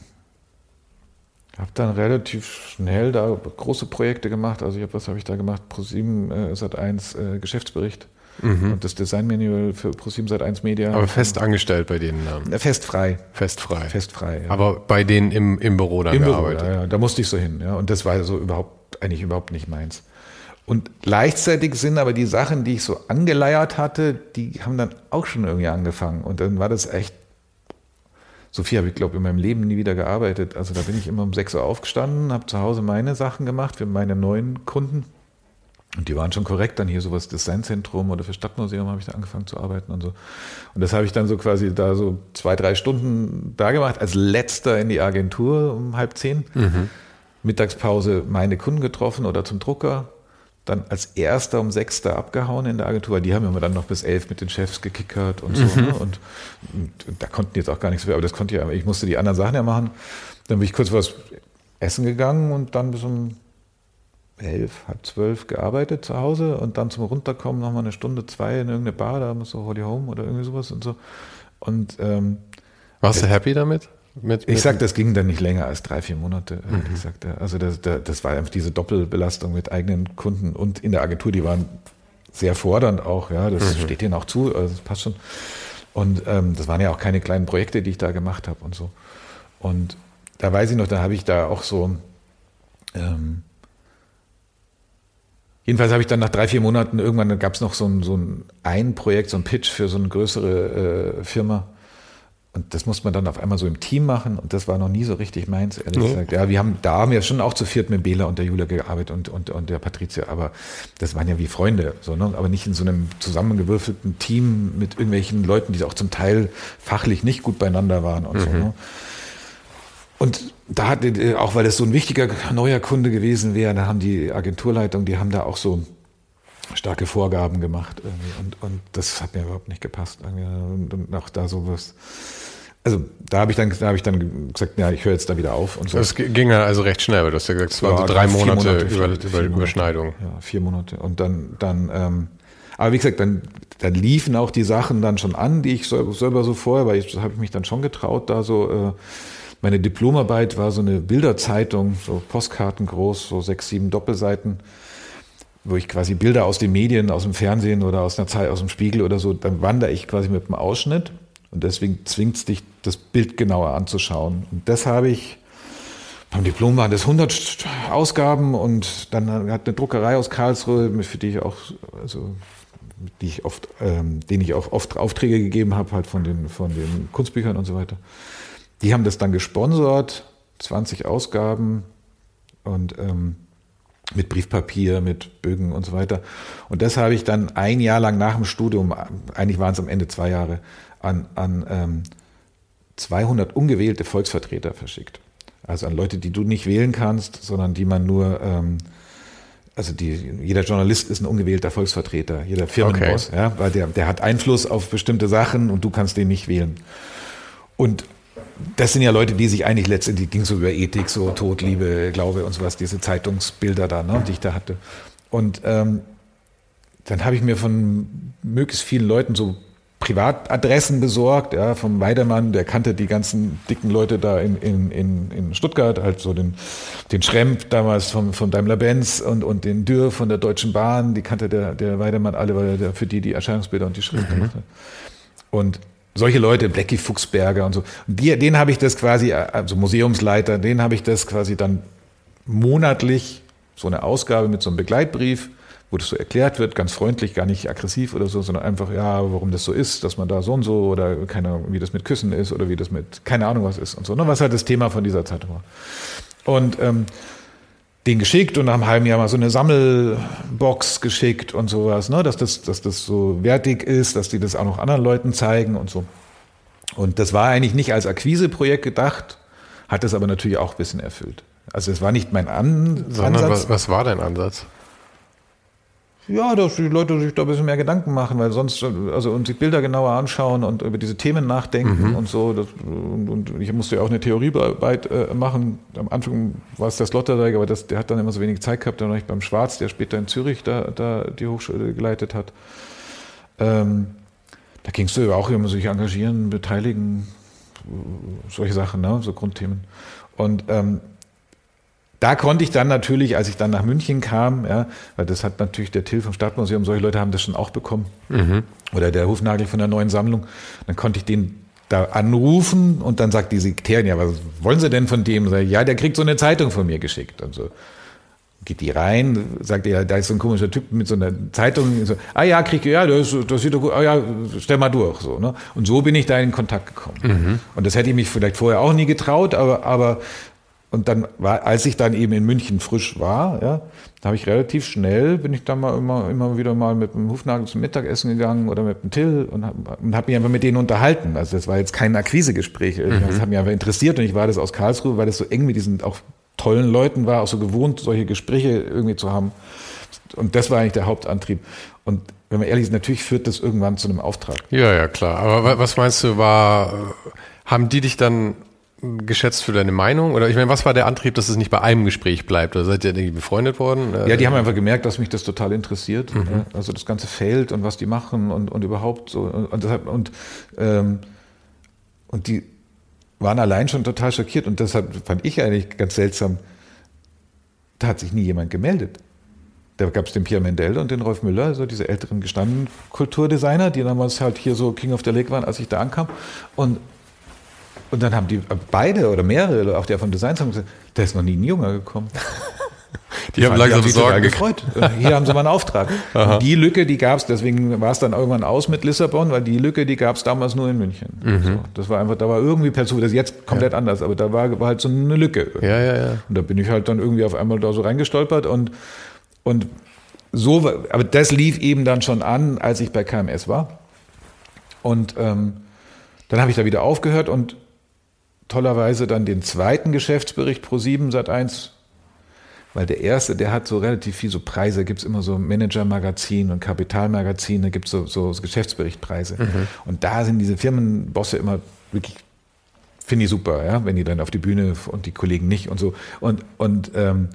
S2: habe dann relativ schnell da große Projekte gemacht. Also ich habe, was habe ich da gemacht? ProSieben äh, Sat eins äh, Geschäftsbericht mhm. und das Designmanual für ProSieben Sat eins Media.
S4: Aber fest angestellt bei denen?
S2: Ähm, festfrei.
S4: Festfrei.
S2: Festfrei, ja.
S4: Aber bei denen im, im Büro dann
S2: Im
S4: gearbeitet?
S2: Büro, ja, ja, da musste ich so hin. Ja. Und das war so überhaupt, eigentlich überhaupt nicht meins. Und gleichzeitig sind aber die Sachen, die ich so angeleiert hatte, die haben dann auch schon irgendwie angefangen. Und dann war das echt, so viel habe ich, glaube ich, in meinem Leben nie wieder gearbeitet. Also da bin ich immer um sechs Uhr aufgestanden, habe zu Hause meine Sachen gemacht für meine neuen Kunden. Und die waren schon korrekt. Dann hier sowas Designzentrum oder für Stadtmuseum habe ich da angefangen zu arbeiten und so. Und das habe ich dann so quasi da so zwei, drei Stunden da gemacht. Als letzter in die Agentur um halb zehn. Mhm. Mittagspause meine Kunden getroffen oder zum Drucker. Dann als erster um sechs da abgehauen in der Agentur. Die haben immer dann noch bis elf mit den Chefs gekickert und so. Mhm. Ne? Und, und, und da konnten die jetzt auch gar nichts mehr, aber das konnte ich ja, ich musste die anderen Sachen ja machen. Dann bin ich kurz was essen gegangen und dann bis um elf, halb zwölf gearbeitet zu Hause und dann zum Runterkommen nochmal eine Stunde, zwei in irgendeine Bar, da so Holly Home oder irgendwie sowas und so. Und ähm,
S4: warst du happy damit? Mit,
S2: ich sag, das ging dann nicht länger als drei, vier Monate. Mhm. Ich sag, also das, das war einfach diese Doppelbelastung mit eigenen Kunden und in der Agentur, die waren sehr fordernd auch, ja, das mhm. steht denen auch zu, also das passt schon. Und ähm, das waren ja auch keine kleinen Projekte, die ich da gemacht habe und so. Und da weiß ich noch, da habe ich da auch so, ähm, jedenfalls habe ich dann nach drei, vier Monaten, irgendwann gab es noch so ein, so ein, ein Projekt, so ein Pitch für so eine größere äh, Firma. Und das muss man dann auf einmal so im Team machen und das war noch nie so richtig meins, ehrlich nee. gesagt. Ja, wir haben, da haben wir schon auch zu viert mit Bela und der Julia gearbeitet und, und, und der Patricia, aber das waren ja wie Freunde, so, ne? Aber nicht in so einem zusammengewürfelten Team mit irgendwelchen Leuten, die auch zum Teil fachlich nicht gut beieinander waren und mhm. so. Ne? Und da hat, auch weil das so ein wichtiger neuer Kunde gewesen wäre, da haben die Agenturleitung, die haben da auch so starke Vorgaben gemacht irgendwie. Und, und das hat mir überhaupt nicht gepasst. Und, und auch da sowas. Also da habe ich dann, da habe ich dann gesagt, ja, ich höre jetzt da wieder auf und so.
S4: Das ging ja also recht schnell, du hast ja gesagt, es waren ja, so drei Monate, Monate über,
S2: vier,
S4: über
S2: vier
S4: Überschneidung.
S2: Ja, vier Monate. Und dann, dann, ähm, aber wie gesagt, dann, dann liefen auch die Sachen dann schon an, die ich selber so vorher, weil ich habe ich mich dann schon getraut, da so, äh, meine Diplomarbeit war so eine Bilderzeitung, so Postkarten groß, so sechs, sieben Doppelseiten, wo ich quasi Bilder aus den Medien, aus dem Fernsehen oder aus einer Zeit, aus dem Spiegel oder so, dann wandere ich quasi mit dem Ausschnitt und deswegen zwingt es dich, das Bild genauer anzuschauen. Und das habe ich, beim Diplom waren das hundert Ausgaben und dann hat eine Druckerei aus Karlsruhe, für die ich auch, also die ich oft, ähm, denen ich auch oft Aufträge gegeben habe, halt von den, von den Kunstbüchern und so weiter. Die haben das dann gesponsert, zwanzig Ausgaben und ähm, mit Briefpapier, mit Bögen und so weiter. Und das habe ich dann ein Jahr lang nach dem Studium, eigentlich waren es am Ende zwei Jahre, an, an ähm, zweihundert ungewählte Volksvertreter verschickt. Also an Leute, die du nicht wählen kannst, sondern die man nur, ähm, also die, jeder Journalist ist ein ungewählter Volksvertreter, jeder Firmenboss, okay. Ja, weil der, der hat Einfluss auf bestimmte Sachen und du kannst den nicht wählen. Und das sind ja Leute, die sich eigentlich letztendlich, ging so über Ethik, so Tod, Liebe, Glaube und sowas, diese Zeitungsbilder da, ne, die ich da hatte. Und ähm, dann habe ich mir von möglichst vielen Leuten so Privatadressen besorgt, ja, vom Weidemann, der kannte die ganzen dicken Leute da in, in, in, in Stuttgart, halt so den, den Schremp damals vom, vom Daimler-Benz und, und den Dürr von der Deutschen Bahn, die kannte der, der Weidemann alle, weil er für die die Erscheinungsbilder und die Schrift mhm. gemacht hat. Und solche Leute, Blackie Fuchsberger und so, die, denen habe ich das quasi, also Museumsleiter, denen habe ich das quasi dann monatlich, so eine Ausgabe mit so einem Begleitbrief, wo das so erklärt wird, ganz freundlich, gar nicht aggressiv oder so, sondern einfach, ja, warum das so ist, dass man da so und so oder keine Ahnung, wie das mit Küssen ist oder wie das mit, keine Ahnung was ist und so, ne, was halt das Thema von dieser Zeitung war. Und ähm, den geschickt und nach einem halben Jahr mal so eine Sammelbox geschickt und sowas, ne, dass das, dass das so wertig ist, dass die das auch noch anderen Leuten zeigen und so. Und das war eigentlich nicht als Akquiseprojekt gedacht, hat es aber natürlich auch ein bisschen erfüllt. Also es war nicht mein An-
S4: Sondern
S2: Ansatz.
S4: Was, was war dein Ansatz?
S2: Ja, dass die Leute sich da ein bisschen mehr Gedanken machen, weil sonst, also und sich Bilder genauer anschauen und über diese Themen nachdenken mhm. und so. Das, und, und ich musste ja auch eine Theoriearbeit äh, machen. Am Anfang war es der Sloterdijk, aber das, der hat dann immer so wenig Zeit gehabt. Dann war ich beim Schwarz, der später in Zürich da, da die Hochschule geleitet hat. Ähm, da ging es ja auch immer sich engagieren, beteiligen, solche Sachen, ne? So Grundthemen. Und ähm, da konnte ich dann natürlich, als ich dann nach München kam, ja, weil das hat natürlich der Till vom Stadtmuseum, solche Leute haben das schon auch bekommen, mhm. oder der Hufnagel von der neuen Sammlung, dann konnte ich den da anrufen und dann sagt die Sekretärin, ja, was wollen Sie denn von dem? Sag ich, ja, der kriegt so eine Zeitung von mir geschickt. Und so geht die rein, sagt ja, da ist so ein komischer Typ mit so einer Zeitung, so, ah ja, krieg ja, das, das sieht doch gut, ah ja, stell mal durch, so, ne? Und so bin ich da in Kontakt gekommen. Mhm. Und das hätte ich mich vielleicht vorher auch nie getraut, aber, aber und dann war, als ich dann eben in München frisch war, ja, da habe ich relativ schnell, bin ich dann mal immer, immer wieder mal mit dem Hufnagel zum Mittagessen gegangen oder mit dem Till und habe hab mich einfach mit denen unterhalten. Also das war jetzt kein Akquisegespräch, mhm. das hat mich einfach interessiert und ich war das aus Karlsruhe, weil das so eng mit diesen auch tollen Leuten war, auch so gewohnt, solche Gespräche irgendwie zu haben. Und das war eigentlich der Hauptantrieb. Und wenn man ehrlich ist, natürlich führt das irgendwann zu einem Auftrag.
S4: Ja, ja, klar. Aber was meinst du, war, haben die dich dann geschätzt für deine Meinung? Oder ich meine, was war der Antrieb, dass es nicht bei einem Gespräch bleibt? Oder seid ihr irgendwie befreundet worden?
S2: Ja, die haben einfach gemerkt, dass mich das total interessiert. Mhm. Also das ganze Feld und was die machen und, und überhaupt so. Und, deshalb, und, ähm, und die waren allein schon total schockiert. Und deshalb fand ich eigentlich ganz seltsam, da hat sich nie jemand gemeldet. Da gab es den Pierre Mendel und den Rolf Müller, also diese älteren gestandenen Kulturdesigner, die damals halt hier so King of the Lake waren, als ich da ankam. Und Und dann haben die beide oder mehrere, auch der von Designs, haben gesagt, da ist noch nie ein Junger gekommen.
S4: Die, die haben langsam Sorgen
S2: gefreut. Hier haben sie mal einen Auftrag. Und die Lücke, die gab es, deswegen war es dann irgendwann aus mit Lissabon, weil die Lücke, die gab es damals nur in München. Mhm. So, das war einfach, da war irgendwie per Zufall, das ist jetzt komplett ja. anders, aber da war, war halt so eine Lücke.
S4: Ja, ja, ja.
S2: Und da bin ich halt dann irgendwie auf einmal da so reingestolpert und, und so, aber das lief eben dann schon an, als ich bei K M S war. Und ähm, dann habe ich da wieder aufgehört und tollerweise dann den zweiten Geschäftsbericht Pro sieben Sat eins, weil der erste, der hat so relativ viel so Preise, gibt es immer so Manager-Magazin und Kapitalmagazin, da gibt es so, so Geschäftsberichtpreise. Mhm. Und da sind diese Firmenbosse immer wirklich, finde ich super, ja, wenn die dann auf die Bühne und die Kollegen nicht und so. Und, und, ähm,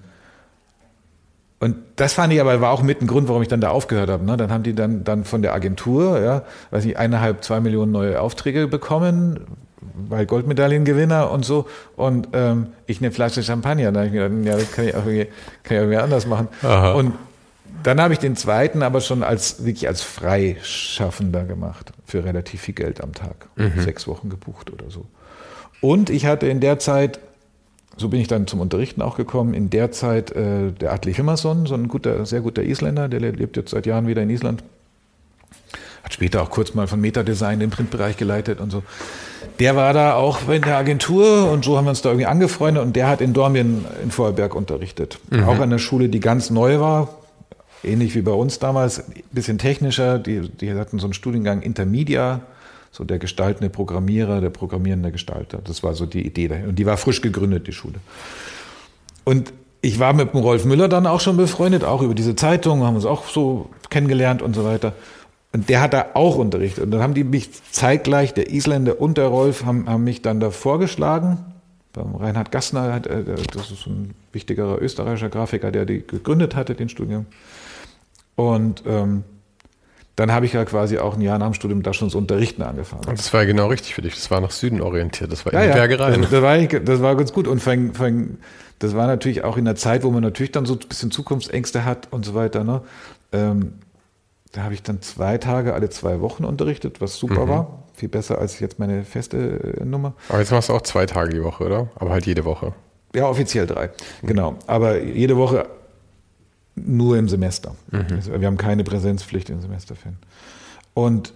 S2: und das fand ich aber, war auch mit ein Grund, warum ich dann da aufgehört habe. Ne? Dann haben die dann, dann von der Agentur, ja, weiß nicht, eineinhalb, zwei Millionen neue Aufträge bekommen, weil Goldmedaillengewinner und so, und ähm, ich eine Flasche Champagner. Da habe ich mir gedacht, ja, das kann ich auch irgendwie, kann ich auch irgendwie anders machen. Aha. Und dann habe ich den zweiten aber schon als wirklich als Freischaffender gemacht, für relativ viel Geld am Tag. Mhm. Sechs Wochen gebucht oder so. Und ich hatte in der Zeit, so bin ich dann zum Unterrichten auch gekommen, in der Zeit äh, der Atle Hilmarsson, so ein guter, sehr guter Isländer, der lebt jetzt seit Jahren wieder in Island. Hat später auch kurz mal von Metadesign den Printbereich geleitet und so. Der war da auch in der Agentur und so haben wir uns da irgendwie angefreundet und der hat in Dornbirn in Vorarlberg unterrichtet. Mhm. Auch an der Schule, die ganz neu war, ähnlich wie bei uns damals, ein bisschen technischer. Die, die hatten so einen Studiengang Intermedia, so der gestaltende Programmierer, der programmierende Gestalter. Das war so die Idee dahin. Und die war frisch gegründet, die Schule. Und ich war mit dem Rolf Müller dann auch schon befreundet, auch über diese Zeitung, haben uns auch so kennengelernt und so weiter. Und der hat da auch unterrichtet. Und dann haben die mich zeitgleich, der Isländer und der Rolf, haben, haben mich dann da vorgeschlagen. Beim Reinhard Gassner, das ist ein wichtigerer österreichischer Grafiker, der die gegründet hatte, den Studiengang. Und ähm, dann habe ich ja quasi auch ein Jahr nach dem Studium da schon das Unterrichten angefangen.
S4: Und das war ja genau richtig für dich. Das war nach Süden orientiert. Das war
S2: ja,
S4: in
S2: ja,
S4: Berge rein.
S2: Das, das, war, das war ganz gut. Und vor allem, vor allem, das war natürlich auch in der Zeit, wo man natürlich dann so ein bisschen Zukunftsängste hat und so weiter. Ne? Ähm, da habe ich dann zwei Tage alle zwei Wochen unterrichtet, was super mhm. war. Viel besser als jetzt meine feste äh, Nummer.
S4: Aber jetzt machst du auch zwei Tage die Woche, oder? Aber halt jede Woche.
S2: Ja, offiziell drei. Mhm. Genau. Aber jede Woche nur im Semester. Mhm. Also wir haben keine Präsenzpflicht im Semesterferien. Und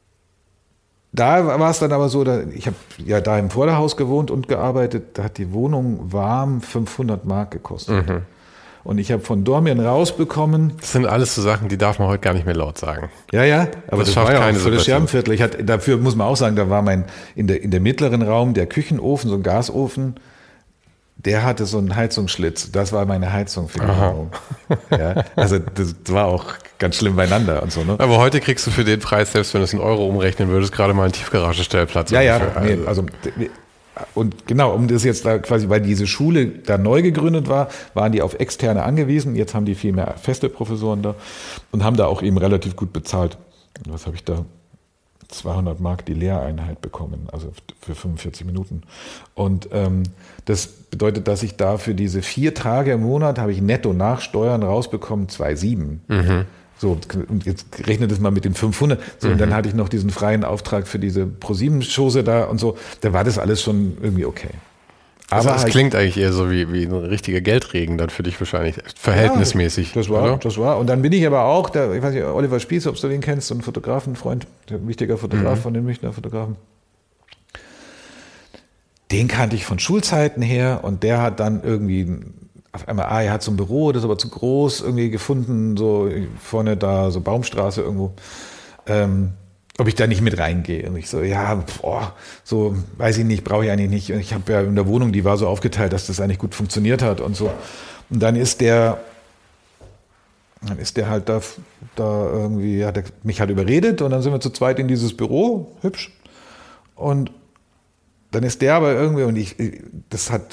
S2: da war es dann aber so, da, ich habe ja da im Vorderhaus gewohnt und gearbeitet, da hat die Wohnung warm fünfhundert Mark gekostet. Mhm. Und ich habe von Dormien rausbekommen.
S4: Das sind alles so Sachen, die darf man heute gar nicht mehr laut sagen.
S2: Ja, ja, aber das, das war ja auch für das
S4: Situation.
S2: Scherbenviertel. Ich hatte, dafür muss man auch sagen, da war mein, in der, in der mittleren Raum der Küchenofen, so ein Gasofen, der hatte so einen Heizungsschlitz. Das war meine Heizung für die Wohnung. Ja, also das war auch ganz schlimm beieinander und so. Ne?
S4: Aber heute kriegst du für den Preis, selbst wenn du es in Euro umrechnen würdest, gerade mal einen Tiefgaragestellplatz.
S2: Ja, ja, nee, also und genau, um das jetzt da quasi, weil diese Schule da neu gegründet war, waren die auf Externe angewiesen. Jetzt haben die viel mehr feste Professoren da und haben da auch eben relativ gut bezahlt. Was habe ich da? zweihundert Mark die Lehreinheit bekommen, also für fünfundvierzig Minuten. Und ähm, das bedeutet, dass ich da für diese vier Tage im Monat habe ich netto nach Steuern rausbekommen zwei Komma sieben. Mhm. So, und jetzt rechnet es mal mit den fünfhundert. So, mhm. Und dann hatte ich noch diesen freien Auftrag für diese ProSieben-Chose da und so. Da war das alles schon irgendwie okay.
S4: Aber also das halt, klingt eigentlich eher so wie, wie ein richtiger Geldregen dann für dich wahrscheinlich, verhältnismäßig.
S2: Ja, das war, oder? das war. Und dann bin ich aber auch, der, ich weiß nicht, Oliver Spieß, ob du den kennst, so ein Fotografenfreund, der wichtiger Fotograf mhm. von den Münchner Fotografen. Den kannte ich von Schulzeiten her und der hat dann irgendwie auf einmal, ah, er hat so ein Büro, das ist aber zu groß irgendwie gefunden, so vorne da, so Baumstraße irgendwo. Ähm, ob ich da nicht mit reingehe. Und ich so, ja, boah, so, weiß ich nicht, brauche ich eigentlich nicht. Und ich habe ja in der Wohnung, die war so aufgeteilt, dass das eigentlich gut funktioniert hat und so. Und dann ist der, dann ist der halt da, da irgendwie, hat er mich halt überredet und dann sind wir zu zweit in dieses Büro, hübsch. Und dann ist der aber irgendwie, und ich, das hat,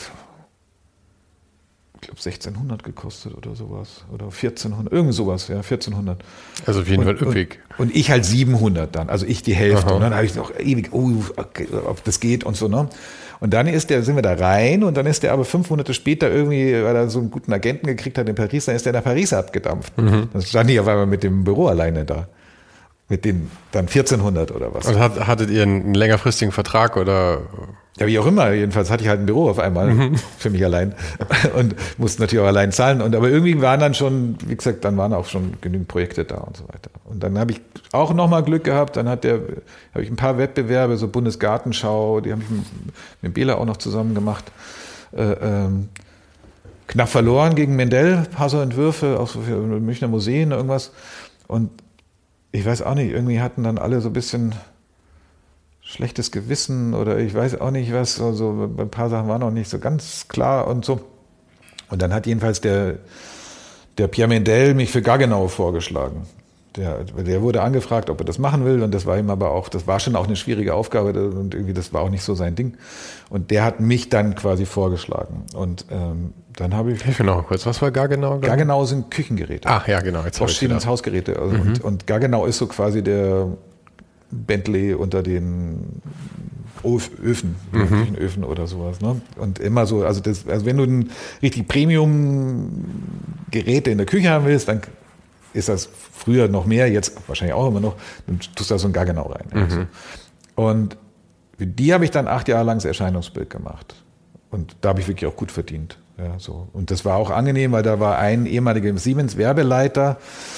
S2: ich glaube, sechzehnhundert gekostet oder sowas. Oder vierzehnhundert, irgendwie sowas, ja, vierzehnhundert.
S4: Also auf jeden Fall üppig.
S2: Und, und ich halt siebenhundert dann, also ich die Hälfte. Aha. Und dann habe ich noch ewig, oh, okay, ob das geht und so, ne? Und dann ist der, sind wir da rein und dann ist der aber fünf Monate später irgendwie, weil er so einen guten Agenten gekriegt hat in Paris, dann ist der nach Paris abgedampft. Mhm. Dann stand ich auf einmal mit dem Büro alleine da. Mit den dann vierzehnhundert oder was.
S4: Und hat, hattet ihr einen längerfristigen Vertrag oder?
S2: Ja, wie auch immer. Jedenfalls hatte ich halt ein Büro auf einmal mhm. für mich allein und musste natürlich auch allein zahlen. Und aber irgendwie waren dann schon, wie gesagt, dann waren auch schon genügend Projekte da und so weiter. Und dann habe ich auch nochmal Glück gehabt. Dann hat der, habe ich ein paar Wettbewerbe, so Bundesgartenschau, die habe ich mit, mit Bela auch noch zusammen gemacht. Äh, ähm, knapp verloren gegen Mendel, ein paar so Entwürfe, auch so für Münchner Museen, irgendwas. Und ich weiß auch nicht, irgendwie hatten dann alle so ein bisschen schlechtes Gewissen oder ich weiß auch nicht was, also ein paar Sachen waren noch nicht so ganz klar und so. Und dann hat jedenfalls der, der Pierre Mendel mich für Gaggenau vorgeschlagen. Der, der wurde angefragt, ob er das machen will und das war ihm aber auch, das war schon auch eine schwierige Aufgabe und irgendwie das war auch nicht so sein Ding. Und der hat mich dann quasi vorgeschlagen und ähm, dann habe ich...
S4: Hilf mir noch kurz, was war Gaggenau?
S2: Gaggenau sind Küchengeräte.
S4: Ach ja, genau. Jetzt
S2: Bosch Siemens Hausgeräte. Also mhm. und, und Gaggenau ist so quasi der Bentley unter den Öfen, mhm. Küchenöfen oder sowas. Ne? Und immer so, also, das, also wenn du ein richtig Premium-Geräte in der Küche haben willst, dann ist das früher noch mehr, jetzt wahrscheinlich auch immer noch, dann tust du da so ein Gaggenau rein. Mhm. Also. Und die habe ich dann acht Jahre lang das Erscheinungsbild gemacht. Und da habe ich wirklich auch gut verdient. Ja, so. Und das war auch angenehm, weil da war ein ehemaliger Siemens-Werbeleiter,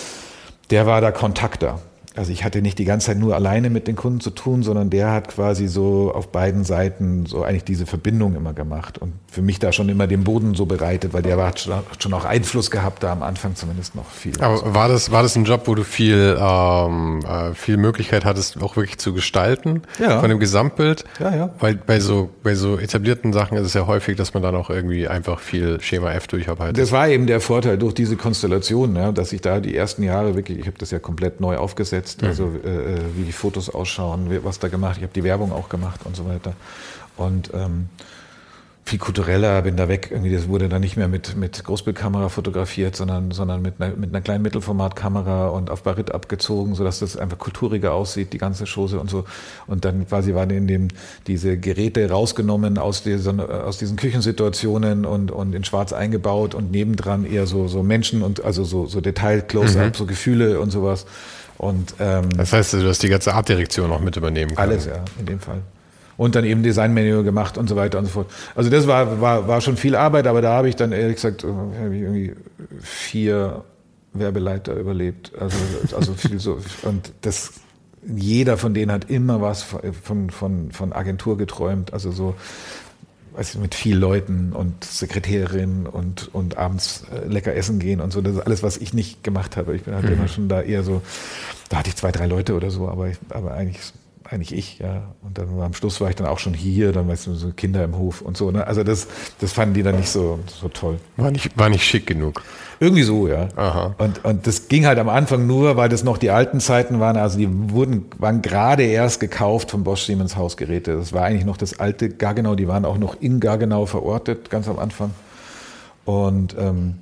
S2: der war da Kontakter. Also ich hatte nicht die ganze Zeit nur alleine mit den Kunden zu tun, sondern der hat quasi so auf beiden Seiten so eigentlich diese Verbindung immer gemacht und für mich da schon immer den Boden so bereitet, weil der war, hat schon auch Einfluss gehabt, da am Anfang zumindest noch viel.
S4: Aber so. war das war das ein Job, wo du viel ähm, viel Möglichkeit hattest, auch wirklich zu gestalten ja. von dem Gesamtbild?
S2: Ja, ja.
S4: Weil bei so bei so etablierten Sachen ist es ja häufig, dass man dann auch irgendwie einfach viel Schema F durcharbeitet.
S2: Das war eben der Vorteil durch diese Konstellation, ja, dass ich da die ersten Jahre wirklich, ich habe das ja komplett neu aufgesetzt. Also äh, wie die Fotos ausschauen, was da gemacht, ich habe die Werbung auch gemacht und so weiter. Und ähm, viel kultureller, bin da weg. Irgendwie, das wurde dann nicht mehr mit, mit Großbildkamera fotografiert, sondern, sondern mit einer, mit einer kleinen Mittelformatkamera und auf Barit abgezogen, sodass das einfach kulturiger aussieht, die ganze Chose und so. Und dann quasi waren in dem, diese Geräte rausgenommen aus diesen, aus diesen Küchensituationen und, und in schwarz eingebaut und nebendran eher so, so Menschen und also so, so Detail-Close-Up, mhm. so Gefühle und sowas. Und, ähm,
S4: das heißt, du hast die ganze Artdirektion auch mit übernehmen können.
S2: Alles, ja, in dem Fall. Und dann eben Designmanual gemacht und so weiter und so fort. Also das war, war, war schon viel Arbeit, aber da habe ich dann ehrlich gesagt habe ich irgendwie vier Werbeleiter überlebt. Also, also viel so. Und das, jeder von denen hat immer was von, von, von Agentur geträumt. Also so, weiß ich, mit viel Leuten und Sekretärin und, und abends lecker essen gehen und so. Das ist alles, was ich nicht gemacht habe. Ich bin halt mhm. immer schon da eher so, da hatte ich zwei, drei Leute oder so, aber, ich, aber eigentlich eigentlich ich, ja. Und dann am Schluss war ich dann auch schon hier, dann weißt du, so Kinder im Hof und so, ne? Also das, das fanden die dann nicht so, so toll.
S4: War nicht, war nicht schick genug.
S2: Irgendwie so, ja.
S4: Aha.
S2: Und, und das ging halt am Anfang nur, weil das noch die alten Zeiten waren, also die wurden, waren gerade erst gekauft von Bosch Siemens Hausgeräte. Das war eigentlich noch das alte Gaggenau, die waren auch noch in Gaggenau verortet, ganz am Anfang. Und, ähm,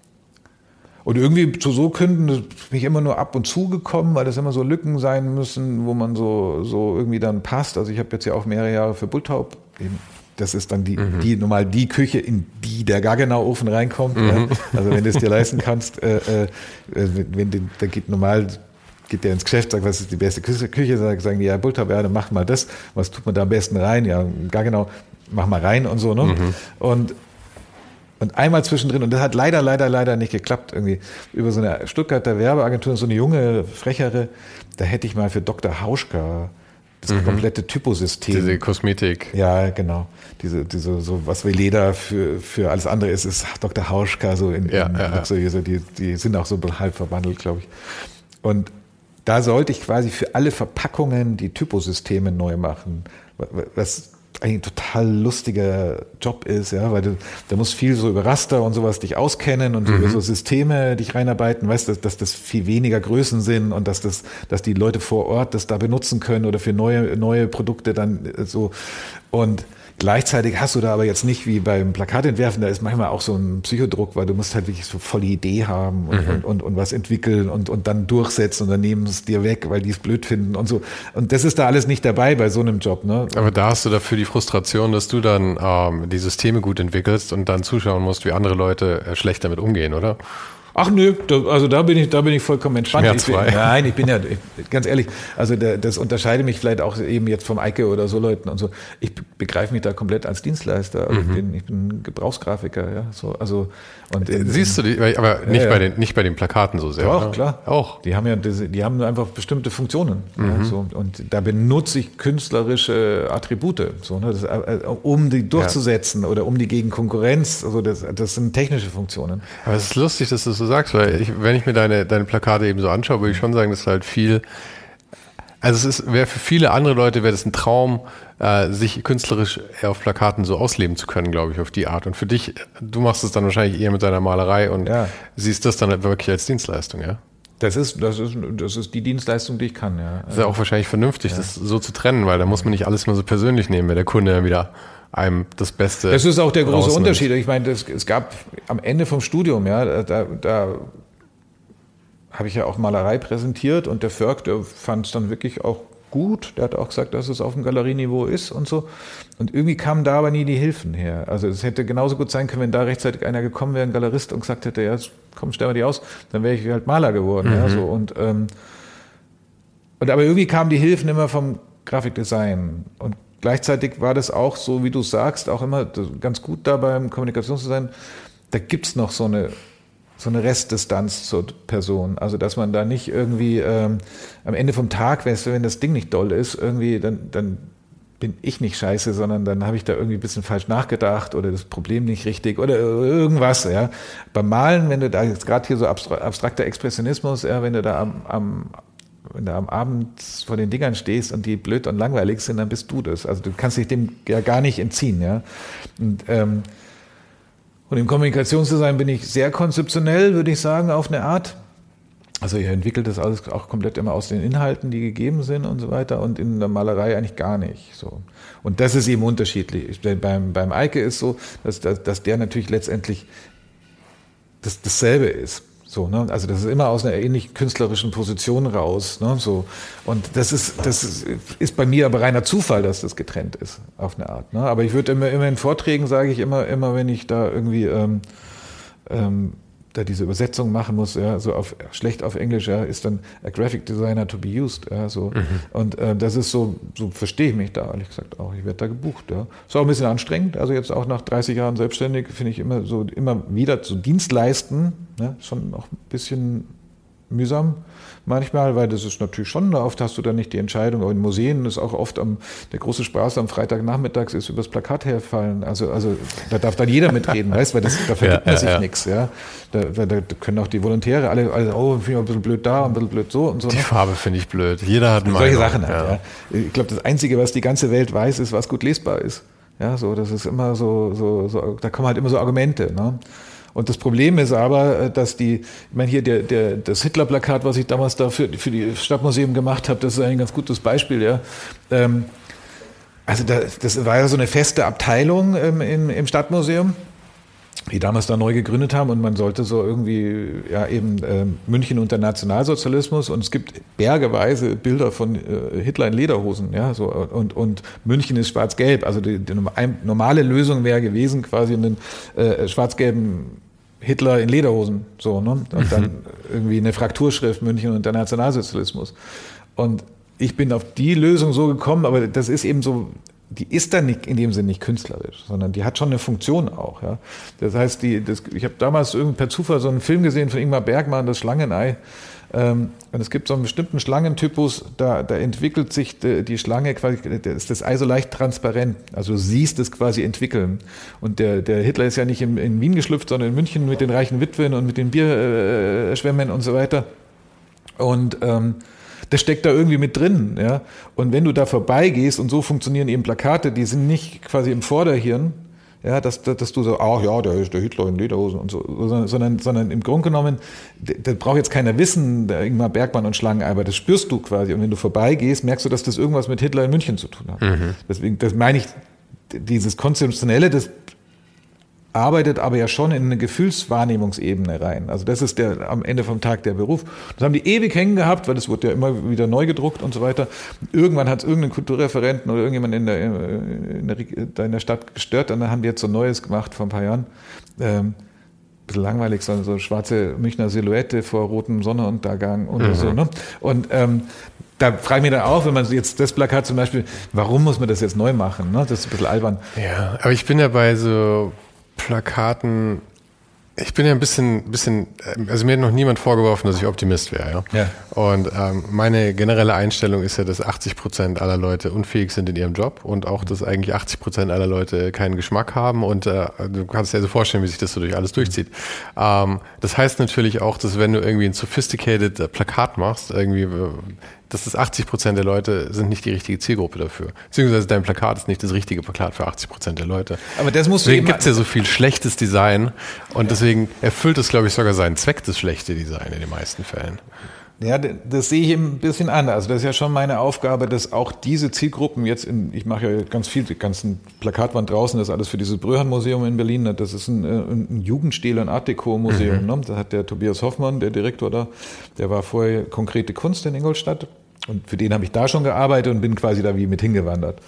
S2: Und irgendwie zu so Kunden bin ich immer nur ab und zu gekommen, weil das immer so Lücken sein müssen, wo man so, so irgendwie dann passt. Also ich habe jetzt ja auch mehrere Jahre für Bulthaup. Das ist dann die, mhm. die normal die Küche, in die der Gaggenau-Ofen reinkommt. Mhm. Ja. Also wenn du es dir leisten kannst, äh, äh, wenn den, da geht normal, geht der ins Geschäft, sagt, was ist die beste Küche, sagen die, ja, Bulthaup, ja, dann mach mal das. Was tut man da am besten rein? Ja, Gaggenau, mach mal rein und so, ne? Mhm. Und Und einmal zwischendrin, und das hat leider, leider, leider nicht geklappt, irgendwie über so eine Stuttgarter Werbeagentur, so eine junge, frechere, da hätte ich mal für Doktor Hauschka das mhm. komplette Typosystem.
S4: Diese Kosmetik.
S2: Ja, genau. Diese, diese, so, was Veleda für, für alles andere ist, ist Doktor Hauschka, so in,
S4: ja,
S2: in
S4: ja,
S2: Luxury, so, die, die sind auch so halb verwandelt, glaube ich. Und da sollte ich quasi für alle Verpackungen die Typosysteme neu machen, was eigentlich ein total lustiger Job ist, ja, weil du, da musst viel so über Raster und sowas dich auskennen und mhm. über so Systeme dich reinarbeiten, weißt du, dass, dass das viel weniger Größen sind und dass das, dass die Leute vor Ort das da benutzen können oder für neue, neue Produkte dann so. Und gleichzeitig hast du da aber jetzt nicht wie beim Plakatentwerfen, da ist manchmal auch so ein Psychodruck, weil du musst halt wirklich so voll die Idee haben und, mhm. und, und, und was entwickeln und, und dann durchsetzen und dann nehmen es dir weg, weil die es blöd finden und so. Und das ist da alles nicht dabei bei so einem Job, ne?
S4: Aber da hast du dafür die Frustration, dass du dann ähm, die Systeme gut entwickelst und dann zuschauen musst, wie andere Leute äh, schlecht damit umgehen, oder?
S2: Ach nö, da, also da bin ich, da bin ich vollkommen entspannt.
S4: Schmerzfrei.
S2: Ich bin, nein, ich bin ja, ich, ganz ehrlich, also der, das unterscheidet mich vielleicht auch eben jetzt vom Eike oder so Leuten und so. Ich begreife mich da komplett als Dienstleister. Also mhm. ich, bin, ich bin Gebrauchsgrafiker, ja, so, also und in,
S4: siehst du die, aber nicht ja, bei den, nicht bei den Plakaten so sehr.
S2: Doch,
S4: oder?
S2: Klar.
S4: Auch.
S2: Die haben ja, diese, die haben nur einfach bestimmte Funktionen.
S4: Mhm.
S2: Ja, so, und da benutze ich künstlerische Attribute, so, ne, das, um die durchzusetzen ja. oder um die gegen Konkurrenz. Also das, das sind technische Funktionen.
S4: Aber es ist lustig, dass du das so sagst, weil ich, wenn ich mir deine, deine Plakate eben so anschaue, würde ich schon sagen, dass halt viel, also es ist, wäre für viele andere Leute wäre das ein Traum, äh, sich künstlerisch auf Plakaten so ausleben zu können, glaube ich, auf die Art. Und für dich, du machst es dann wahrscheinlich eher mit deiner Malerei und ja. siehst das dann wirklich als Dienstleistung, ja?
S2: Das ist, das ist, das ist die Dienstleistung, die ich kann, ja.
S4: Das ist ja auch wahrscheinlich vernünftig, ja. das so zu trennen, weil da muss man nicht alles mal so persönlich nehmen, wenn der Kunde dann wieder einem das Beste.
S2: Das ist auch der große Unterschied. Ich meine, das, es gab am Ende vom Studium, ja, da, da habe ich ja auch Malerei präsentiert und der Förg, der fand es dann wirklich auch gut. Der hat auch gesagt, dass es auf dem Galerieniveau ist und so. Und irgendwie kamen da aber nie die Hilfen her. Also es hätte genauso gut sein können, wenn da rechtzeitig einer gekommen wäre, ein Galerist, und gesagt hätte, ja, komm, stell mal die aus, dann wäre ich halt Maler geworden. Mhm. Ja, so. Und, ähm, und aber irgendwie kamen die Hilfen immer vom Grafikdesign. Und gleichzeitig war das auch so, wie du sagst, auch immer ganz gut da beim Kommunikationsdesign. Da gibt's noch so eine so eine Restdistanz zur Person. Also dass man da nicht irgendwie ähm, am Ende vom Tag, wenn das Ding nicht doll ist, irgendwie dann, dann bin ich nicht scheiße, sondern dann habe ich da irgendwie ein bisschen falsch nachgedacht oder das Problem nicht richtig oder irgendwas. Ja. Beim Malen, wenn du da jetzt gerade hier so abstrakter Expressionismus, ja, wenn du da am, am wenn du am Abend vor den Dingern stehst und die blöd und langweilig sind, dann bist du das. Also du kannst dich dem ja gar nicht entziehen. Ja. Und ähm, Und im Kommunikationsdesign bin ich sehr konzeptionell, würde ich sagen, auf eine Art. Also er entwickelt das alles auch komplett immer aus den Inhalten, die gegeben sind und so weiter und in der Malerei eigentlich gar nicht. So. Und das ist eben unterschiedlich. Beim, beim Eike ist so, dass, dass, dass der natürlich letztendlich das, dasselbe ist. So, ne? Also das ist immer aus einer ähnlich künstlerischen Position raus. Ne? So. Und das ist, das ist, ist bei mir aber reiner Zufall, dass das getrennt ist, auf eine Art. Ne? Aber ich würde immer, immer in Vorträgen, sage ich immer, immer wenn ich da irgendwie ähm, ähm, da diese Übersetzung machen muss, ja, so auf schlecht auf Englisch, ja, ist dann a graphic designer to be used, ja, so. Mhm. Und äh, das ist so, so verstehe ich mich da, ehrlich gesagt auch. Ich werde da gebucht, ja. Ist auch ein bisschen anstrengend, also jetzt auch nach dreißig Jahren selbstständig, finde ich immer so, immer wieder so Dienst leisten, ne, schon auch ein bisschen mühsam manchmal, weil das ist natürlich schon, oft hast du dann nicht die Entscheidung, aber in Museen ist auch oft am, der große Spaß am Freitagnachmittags ist übers Plakat herfallen, also, also da darf dann jeder mitreden, weißt, weil das, da vergibt ja, man ja, sich ja. nichts, ja. Da, da, da können auch die Volontäre alle, alle oh, finde ich ein bisschen blöd da, ein bisschen blöd so und so.
S4: Die
S2: ne?
S4: Farbe finde ich blöd, jeder hat eine
S2: Solche
S4: Meinung.
S2: Sachen halt, ja. Ja. Ich glaube, das Einzige, was die ganze Welt weiß, ist, was gut lesbar ist. Ja, so, das ist immer so, so, so da kommen halt immer so Argumente, ne? Und das Problem ist aber, dass die, ich meine hier der, der, das Hitler-Plakat, was ich damals da für, für die Stadtmuseum gemacht habe, das ist ein ganz gutes Beispiel, ja. Ähm, also da, das war ja so eine feste Abteilung ähm, im, im Stadtmuseum, die damals da neu gegründet haben und man sollte so irgendwie, ja eben ähm, München unter Nationalsozialismus und es gibt bergeweise Bilder von äh, Hitler in Lederhosen, ja, so und, und München ist schwarz-gelb, also die, die normale Lösung wäre gewesen, quasi einen äh, schwarz-gelben Hitler in Lederhosen, so, ne? Und dann irgendwie eine Frakturschrift München und der Nationalsozialismus. Und ich bin auf die Lösung so gekommen, aber das ist eben so, die ist dann nicht in dem Sinne nicht künstlerisch, sondern die hat schon eine Funktion auch, ja. Das heißt, die, das, ich habe damals irgendwie per Zufall so einen Film gesehen von Ingmar Bergman, das Schlangenei. Ähm, und es gibt so einen bestimmten Schlangentypus, da, da entwickelt sich die, die Schlange quasi, da ist das Ei so leicht transparent. Also du siehst es quasi entwickeln. Und der, der Hitler ist ja nicht in, in Wien geschlüpft, sondern in München mit den reichen Witwen und mit den Bierschwämmen und so weiter. Und ähm, das steckt da irgendwie mit drin, ja. Und wenn du da vorbeigehst, und so funktionieren eben Plakate, die sind nicht quasi im Vorderhirn, ja, dass, dass du so, ach ja, der ist der Hitler in Lederhosen und so, sondern, sondern im Grunde genommen, da braucht jetzt keiner wissen, der Ingmar Bergman und Schlangenei, aber das spürst du quasi. Und wenn du vorbeigehst, merkst du, dass das irgendwas mit Hitler in München zu tun hat. Mhm. Deswegen, das meine ich, dieses Konzeptionelle, das arbeitet aber ja schon in eine Gefühlswahrnehmungsebene rein. Also das ist der am Ende vom Tag der Beruf. Das haben die ewig hängen gehabt, weil das wurde ja immer wieder neu gedruckt und so weiter. Irgendwann hat es irgendeinen Kulturreferenten oder irgendjemand in der, in der, in der Stadt gestört und dann haben die jetzt so Neues gemacht vor ein paar Jahren. Ähm, bisschen langweilig, so, so schwarze Münchner Silhouette vor rotem Sonnenuntergang und mhm. so. Ne? Und ähm, da frage ich mich dann auch, wenn man jetzt das Plakat zum Beispiel, warum muss man das jetzt neu machen? Ne? Das ist ein bisschen albern.
S4: Ja, aber ich bin ja bei so Plakaten, ich bin ja ein bisschen, bisschen, also mir hat noch niemand vorgeworfen, dass ich Optimist wäre. Ja? Ja. Und ähm, meine generelle Einstellung ist ja, dass achtzig Prozent aller Leute unfähig sind in ihrem Job und auch, dass eigentlich achtzig Prozent aller Leute keinen Geschmack haben und äh, du kannst dir so vorstellen, wie sich das so durch alles durchzieht. Ähm, das heißt natürlich auch, dass wenn du irgendwie ein sophisticated äh, Plakat machst, irgendwie dass das achtzig Prozent der Leute sind nicht die richtige Zielgruppe dafür. Beziehungsweise dein Plakat ist nicht das richtige Plakat für achtzig Prozent der Leute.
S2: Aber das muss
S4: deswegen gibt es ja so viel schlechtes Design und ja. deswegen erfüllt es, glaube ich, sogar seinen Zweck, das schlechte Design in den meisten Fällen.
S2: Ja, das sehe ich ein bisschen anders. Also das ist ja schon meine Aufgabe, dass auch diese Zielgruppen jetzt in, ich mache ja ganz viel, die ganzen Plakatwand draußen, das ist alles für dieses Bröhan-Museum in Berlin, das ist ein, ein Jugendstil, ein Art-Deco-Museum. Mhm. Ne? Da hat der Tobias Hoffmann, der Direktor da, der war vorher konkrete Kunst in Ingolstadt und für den habe ich da schon gearbeitet und bin quasi da wie mit hingewandert.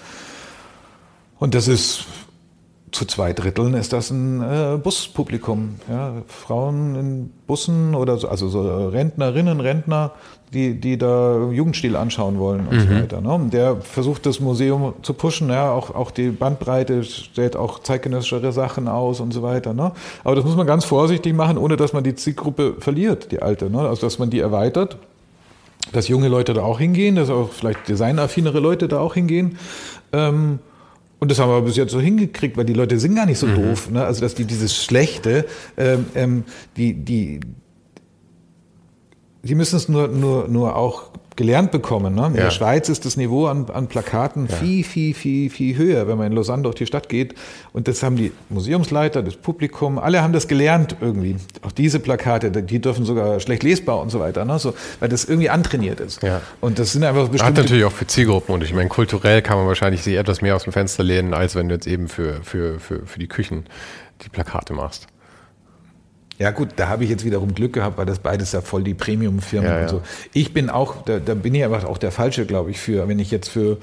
S2: Und das ist zu zwei Dritteln ist das ein äh, Buspublikum, ja, Frauen in Bussen oder so, also so Rentnerinnen, Rentner, die, die da Jugendstil anschauen wollen und mhm. so weiter. Ne? Und der versucht das Museum zu pushen, ja, auch, auch die Bandbreite stellt auch zeitgenössischere Sachen aus und so weiter. Ne? Aber das muss man ganz vorsichtig machen, ohne dass man die Zielgruppe verliert, die alte. Ne? Also dass man die erweitert, dass junge Leute da auch hingehen, dass auch vielleicht designaffinere Leute da auch hingehen. Ähm, Und das haben wir bis jetzt so hingekriegt, weil die Leute sind gar nicht so mhm. doof. Ne? Also dass die dieses Schlechte, ähm, ähm, die, die, Sie müssen es nur, nur, nur auch gelernt bekommen. Ne? In
S4: ja.
S2: der Schweiz ist das Niveau an, an Plakaten ja. viel, viel, viel, viel höher, wenn man in Lausanne durch die Stadt geht. Und das haben die Museumsleiter, das Publikum, alle haben das gelernt irgendwie. Auch diese Plakate, die dürfen sogar schlecht lesbar und so weiter, ne? So, weil das irgendwie antrainiert ist.
S4: Ja.
S2: Und das sind einfach bestimmte...
S4: Hat natürlich auch für Zielgruppen. Und ich meine, kulturell kann man wahrscheinlich sich etwas mehr aus dem Fenster lehnen, als wenn du jetzt eben für, für, für, für die Küchen die Plakate machst.
S2: Ja gut, da habe ich jetzt wiederum Glück gehabt, weil das beides ja voll die Premium-Firmen
S4: ja, ja.
S2: und so. Ich bin auch, da, da bin ich einfach auch der Falsche, glaube ich, für, wenn ich jetzt für,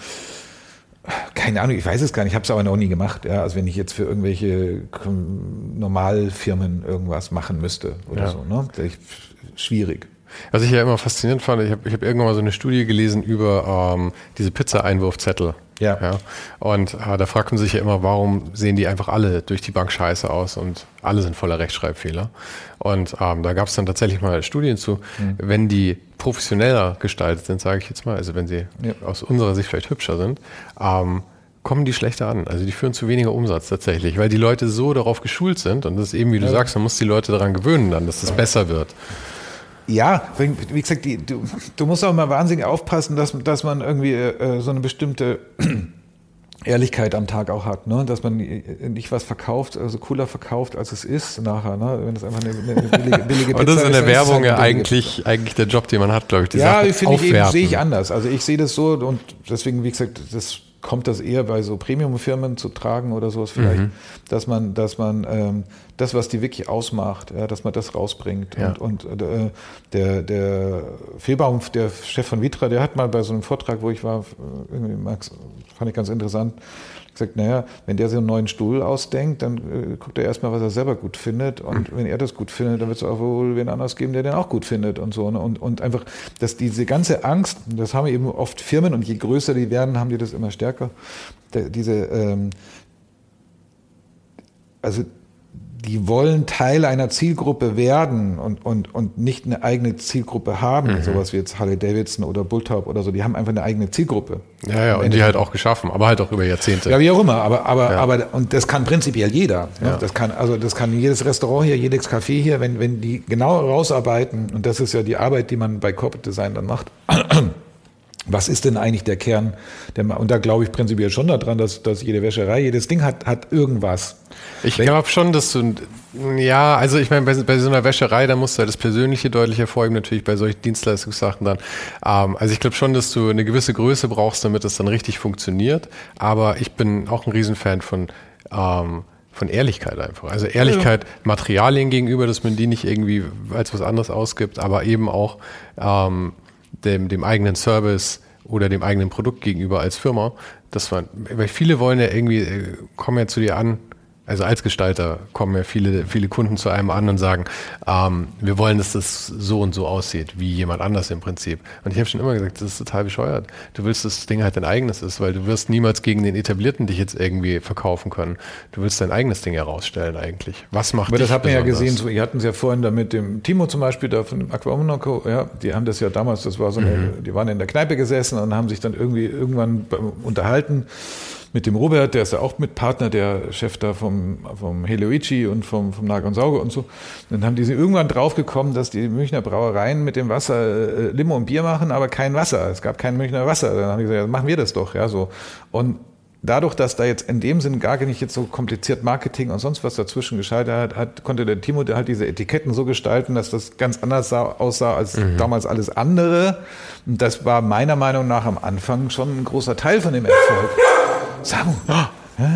S2: keine Ahnung, ich weiß es gar nicht, ich habe es aber noch nie gemacht, ja, also wenn ich jetzt für irgendwelche Normalfirmen irgendwas machen müsste oder
S4: ja.
S2: so, ne, ich, schwierig.
S4: Was ich ja immer faszinierend fand, ich habe ich hab irgendwann mal so eine Studie gelesen über ähm, diese Pizza-Einwurfzettel.
S2: Ja.
S4: ja. Und äh, da fragt man sich ja immer, warum sehen die einfach alle durch die Bank scheiße aus und alle sind voller Rechtschreibfehler. Und ähm, da gab es dann tatsächlich mal Studien zu, mhm. wenn die professioneller gestaltet sind, sage ich jetzt mal, also wenn sie ja. aus unserer Sicht vielleicht hübscher sind, ähm, kommen die schlechter an. Also die führen zu weniger Umsatz tatsächlich, weil die Leute so darauf geschult sind und das ist eben, wie du ja. sagst, man muss die Leute daran gewöhnen dann, dass das ja. besser wird.
S2: Ja, wie gesagt, die, du, du musst auch mal wahnsinnig aufpassen, dass, dass man irgendwie äh, so eine bestimmte Ehrlichkeit am Tag auch hat, ne? Dass man nicht was verkauft, also cooler verkauft, als es ist nachher, ne? Wenn das einfach eine, eine billige, billige Pizza ist.
S4: Und das ist in der
S2: ist,
S4: Werbung ja
S2: halt
S4: eigentlich, eigentlich der Job, den man hat, glaube ich. Die
S2: ja,
S4: Sachen
S2: finde ich eben, sehe ich
S4: aufwerten.
S2: anders. Also ich sehe das so und deswegen, wie gesagt, das kommt das eher bei so Premium-Firmen zu tragen oder sowas vielleicht, mhm. dass man, dass man ähm, das, was die wirklich ausmacht, ja, dass man das rausbringt.
S4: Ja.
S2: Und, und äh, der, der Fehlbaum, der Chef von Vitra, der hat mal bei so einem Vortrag, wo ich war, irgendwie Max, fand ich ganz interessant, gesagt, naja, wenn der so einen neuen Stuhl ausdenkt, dann äh, guckt er erstmal, was er selber gut findet und mhm. wenn er das gut findet, dann wird es auch wohl wen anders geben, der den auch gut findet und so. Ne? Und, und einfach, dass diese ganze Angst, das haben eben oft Firmen und je größer die werden, haben die das immer stärker, der, diese, ähm, also die wollen Teil einer Zielgruppe werden und, und, und nicht eine eigene Zielgruppe haben, mhm. sowas wie jetzt Harley-Davidson oder Bulltop oder so, die haben einfach eine eigene Zielgruppe.
S4: Ja, ja, und die halt auch geschaffen, aber halt auch über Jahrzehnte.
S2: Ja, wie auch immer, aber, aber,
S4: ja.
S2: aber, und das kann prinzipiell jeder. Ne?
S4: Ja.
S2: Das kann, also das kann jedes Restaurant hier, jedes Café hier, wenn, wenn die genau rausarbeiten, und das ist ja die Arbeit, die man bei Corporate Design dann macht. Was ist denn eigentlich der Kern? Der, und da glaube ich prinzipiell schon daran, dass, dass jede Wäscherei, jedes Ding hat, hat irgendwas.
S4: Ich glaube schon, dass du, ja, also ich meine, bei, bei so einer Wäscherei, da musst du halt das Persönliche deutlich hervorheben, natürlich bei solchen Dienstleistungssachen dann. Ähm, also ich glaube schon, dass du eine gewisse Größe brauchst, damit das dann richtig funktioniert. Aber ich bin auch ein Riesenfan von, ähm, von Ehrlichkeit einfach. Also Ehrlichkeit ja. Materialien gegenüber, dass man die nicht irgendwie als was anderes ausgibt, aber eben auch ähm, dem, dem eigenen Service oder dem eigenen Produkt gegenüber als Firma. Das war, weil viele wollen ja irgendwie, kommen ja zu dir an, also als Gestalter kommen ja viele, viele Kunden zu einem an und sagen, ähm, wir wollen, dass das so und so aussieht, wie jemand anders im Prinzip. Und ich habe schon immer gesagt, das ist total bescheuert. Du willst, dass das Ding halt dein eigenes ist, weil du wirst niemals gegen den Etablierten dich jetzt irgendwie verkaufen können. Du willst dein eigenes Ding herausstellen eigentlich. Was macht
S2: Aber
S4: dich
S2: das hat man ja
S4: besonders?
S2: gesehen, so, ihr hatten es ja vorhin da mit dem Timo zum Beispiel, da von dem Aqua Monaco, ja, die haben das ja damals, das war so eine, mhm. die waren in der Kneipe gesessen und haben sich dann irgendwie irgendwann unterhalten mit dem Robert, der ist ja auch Mitpartner, der Chef da vom, vom Helioichi und vom, vom Nagel und Sauge und so. Dann haben die sich irgendwann draufgekommen, dass die Münchner Brauereien mit dem Wasser äh, Limo und Bier machen, aber kein Wasser. Es gab kein Münchner Wasser. Dann haben die gesagt, ja, machen wir das doch, ja, so. Und dadurch, dass da jetzt in dem Sinn gar nicht jetzt so kompliziert Marketing und sonst was dazwischen geschaltet hat, hat, konnte der Timo der halt diese Etiketten so gestalten, dass das ganz anders sah, aussah als mhm. damals alles andere. Und das war meiner Meinung nach am Anfang schon ein großer Teil von dem Erfolg. Samu. Ja.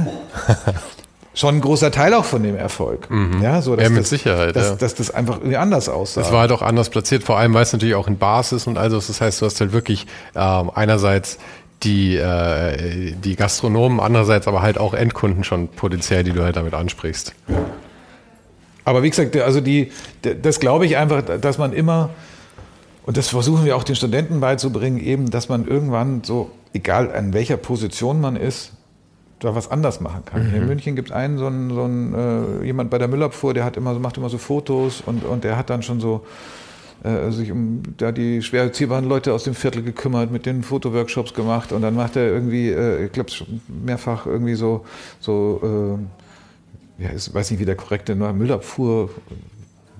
S2: Schon ein großer Teil auch von dem Erfolg.
S4: Mhm.
S2: Ja, so, dass
S4: ja, mit
S2: das,
S4: Sicherheit.
S2: Dass,
S4: ja.
S2: dass das einfach irgendwie anders aussah.
S4: Es war halt auch anders platziert, vor allem weil es natürlich auch in Bars ist und also das heißt, du hast halt wirklich ähm, einerseits die, äh, die Gastronomen, andererseits aber halt auch Endkunden schon potenziell, die du halt damit ansprichst.
S2: Ja. Aber wie gesagt, also die, das glaube ich einfach, dass man immer, und das versuchen wir auch den Studenten beizubringen, eben, dass man irgendwann so, egal an welcher Position man ist, da was anders machen kann. Mhm. Hier in München gibt es einen, so einen, so einen äh, jemand bei der Müllabfuhr, der hat immer so, macht immer so Fotos und, und der hat dann schon so äh, sich um da die schwer erziehbaren Leute aus dem Viertel gekümmert, mit den Fotoworkshops gemacht und dann macht er irgendwie, äh, ich glaube mehrfach irgendwie so, so äh, ja, ich weiß nicht, wie der korrekte Müllabfuhr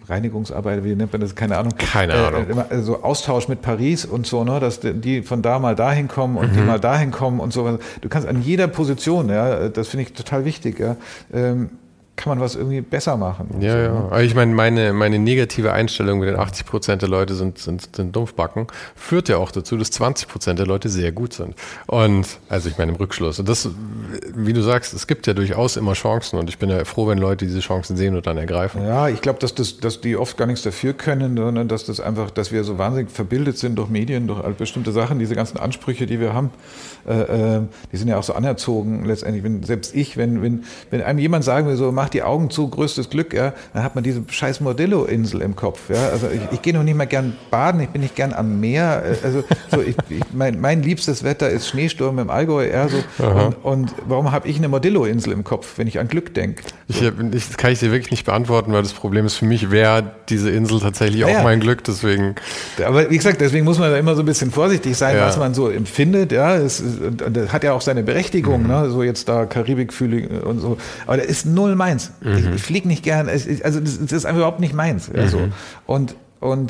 S2: Reinigungsarbeit, wie nennt man das, keine Ahnung.
S4: Keine Ahnung.
S2: Äh, so Austausch mit Paris und so, ne, dass die von da mal dahin kommen und mhm. die mal dahin kommen und so. Du kannst an jeder Position, ja, das finde ich total wichtig, ja, ähm, kann man was irgendwie besser machen.
S4: Ja,
S2: so,
S4: ja.
S2: Ne?
S4: Aber ich meine, meine, meine negative Einstellung mit den achtzig Prozent der Leute sind, sind, sind Dumpfbacken, führt ja auch dazu, dass zwanzig Prozent der Leute sehr gut sind. Und, also ich meine im Rückschluss. Und das, wie du sagst, es gibt ja durchaus immer Chancen und ich bin ja froh, wenn Leute diese Chancen sehen und dann ergreifen.
S2: Ja, ich glaube, dass, das, dass die oft gar nichts dafür können, sondern dass das einfach, dass wir so wahnsinnig verbildet sind durch Medien, durch bestimmte Sachen, diese ganzen Ansprüche, die wir haben, äh, die sind ja auch so anerzogen letztendlich. Wenn, selbst ich, wenn, wenn, wenn einem jemand sagen will, so mach die Augen zu, größtes Glück, ja, dann hat man diese scheiß Modello-Insel im Kopf. Ja. Also ich, ich gehe noch nicht mal gern baden, ich bin nicht gern am Meer. Also so, ich, ich, mein, mein liebstes Wetter ist Schneesturm im Allgäu. Ja, so. und, und warum habe ich eine Modello-Insel im Kopf, wenn ich an Glück denke? So.
S4: Ich, ich, das kann ich dir wirklich nicht beantworten, weil das Problem ist, für mich wäre diese Insel tatsächlich ja, auch mein Glück, deswegen.
S2: Aber wie gesagt, deswegen muss man da immer so ein bisschen vorsichtig sein, ja. was man so empfindet. Ja, es, und das hat ja auch seine Berechtigung, mhm. ne? So jetzt da Karibik-Fühling und so. Aber das ist null meins. Mhm. Ich, ich fliege nicht gern, also das, das ist einfach überhaupt nicht meins. Mhm. Also. Und, und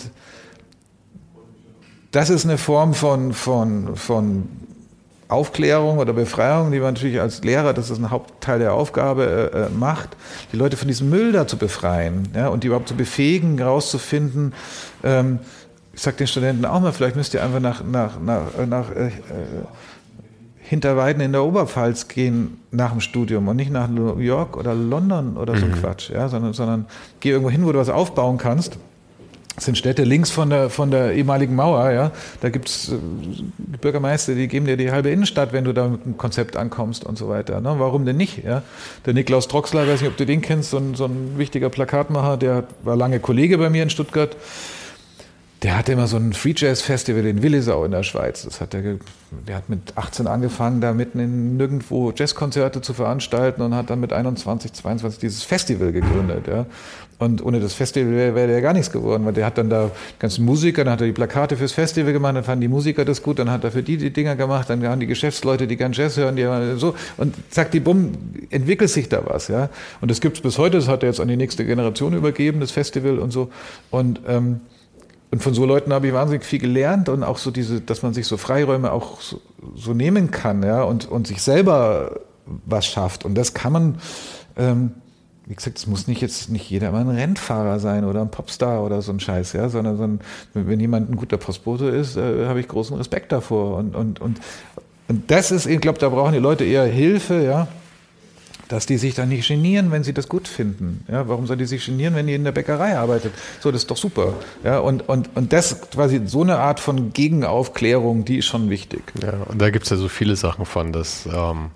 S2: das ist eine Form von, von, von Aufklärung oder Befreiung, die man natürlich als Lehrer, das ist ein Hauptteil der Aufgabe, äh, macht, die Leute von diesem Müll da zu befreien, ja, und die überhaupt zu befähigen, herauszufinden. Ähm, ich sage den Studenten auch mal, vielleicht müsst ihr einfach nach, nach, nach, nach äh, Hinterweiden in der Oberpfalz gehen nach dem Studium und nicht nach New York oder London oder so mhm. Quatsch, ja, sondern, sondern geh irgendwo hin, wo du was aufbauen kannst. Das sind Städte links von der, von der ehemaligen Mauer, ja. Da gibt's äh, Bürgermeister, die geben dir die halbe Innenstadt, wenn du da mit einem Konzept ankommst und so weiter. Ne? Warum denn nicht? Ja? Der Niklaus Troxler, weiß nicht, ob du den kennst, so ein, so ein wichtiger Plakatmacher, der war lange Kollege bei mir in Stuttgart. Der hatte immer so ein Free Jazz Festival in Willisau in der Schweiz. Das hat der, der hat mit achtzehn angefangen, da mitten in nirgendwo Jazzkonzerte zu veranstalten und hat dann mit einundzwanzig, zweiundzwanzig dieses Festival gegründet. Ja. Und ohne das Festival wäre wär der gar nichts geworden, weil der hat dann da die ganzen Musiker, dann hat er die Plakate fürs Festival gemacht, dann fanden die Musiker das gut, dann hat er für die die Dinger gemacht, dann haben die Geschäftsleute, die gern Jazz hören, die so, und zack, die bumm, entwickelt sich da was. Ja. Und das gibt's bis heute, das hat er jetzt an die nächste Generation übergeben, das Festival und so. Und ähm, Und von so Leuten habe ich wahnsinnig viel gelernt und auch so diese, dass man sich so Freiräume auch so, so nehmen kann, ja, und, und sich selber was schafft. Und das kann man, ähm, wie gesagt, es muss nicht jetzt nicht jeder mal ein Rennfahrer sein oder ein Popstar oder so ein Scheiß, ja, sondern, sondern wenn jemand ein guter Postbote ist, äh, habe ich großen Respekt davor. Und, und, und, und das ist, ich glaube, da brauchen die Leute eher Hilfe, ja, dass die sich dann nicht genieren, wenn sie das gut finden. Ja, warum soll die sich genieren, wenn die in der Bäckerei arbeitet? So, das ist doch super. Ja, und, und, und das quasi so eine Art von Gegenaufklärung, die ist schon wichtig.
S4: Ja, und da gibt es ja so viele Sachen von, dass, ähm,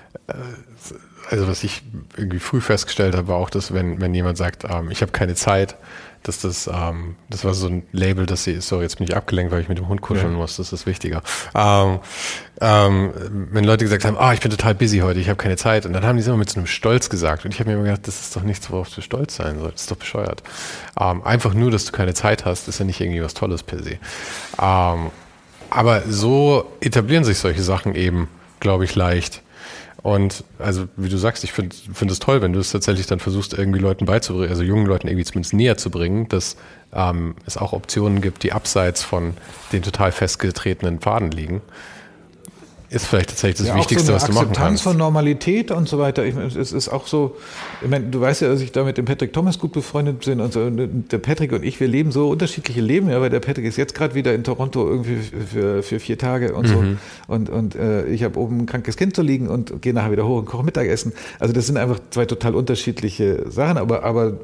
S4: also was ich irgendwie früh festgestellt habe, war auch, dass wenn, wenn jemand sagt, ähm, ich habe keine Zeit, dass das, ähm, das war so ein Label, dass sie, sorry, jetzt bin ich abgelenkt, weil ich mit dem Hund kuscheln ja. muss, das ist wichtiger. Ähm, ähm, wenn Leute gesagt haben, ah, ich bin total busy heute, ich habe keine Zeit, und dann haben die es immer mit so einem Stolz gesagt, und ich habe mir immer gedacht, das ist doch nichts, worauf du stolz sein sollst, das ist doch bescheuert. Ähm, einfach nur, dass du keine Zeit hast, ist ja nicht irgendwie was Tolles per se. Ähm, aber so etablieren sich solche Sachen eben, glaube ich, leicht. Und also wie du sagst, ich finde find es toll, wenn du es tatsächlich dann versuchst, irgendwie Leuten beizubringen, also jungen Leuten irgendwie zumindest näher zu bringen, dass ähm, es auch Optionen gibt, die abseits von den total festgetretenen Pfaden liegen. Ist vielleicht tatsächlich das
S2: ja,
S4: Wichtigste,
S2: so
S4: was du machen kannst.
S2: Akzeptanz von Normalität und so weiter. Ich, es ist auch so, ich meine, du weißt ja, dass ich da mit dem Patrick Thomas gut befreundet bin und so. Und der Patrick und ich, wir leben so unterschiedliche Leben, ja, weil der Patrick ist jetzt gerade wieder in Toronto irgendwie für, für vier Tage und so. Mhm. Und, und äh, ich habe oben ein krankes Kind zu liegen und gehe nachher wieder hoch und koche Mittagessen. Also das sind einfach zwei total unterschiedliche Sachen, aber, aber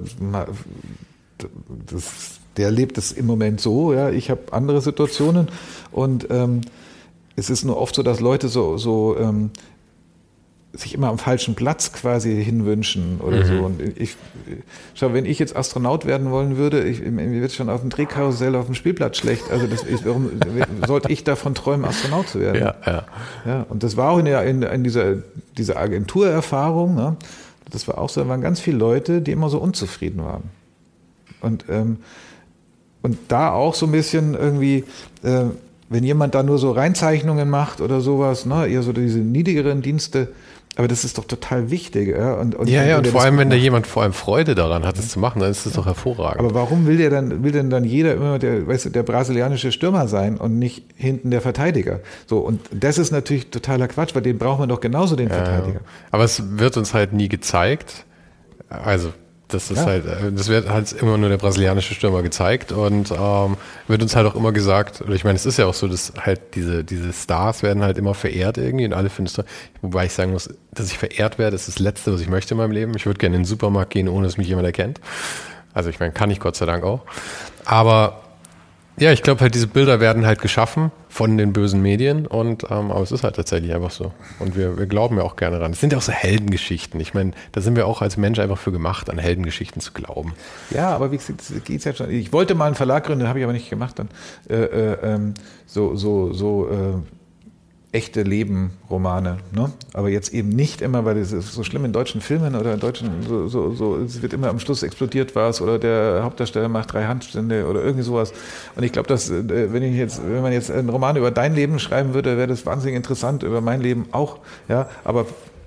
S2: das, der lebt es im Moment so, ja. Ich habe andere Situationen und ähm, es ist nur oft so, dass Leute so, so ähm, sich immer am falschen Platz quasi hinwünschen oder mhm. so. Und ich, schau, wenn ich jetzt Astronaut werden wollen würde, ich, mir wird schon auf dem Drehkarussell auf dem Spielplatz schlecht. Also das, ich, warum sollte ich davon träumen, Astronaut zu werden?
S4: Ja, ja.
S2: Ja, und das war auch in, der, in, in dieser, dieser Agenturerfahrung, ne? Das war auch so, da waren ganz viele Leute, die immer so unzufrieden waren. Und, ähm, und da auch so ein bisschen irgendwie... Äh, wenn jemand da nur so Reinzeichnungen macht oder sowas, ne, eher so diese niedrigeren Dienste, Aber das ist doch total wichtig. Ja, und, und,
S4: ja, ja, und vor allem, wenn da
S2: macht.
S4: jemand vor allem Freude daran hat, es zu machen, dann ist das doch hervorragend.
S2: Aber warum will der dann, will denn dann jeder immer der, weißt du, der brasilianische Stürmer sein und nicht hinten der Verteidiger? So, und das ist natürlich totaler Quatsch, weil den braucht man doch genauso, den ja, Verteidiger.
S4: Aber es wird uns halt nie gezeigt. Also, das ist ja. halt, das wird halt immer nur der brasilianische Stürmer gezeigt und ähm, wird uns halt auch immer gesagt, oder ich meine, es ist ja auch so, dass halt diese, diese Stars werden halt immer verehrt irgendwie und alle finden es toll. Wobei ich sagen muss, dass ich verehrt werde, ist das Letzte, was ich möchte in meinem Leben. Ich würde gerne in den Supermarkt gehen, ohne dass mich jemand erkennt. Also ich meine, kann ich Gott sei Dank auch. Aber ja, ich glaube halt, diese Bilder werden halt geschaffen von den bösen Medien und ähm, aber es ist halt tatsächlich einfach so. Und wir, wir glauben ja auch gerne ran. Es sind ja auch so Heldengeschichten. Ich meine, da sind wir auch als Mensch einfach für gemacht, an Heldengeschichten zu glauben.
S2: Ja, aber wie gesagt, das geht's ja schon. Ich wollte mal einen Verlag gründen, habe ich aber nicht gemacht dann. Äh, äh, ähm, so, so, so äh, echte Leben-Romane, ne? Aber jetzt eben nicht immer, weil es ist so schlimm in deutschen Filmen oder in deutschen, so, so, so, es wird immer am Schluss explodiert was oder der Hauptdarsteller macht drei Handstände oder irgendwie sowas. Und ich glaube, dass wenn ich jetzt, wenn man jetzt einen Roman über dein Leben schreiben würde, wäre das wahnsinnig interessant, über mein Leben auch, ja, aber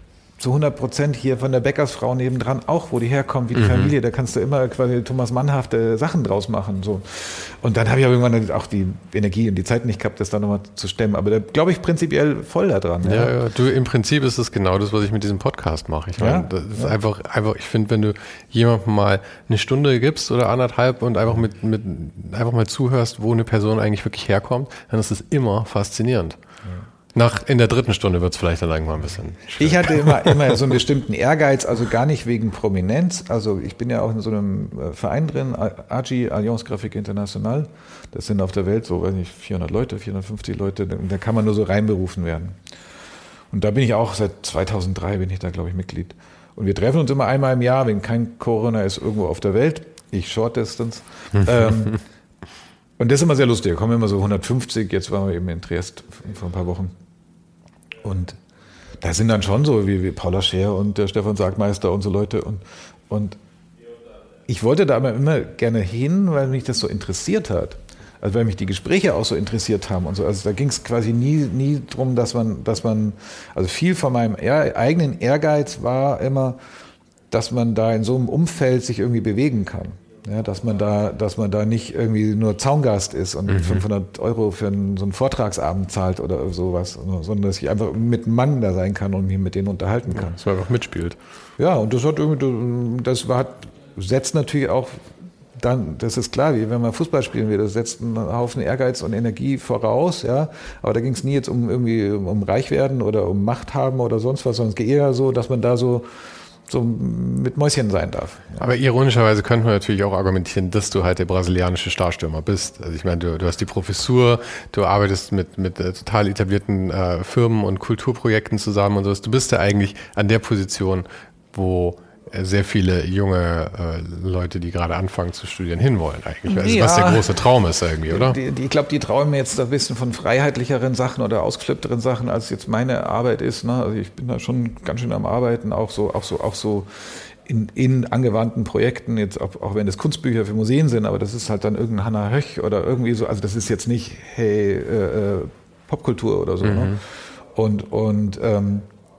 S2: zu hundert Prozent hier von der Bäckersfrau nebendran auch, wo die herkommt, wie die mhm. Familie, da kannst du immer quasi Thomas Mannhafte Sachen draus machen. So. Und dann habe ich aber irgendwann auch die Energie und die Zeit nicht gehabt, das da nochmal zu stemmen. Aber da glaube ich prinzipiell voll da dran.
S4: Ja, ja, ja, du, im Prinzip ist es genau das, was ich mit diesem Podcast mache. Ich meine, ja, das ist ja. einfach, einfach, ich finde, wenn du jemandem mal eine Stunde gibst oder anderthalb und einfach mit, mit, einfach mal zuhörst, wo eine Person eigentlich wirklich herkommt, dann ist es immer faszinierend. Ja. Nach, in der dritten Stunde wird es vielleicht dann irgendwann ein bisschen schwer.
S2: Ich hatte immer, immer so einen bestimmten Ehrgeiz, also gar nicht wegen Prominenz. Also ich bin ja auch in so einem Verein drin, A G I, Alliance Graphique Internationale. Das sind auf der Welt so, weiß nicht, vierhundert Leute, vierhundertfünfzig Leute. Da kann man nur so reinberufen werden. Und da bin ich auch, seit zweitausenddrei bin ich da, glaube ich, Mitglied. Und wir treffen uns immer einmal im Jahr, wenn kein Corona ist, irgendwo auf der Welt. Ich Short Distance. ähm, und das ist immer sehr lustig. Da kommen immer so hundertfünfzig. Jetzt waren wir eben in Triest vor ein paar Wochen. Und da sind dann schon so wie, wie Paula Scher und der Stefan Sargmeister und so Leute. Und, und ich wollte da aber immer gerne hin, weil mich das so interessiert hat. Also weil mich die Gespräche auch so interessiert haben und so. Also da ging es quasi nie, nie drum, dass man, dass man, also viel von meinem ehr, eigenen Ehrgeiz war immer, dass man da in so einem Umfeld sich irgendwie bewegen kann. Ja, dass man da, dass man da nicht irgendwie nur Zaungast ist und mhm. fünfhundert Euro für einen, so einen Vortragsabend zahlt oder sowas, sondern dass ich einfach mit einem Mann da sein kann und mich mit denen unterhalten kann. Ja,
S4: dass man einfach mitspielt.
S2: Ja, und das hat irgendwie, das war, setzt natürlich auch dann, das ist klar, wie wenn man Fußball spielen will, das setzt einen Haufen Ehrgeiz und Energie voraus, ja, aber da ging es nie jetzt um irgendwie um reich werden oder um Macht haben oder sonst was, sondern es geht eher so, dass man da so so mit Mäuschen sein darf. Ja.
S4: Aber ironischerweise könnte man natürlich auch argumentieren, dass du halt der brasilianische Starstürmer bist. Also ich meine, du, du hast die Professur, du arbeitest mit, mit äh, total etablierten äh, Firmen und Kulturprojekten zusammen und sowas. Du bist ja eigentlich an der Position, wo äh, sehr viele junge äh, Leute, die gerade anfangen zu studieren, hinwollen eigentlich. Also ja, was der große Traum ist irgendwie, oder?
S2: Die, die, ich glaube, die träumen jetzt ein bisschen von freiheitlicheren Sachen oder ausgeflippteren Sachen, als jetzt meine Arbeit ist. Ne? Also ich bin da schon ganz schön am Arbeiten, auch so, auch so, auch so in, in angewandten Projekten, jetzt auch, auch wenn das Kunstbücher für Museen sind, aber das ist halt dann irgendein Hannah Höch oder irgendwie so, also das ist jetzt nicht, hey, äh, Popkultur oder so. Mhm. Ne? Und, und ähm,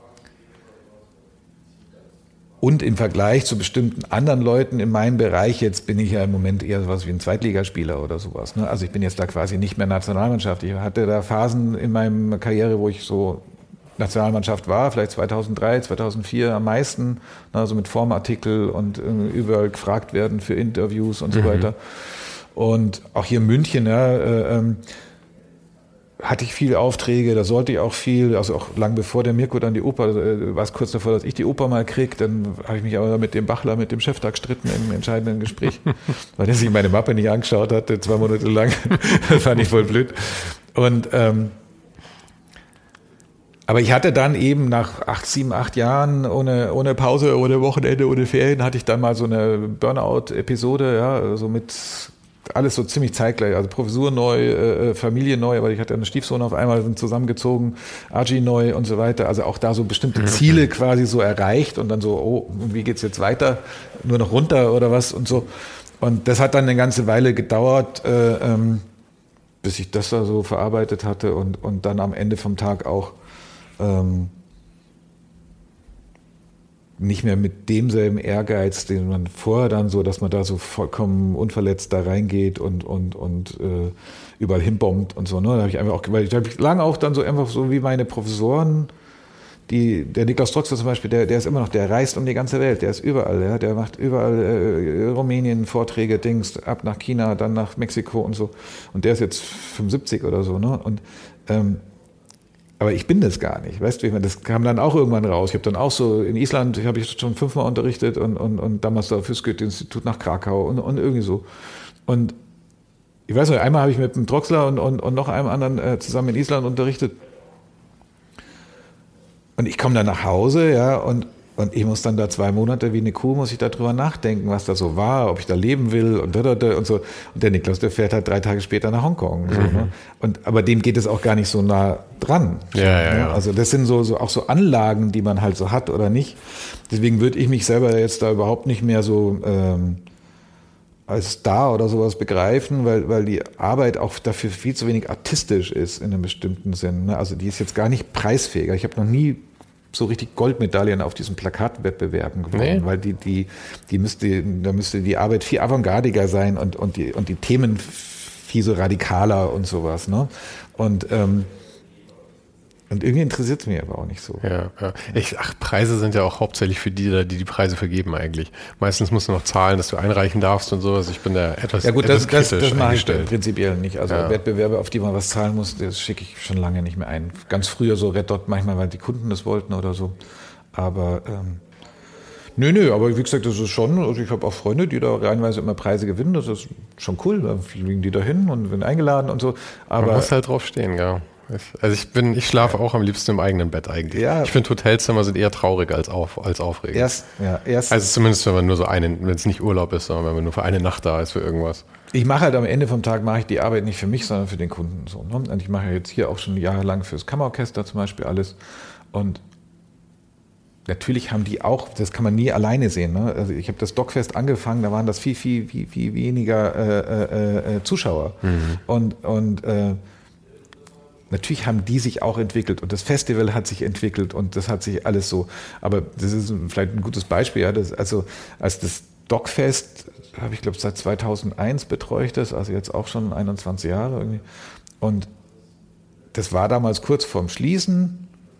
S2: Und im Vergleich zu bestimmten anderen Leuten in meinem Bereich, jetzt bin ich ja im Moment eher sowas wie ein Zweitligaspieler oder sowas. Ne? Also ich bin jetzt da quasi nicht mehr Nationalmannschaft. Ich hatte da Phasen in meiner Karriere, wo ich so Nationalmannschaft war, vielleicht zweitausenddrei, zweitausendvier am meisten, also mit Formartikel und überall gefragt werden für Interviews und so mhm. weiter. Und auch hier in München, ja, äh, ähm, hatte ich viele Aufträge, da sollte ich auch viel, also auch lang bevor der Mirko dann die Oper, äh, war es kurz davor, dass ich die Oper mal kriege, dann habe ich mich aber mit dem Bachler, mit dem Chef da gestritten im entscheidenden Gespräch, weil der sich meine Mappe nicht angeschaut hatte, zwei Monate lang, das fand ich voll blöd. Und ähm, aber ich hatte dann eben nach acht, sieben, acht Jahren ohne, ohne Pause, ohne Wochenende, ohne Ferien, hatte ich dann mal so eine Burnout-Episode, ja, so mit alles so ziemlich zeitgleich, also Professur neu, äh, Familie neu, weil ich hatte einen Stiefsohn auf einmal, sind zusammengezogen, A G I neu und so weiter, also auch da so bestimmte Ziele quasi so erreicht und dann so, oh, wie geht's jetzt weiter, nur noch runter oder was und so. Und das hat dann eine ganze Weile gedauert, äh, ähm, bis ich das da so verarbeitet hatte und, und dann am Ende vom Tag auch ähm, nicht mehr mit demselben Ehrgeiz, den man vorher dann so, dass man da so vollkommen unverletzt da reingeht und, und, und äh, überall hinbombt und so. Ne? Da habe ich einfach auch, weil ich habe lange auch dann so einfach so wie meine Professoren, die, der Niklas Troxler zum Beispiel, der, der ist immer noch, der reist um die ganze Welt, der ist überall, ja? Der macht überall äh, Rumänien Vorträge, Dings, ab nach China, dann nach Mexiko und so. Und der ist jetzt fünfundsiebzig oder so. Ne? Und ähm, aber ich bin das gar nicht, weißt du, ich meine, das kam dann auch irgendwann raus. Ich habe dann auch so in Island, habe ich schon fünfmal unterrichtet und, und, und damals da fürs Goethe-Institut nach Krakau und, und irgendwie so. Und ich weiß nicht, einmal habe ich mit dem Troxler und, und, und noch einem anderen äh, zusammen in Island unterrichtet. Und ich komme dann nach Hause, ja, und, und ich muss dann da zwei Monate wie eine Kuh, muss ich da drüber nachdenken, was da so war, ob ich da leben will und da, da, da und so. Und der Niklas, der fährt halt drei Tage später nach Hongkong. So, mhm. ne? Und, aber dem geht es auch gar nicht so nah dran.
S4: Ja,
S2: so,
S4: ja,
S2: ne?
S4: ja.
S2: Also das sind so, so auch so Anlagen, die man halt so hat oder nicht. Deswegen würde ich mich selber jetzt da überhaupt nicht mehr so ähm, als Star oder sowas begreifen, weil, weil die Arbeit auch dafür viel zu wenig artistisch ist in einem bestimmten Sinn. Ne? Also die ist jetzt gar nicht preisfähiger. Ich habe noch nie so richtig Goldmedaillen auf diesen Plakatwettbewerben gewonnen, nee. weil die, die, die müsste, da müsste die Arbeit viel avantgardiger sein und, und die, und die Themen viel so radikaler und sowas, ne? Und, ähm, und irgendwie interessiert es mich aber auch nicht so.
S4: Ja, ja. Ich, ach, Preise sind ja auch hauptsächlich für die, die die Preise vergeben eigentlich. Meistens musst du noch zahlen, dass du einreichen darfst und sowas. Ich bin da etwas
S2: Ja gut,
S4: etwas
S2: das, das, das mache ich
S4: eingestellt.
S2: prinzipiell nicht. Also
S4: ja.
S2: Wettbewerbe, auf die man was zahlen muss, das schicke ich schon lange nicht mehr ein. Ganz früher so Red Dot manchmal, weil die Kunden das wollten oder so. Aber ähm, nö, nö, aber wie gesagt, das ist schon, also ich habe auch Freunde, die da reihenweise immer Preise gewinnen. Das ist schon cool, da fliegen die da hin und werden eingeladen und so. Aber
S4: man muss halt drauf stehen, ja. Also ich bin, ich schlafe auch am liebsten im eigenen Bett eigentlich.
S2: Ja.
S4: Ich finde, Hotelzimmer sind eher traurig als, auf, als aufregend.
S2: Erst, ja, erst.
S4: Also zumindest, wenn man nur so einen, wenn es nicht Urlaub ist, sondern wenn man nur für eine Nacht da ist für irgendwas.
S2: Ich mache halt am Ende vom Tag, mache ich die Arbeit nicht für mich, sondern für den Kunden. So, ne? Und ich mache jetzt hier auch schon jahrelang fürs Kammerorchester zum Beispiel alles. Und natürlich haben die auch, das kann man nie alleine sehen. Ne? Also ich habe das Dockfest angefangen, da waren das viel, viel, viel, viel weniger äh, äh, äh, Zuschauer. Mhm. Und, und äh, natürlich haben die sich auch entwickelt und das Festival hat sich entwickelt und das hat sich alles so, aber das ist vielleicht ein gutes Beispiel, ja, das, also als das Dockfest, habe ich glaube seit zweitausendeins betreue ich das, also jetzt auch schon einundzwanzig Jahre irgendwie und das war damals kurz vorm Schließen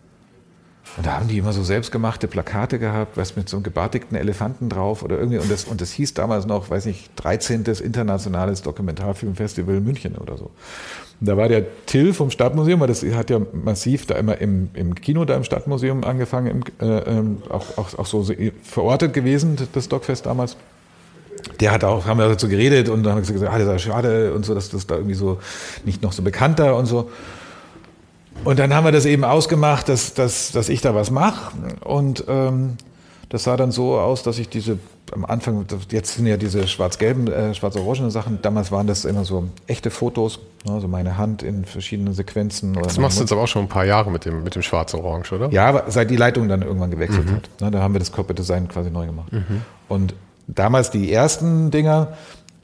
S2: und da haben die immer so selbstgemachte Plakate gehabt, was mit so einem gebartigten Elefanten drauf oder irgendwie und das, und das hieß damals noch, weiß nicht, dreizehntes internationales Dokumentarfilmfestival München oder so. Und da war der Till vom Stadtmuseum, weil das hat ja massiv da immer im, im Kino da im Stadtmuseum angefangen, im, äh, ähm, auch, auch, auch so verortet gewesen, das Dockfest damals. Der hat auch, haben wir dazu geredet und dann haben wir gesagt, ah, das ist schade und so, dass das da irgendwie so nicht noch so bekannter und so. Und dann haben wir das eben ausgemacht, dass, dass, dass ich da was mache und ähm, das sah dann so aus, dass ich diese am Anfang, jetzt sind ja diese schwarz-gelben, äh, schwarz-orangenen Sachen, damals waren das immer so echte Fotos, also meine Hand in verschiedenen Sequenzen. Oder
S4: das machst du jetzt aber auch schon ein paar Jahre mit dem, mit dem schwarz-orange, oder?
S2: Ja, aber seit die Leitung dann irgendwann gewechselt
S4: mhm.
S2: hat. Ne, da haben wir das Corporate Design quasi neu gemacht. Mhm. Und damals die ersten Dinger,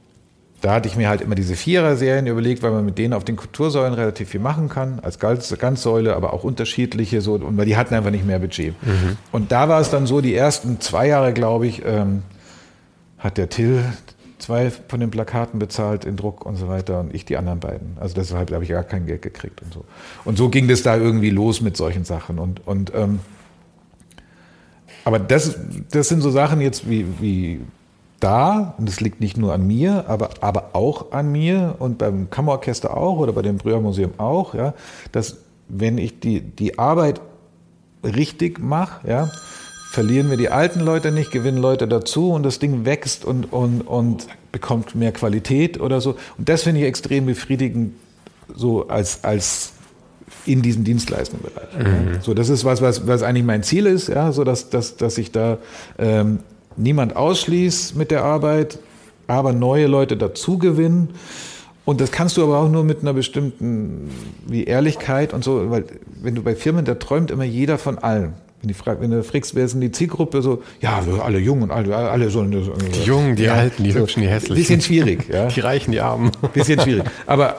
S2: da hatte ich mir halt immer diese Vierer-Serien überlegt, weil man mit denen auf den Kultursäulen relativ viel machen kann, als Ganzsäule, aber auch unterschiedliche, so, und weil die hatten einfach nicht mehr Budget. Mhm. Und da war es dann so, die ersten zwei Jahre, glaube ich, ähm, hat der Till zwei von den Plakaten bezahlt in Druck und so weiter und ich die anderen beiden. Also deshalb habe ich gar kein Geld gekriegt und so. Und so ging das da irgendwie los mit solchen Sachen. Und, und ähm, aber das, das sind so Sachen jetzt wie, wie da, und das liegt nicht nur an mir, aber, aber auch an mir und beim Kammerorchester auch oder bei dem Breuer-Museum auch, ja, dass wenn ich die, die Arbeit richtig mache, ja, verlieren wir die alten Leute nicht, gewinnen Leute dazu und das Ding wächst und, und, und bekommt mehr Qualität oder so. Und das finde ich extrem befriedigend, so als, als in diesem Dienstleistungsbereich. Mhm. Ja. So, das ist was, was, was eigentlich mein Ziel ist, ja, so dass, dass, dass ich da ähm, niemand ausschließt mit der Arbeit, aber neue Leute dazu gewinnen. Und das kannst du aber auch nur mit einer bestimmten wie Ehrlichkeit und so, weil wenn du bei Firmen, da träumt immer jeder von allen. Wenn, die frag, wenn du fragst, wer ist denn die Zielgruppe, so, ja, alle Jungen und alle, alle so.
S4: Die Jungen, die
S2: ja,
S4: Alten, die
S2: so,
S4: Hübschen, die Hässlichen.
S2: Bisschen schwierig, ja.
S4: Die Reichen, die Armen.
S2: Bisschen schwierig. Aber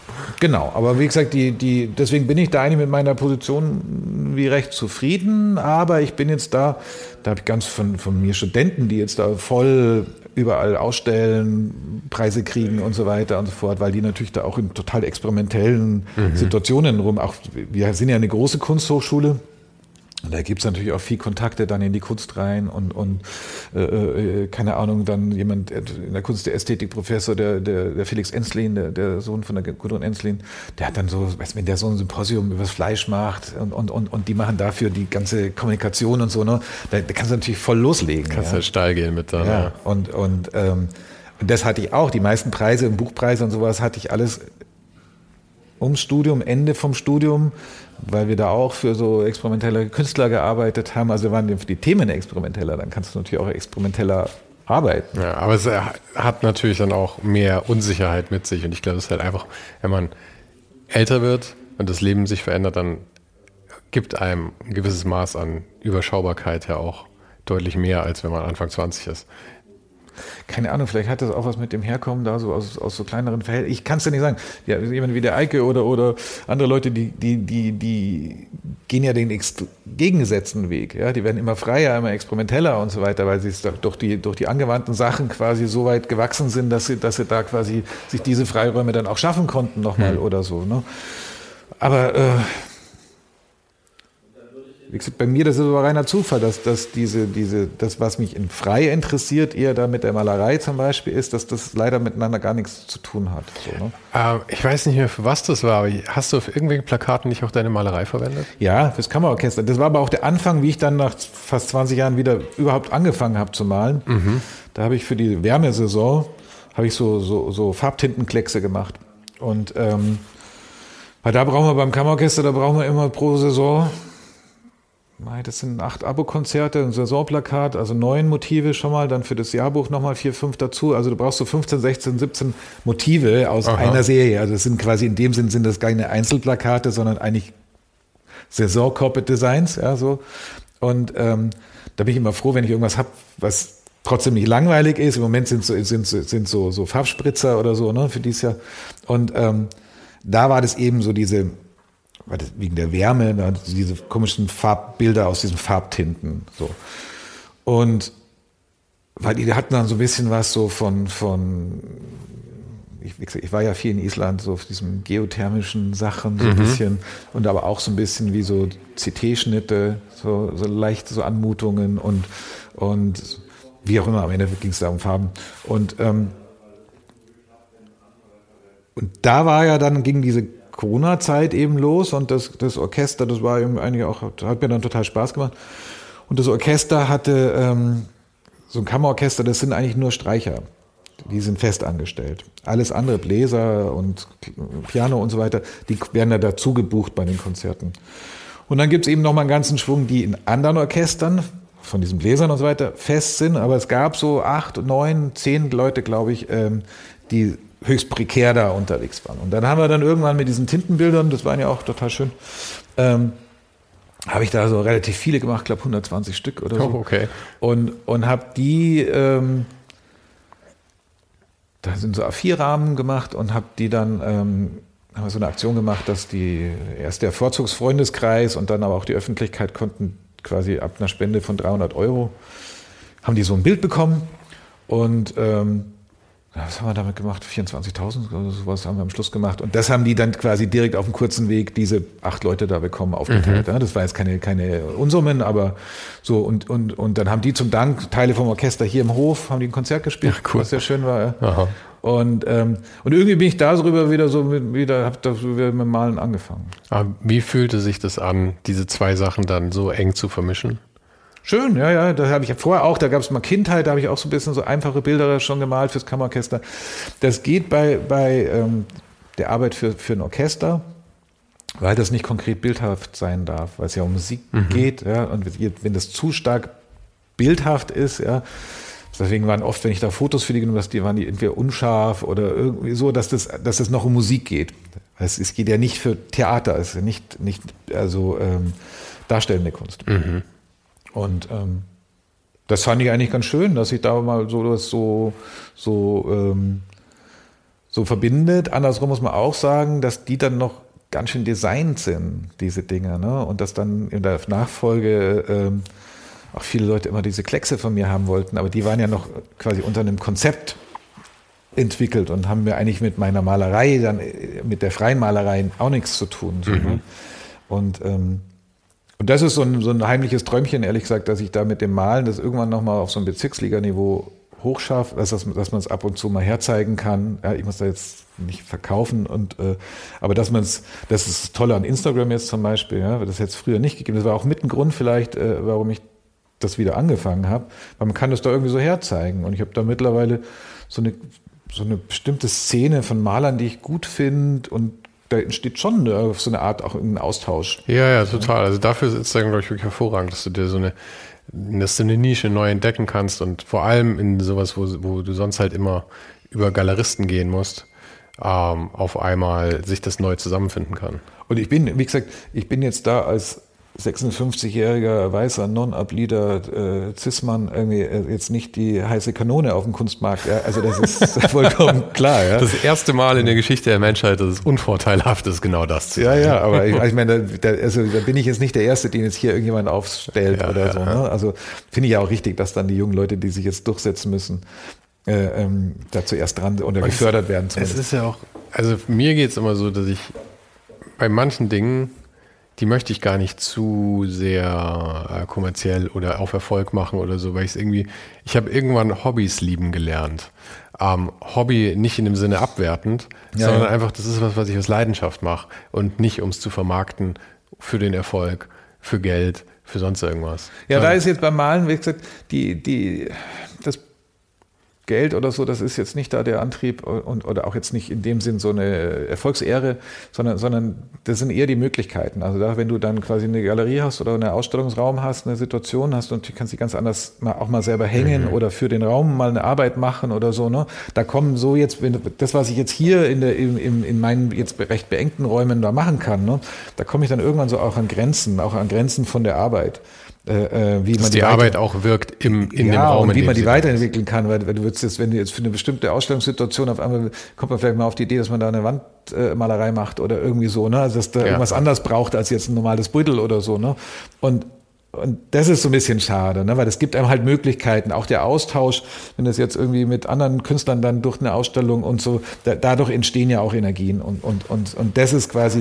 S2: Genau, aber wie gesagt, die, die, deswegen bin ich da eigentlich mit meiner Position wie recht zufrieden, aber ich bin jetzt da, da habe ich ganz von, von mir Studenten, die jetzt da voll überall ausstellen, Preise kriegen und so weiter und so fort, weil die natürlich da auch in total experimentellen mhm. Situationen rum, auch wir sind ja eine große Kunsthochschule. Und da gibt es natürlich auch viel Kontakte dann in die Kunst rein und, und äh, äh, keine Ahnung, dann jemand in der Kunst, der Ästhetikprofessor, der, der, der Felix Enslin, der, der Sohn von der Gudrun Enslin, der hat dann so, weißt, wenn der so ein Symposium über das Fleisch macht und, und, und, und die machen dafür die ganze Kommunikation und so, ne, da, da kannst du natürlich voll loslegen.
S4: Kannst
S2: ja.
S4: halt steil gehen mit da.
S2: Ja, ja. Und, und, ähm, und das hatte ich auch, die meisten Preise, Buchpreise und sowas hatte ich alles ums Studium, Ende vom Studium, weil wir da auch für so experimentelle Künstler gearbeitet haben. Also waren die Themen experimenteller, dann kannst du natürlich auch experimenteller arbeiten.
S4: Ja, aber es hat natürlich dann auch mehr Unsicherheit mit sich. Und ich glaube, es ist halt einfach, wenn man älter wird und das Leben sich verändert, dann gibt einem ein gewisses Maß an Überschaubarkeit ja auch deutlich mehr, als wenn man Anfang zwanzig ist.
S2: Keine Ahnung, vielleicht hat das auch was mit dem Herkommen da so aus, aus so kleineren Verhältnissen. Ich kann es ja nicht sagen. Ja, jemand wie der Eike oder, oder andere Leute, die, die, die, die gehen ja den gegengesetzten Weg. Ja? Die werden immer freier, immer experimenteller und so weiter, weil sie es durch die, durch die angewandten Sachen quasi so weit gewachsen sind, dass sie, dass sie da quasi sich diese Freiräume dann auch schaffen konnten nochmal hm. oder so. Ne? Aber äh, wie gesagt, bei mir, das ist aber reiner Zufall, dass, dass diese, diese, das, was mich in Frei interessiert, eher da mit der Malerei zum Beispiel ist, dass das leider miteinander gar nichts zu tun hat. So, ne?
S4: ähm, ich weiß nicht mehr, für was das war, aber hast du auf irgendwelchen Plakaten nicht auch deine Malerei verwendet?
S2: Ja, fürs Kammerorchester. Das war aber auch der Anfang, wie ich dann nach fast zwanzig Jahren wieder überhaupt angefangen habe zu malen. Mhm. Da habe ich für die Wärmesaison habe ich so, so, so Farbtintenkleckse gemacht. Und ähm, weil da brauchen wir beim Kammerorchester, da brauchen wir immer pro Saison, das sind acht Abo-Konzerte, ein Saisonplakat, also neun Motive schon mal, dann für das Jahrbuch nochmal vier, fünf dazu. Also du brauchst so fünfzehn, sechzehn, siebzehn Motive aus Aha. einer Serie. Also das sind quasi in dem Sinn sind das keine Einzelplakate, sondern eigentlich Saison-Corporate-Designs. Ja, so. Und ähm, da bin ich immer froh, wenn ich irgendwas habe, was trotzdem nicht langweilig ist. Im Moment sind so, sind, sind so, so Farbspritzer oder so, ne, für dieses Jahr. Und ähm, da war das eben so diese wegen der Wärme, ne, diese komischen Farbbilder aus diesen Farbtinten. So. Und weil die hatten dann so ein bisschen was so von, von ich, ich war ja viel in Island, so auf diesen geothermischen Sachen, so ein mhm. bisschen, und aber auch so ein bisschen wie so C T-Schnitte, so, so leichte so Anmutungen und, und wie auch immer, am Ende ging es da um Farben. Und, ähm, und da war ja dann, ging diese Corona-Zeit eben los und das, das Orchester, das war eben eigentlich auch, hat mir dann total Spaß gemacht. Und das Orchester hatte ähm, so ein Kammerorchester, das sind eigentlich nur Streicher. Die sind fest angestellt. Alles andere, Bläser und Piano und so weiter, die werden da dazu gebucht bei den Konzerten. Und dann gibt es eben noch mal einen ganzen Schwung, die in anderen Orchestern, von diesen Bläsern und so weiter, fest sind. Aber es gab so acht, neun, zehn Leute, glaube ich, ähm, die höchst prekär da unterwegs waren. Und dann haben wir dann irgendwann mit diesen Tintenbildern, das waren ja auch total schön, ähm, habe ich da so relativ viele gemacht, ich glaube hundertzwanzig Stück oder so.
S4: Oh, okay.
S2: Und, und habe die, ähm, da sind so A vier Rahmen gemacht und habe die dann, ähm, haben wir so eine Aktion gemacht, dass die erst der Vorzugsfreundeskreis und dann aber auch die Öffentlichkeit konnten quasi ab einer Spende von dreihundert Euro, haben die so ein Bild bekommen und ähm, was haben wir damit gemacht? vierundzwanzigtausend oder sowas haben wir am Schluss gemacht. Und das haben die dann quasi direkt auf dem kurzen Weg, diese acht Leute da bekommen, aufgeteilt. Mhm. Das war jetzt keine, keine Unsummen, aber so. Und, und, und dann haben die zum Dank Teile vom Orchester hier im Hof, haben die ein Konzert gespielt, ja, cool. Was sehr schön war. Aha. Und, ähm, und irgendwie bin ich darüber wieder so, mit, wieder, hab da wieder mit dem Malen angefangen.
S4: Aber wie fühlte sich das an, diese zwei Sachen dann so eng zu vermischen?
S2: Schön, ja, ja, da habe ich ja vorher auch, da gab es mal Kindheit, da habe ich auch so ein bisschen so einfache Bilder schon gemalt fürs Kammerorchester. Das geht bei, bei ähm, der Arbeit für, für ein Orchester, weil das nicht konkret bildhaft sein darf, weil es ja um Musik mhm. geht, ja, und wenn das zu stark bildhaft ist, ja, deswegen waren oft, wenn ich da Fotos für die genommen habe, die waren die entweder unscharf oder irgendwie so, dass das, dass es noch um Musik geht. Es, es geht ja nicht für Theater, es ist ja nicht, nicht also ähm, darstellende Kunst. Mhm. Und ähm, das fand ich eigentlich ganz schön, dass ich da mal so so so, ähm, so verbindet. Andersrum muss man auch sagen, dass die dann noch ganz schön designt sind, diese Dinge, ne? Und dass dann in der Nachfolge ähm, auch viele Leute immer diese Kleckse von mir haben wollten, aber die waren ja noch quasi unter einem Konzept entwickelt und haben mir eigentlich mit meiner Malerei, dann mit der freien Malerei auch nichts zu tun. So, mhm. ne? Und, ähm, und das ist so ein, so ein heimliches Träumchen, ehrlich gesagt, dass ich da mit dem Malen das irgendwann nochmal auf so ein Bezirksliganiveau hochschaffe, dass, dass man es ab und zu mal herzeigen kann. Ja, ich muss da jetzt nicht verkaufen, und äh, aber dass man es, das ist das Tolle an Instagram jetzt zum Beispiel, ja, das hätte es früher nicht gegeben. Das war auch mit ein Grund vielleicht, äh, warum ich das wieder angefangen habe, weil man kann das da irgendwie so herzeigen. Und ich habe da mittlerweile so eine, so eine bestimmte Szene von Malern, die ich gut finde, und da entsteht schon eine, so eine Art auch ein Austausch.
S4: Ja, ja, total. Also dafür ist Instagram, glaube ich, wirklich hervorragend, dass du dir so eine, dass du eine Nische neu entdecken kannst, und vor allem in sowas, wo, wo du sonst halt immer über Galeristen gehen musst, ähm, auf einmal sich das neu zusammenfinden kann.
S2: Und ich bin, wie gesagt, ich bin jetzt da als sechsundfünfzigjähriger weißer Non-Up-Leader äh, Cis-Mann irgendwie äh, jetzt nicht die heiße Kanone auf dem Kunstmarkt. Ja? Also das ist vollkommen klar. Ja?
S4: Das erste Mal in der Geschichte der Menschheit, dass es unvorteilhaft ist, genau das zu
S2: Ja, sein. Ja, aber ich, ich meine, da, also, da bin ich jetzt nicht der Erste, den jetzt hier irgendjemand aufstellt ja, oder ja, so. Ne? Also finde ich ja auch richtig, dass dann die jungen Leute, die sich jetzt durchsetzen müssen, äh, ähm, da zuerst dran oder gefördert werden.
S4: Zumindest. Es ist ja auch, also mir geht es immer so, dass ich bei manchen Dingen, die möchte ich gar nicht zu sehr äh, kommerziell oder auf Erfolg machen oder so, weil ich es irgendwie, ich habe irgendwann Hobbys lieben gelernt. Ähm, Hobby nicht in dem Sinne abwertend, ja, sondern ja. einfach, das ist was, was ich aus Leidenschaft mache und nicht, um es zu vermarkten für den Erfolg, für Geld, für sonst irgendwas.
S2: Ja, da ist jetzt beim Malen, wie gesagt, die, die, das Geld oder so, das ist jetzt nicht da der Antrieb, und, oder auch jetzt nicht in dem Sinn so eine Erfolgsehre, sondern, sondern das sind eher die Möglichkeiten. Also da, wenn du dann quasi eine Galerie hast oder einen Ausstellungsraum hast, eine Situation hast, und du kannst die ganz anders mal, auch mal selber hängen mhm. oder für den Raum mal eine Arbeit machen oder so, ne? Da kommen so jetzt, wenn, das, was ich jetzt hier in, der, in, in meinen jetzt recht beengten Räumen da machen kann, ne? Da komme ich dann irgendwann so auch an Grenzen, auch an Grenzen von der Arbeit. Äh, wie
S4: Dass
S2: man
S4: die, die Arbeit weiter, auch wirkt im, in ja, dem Raum.
S2: Und wie man die weiterentwickeln kann, weil, weil du würdest jetzt, wenn du jetzt für eine bestimmte Ausstellungssituation auf einmal, kommt man vielleicht mal auf die Idee, dass man da eine Wandmalerei äh, macht oder irgendwie so, ne? Also dass da ja. irgendwas anders braucht als jetzt ein normales Brüttel oder so, ne? Und Und das ist so ein bisschen schade, ne? Weil es gibt einem halt Möglichkeiten, auch der Austausch, wenn das jetzt irgendwie mit anderen Künstlern dann durch eine Ausstellung und so, da, dadurch entstehen ja auch Energien, und, und, und, und das ist quasi,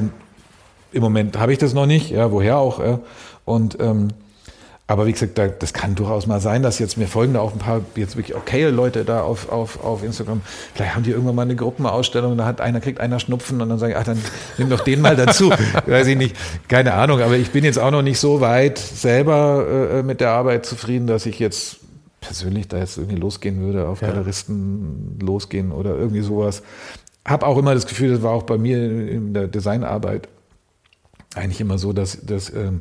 S2: im Moment habe ich das noch nicht, ja, woher auch, ja? Und, ähm, aber wie gesagt, da, das kann durchaus mal sein, dass jetzt mir folgen da auch ein paar jetzt wirklich okaye Leute da auf, auf, auf Instagram. Vielleicht haben die irgendwann mal eine Gruppenausstellung, da hat einer, kriegt einer Schnupfen, und dann sage ich, ach, dann nimm doch den mal dazu. Weiß ich nicht, keine Ahnung, aber ich bin jetzt auch noch nicht so weit selber äh, mit der Arbeit zufrieden, dass ich jetzt persönlich da jetzt irgendwie losgehen würde, auf ja. Galeristen losgehen oder irgendwie sowas. Hab auch immer das Gefühl, das war auch bei mir in der Designarbeit eigentlich immer so, dass, dass ähm,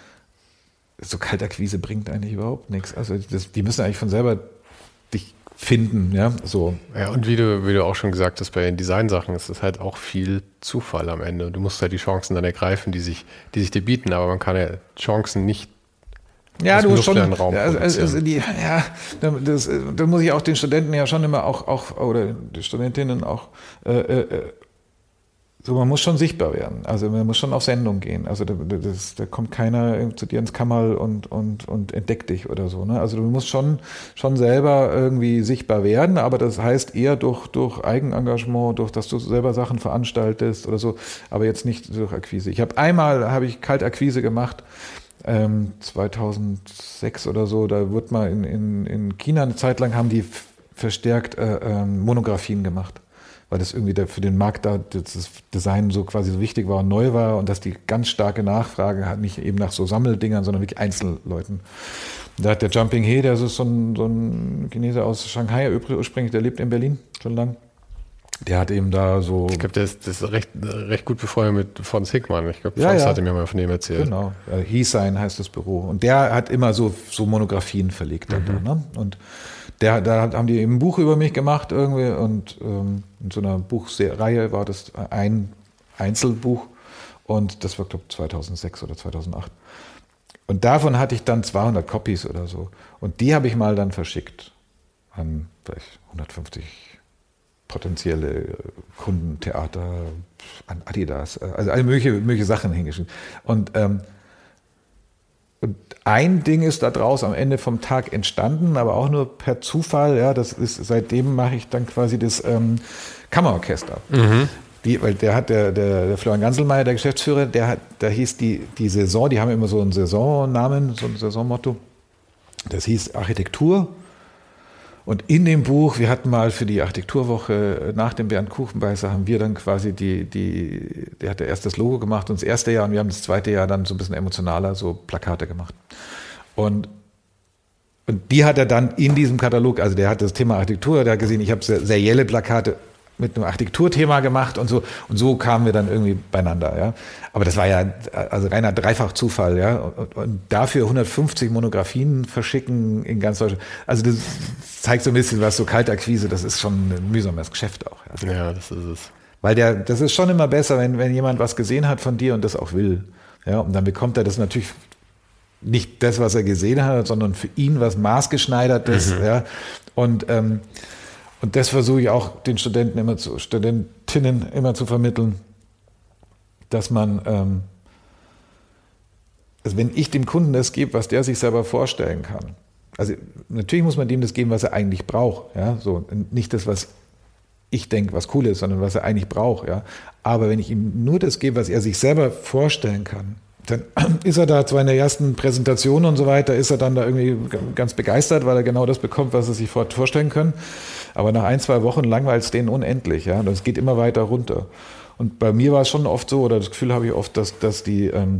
S2: so Kaltakquise bringt eigentlich überhaupt nichts. Also das, die müssen eigentlich von selber dich finden, ja, so.
S4: Ja, und wie du, wie du auch schon gesagt hast, bei den Designsachen ist es halt auch viel Zufall am Ende. Du musst halt die Chancen dann ergreifen, die sich, die sich dir bieten, aber man kann ja Chancen nicht
S2: ja, du musst schon, Raum also, also die, ja, das, da muss ich auch den Studenten ja schon immer auch, auch oder die Studentinnen auch äh, äh, so, man muss schon sichtbar werden. Also man muss schon auf Sendung gehen. Also da, das, da kommt keiner zu dir ins Kammerl und, und, und entdeckt dich oder so. Ne? Also du musst schon, schon selber irgendwie sichtbar werden, aber das heißt eher durch, durch Eigenengagement, durch dass du selber Sachen veranstaltest oder so, aber jetzt nicht durch Akquise. Ich habe einmal, habe ich Kaltakquise gemacht, ähm, zweitausendsechs oder so, da wurde mal in, in, in China eine Zeit lang, haben die verstärkt äh, äh, Monographien gemacht, weil das irgendwie der, für den Markt da das Design so quasi so wichtig war und neu war, und dass die ganz starke Nachfrage hat, nicht eben nach so Sammeldingern, sondern wirklich Einzelleuten. Da hat der Jumping He, der ist so ein, so ein Chinese aus Shanghai ursprünglich, der lebt in Berlin schon lang. Der hat eben da so...
S4: Ich glaube, der ist, das ist recht, recht gut befreundet mit Franz Hickmann. Ich glaube, Franz ja, ja. hatte mir mal von dem erzählt.
S2: Genau, He-Sign heißt das Büro. Und der hat immer so, so Monographien verlegt. Mhm. Da, ne? Und der, da haben die eben ein Buch über mich gemacht irgendwie, und ähm, in so einer Buchreihe war das ein Einzelbuch, und das war, glaube ich, zweitausendsechs oder zweitausendacht. Und davon hatte ich dann zweihundert Copies oder so. Und die habe ich mal dann verschickt an vielleicht hundertfünfzig potenzielle Kundentheater, an Adidas, also alle mögliche, mögliche Sachen hingeschrieben. Und, ähm, und ein Ding ist da draus am Ende vom Tag entstanden, aber auch nur per Zufall. Ja, das ist, seitdem mache ich dann quasi das ähm, Kammerorchester. Mhm. Die, weil der hat, der, der, der Florian Ganselmeier, der Geschäftsführer, der hat, da hieß die, die Saison, die haben immer so einen Saisonnamen, so ein Saisonmotto. Das hieß Architektur. Und in dem Buch, wir hatten mal für die Architekturwoche nach dem Bernd Kuchenbeißer, haben wir dann quasi die, die, der hat ja erst das Logo gemacht und das erste Jahr und wir haben das zweite Jahr dann so ein bisschen emotionaler so Plakate gemacht. Und, und die hat er dann in diesem Katalog, also der hat das Thema Architektur, der hat gesehen, ich habe serielle Plakate mit einem Architekturthema gemacht und so und so kamen wir dann irgendwie beieinander, ja. Aber das war ja also reiner Dreifach-Zufall, ja. Und, und dafür hundertfünfzig Monographien verschicken in ganz Deutschland. Also das zeigt so ein bisschen, was so Kaltakquise, das ist schon ein mühsames Geschäft auch. Ja,
S4: ja das ist es.
S2: Weil der, das ist schon immer besser, wenn, wenn jemand was gesehen hat von dir und das auch will, ja. Und dann bekommt er das natürlich nicht das, was er gesehen hat, sondern für ihn was maßgeschneidertes, mhm. ja. Und ähm, Und das versuche ich auch den Studenten immer zu, Studentinnen immer zu vermitteln, dass man, ähm, also wenn ich dem Kunden das gebe, was der sich selber vorstellen kann. Also natürlich muss man dem das geben, was er eigentlich braucht, ja, so nicht das, was ich denke, was cool ist, sondern was er eigentlich braucht, ja. Aber wenn ich ihm nur das gebe, was er sich selber vorstellen kann, dann ist er da zwar in der ersten Präsentation und so weiter, ist er dann da irgendwie ganz begeistert, weil er genau das bekommt, was er sich vorstellen kann. Aber nach ein, zwei Wochen langweilt es denen unendlich, ja. Und es geht immer weiter runter. Und bei mir war es schon oft so, oder das Gefühl habe ich oft, dass, dass die, ähm,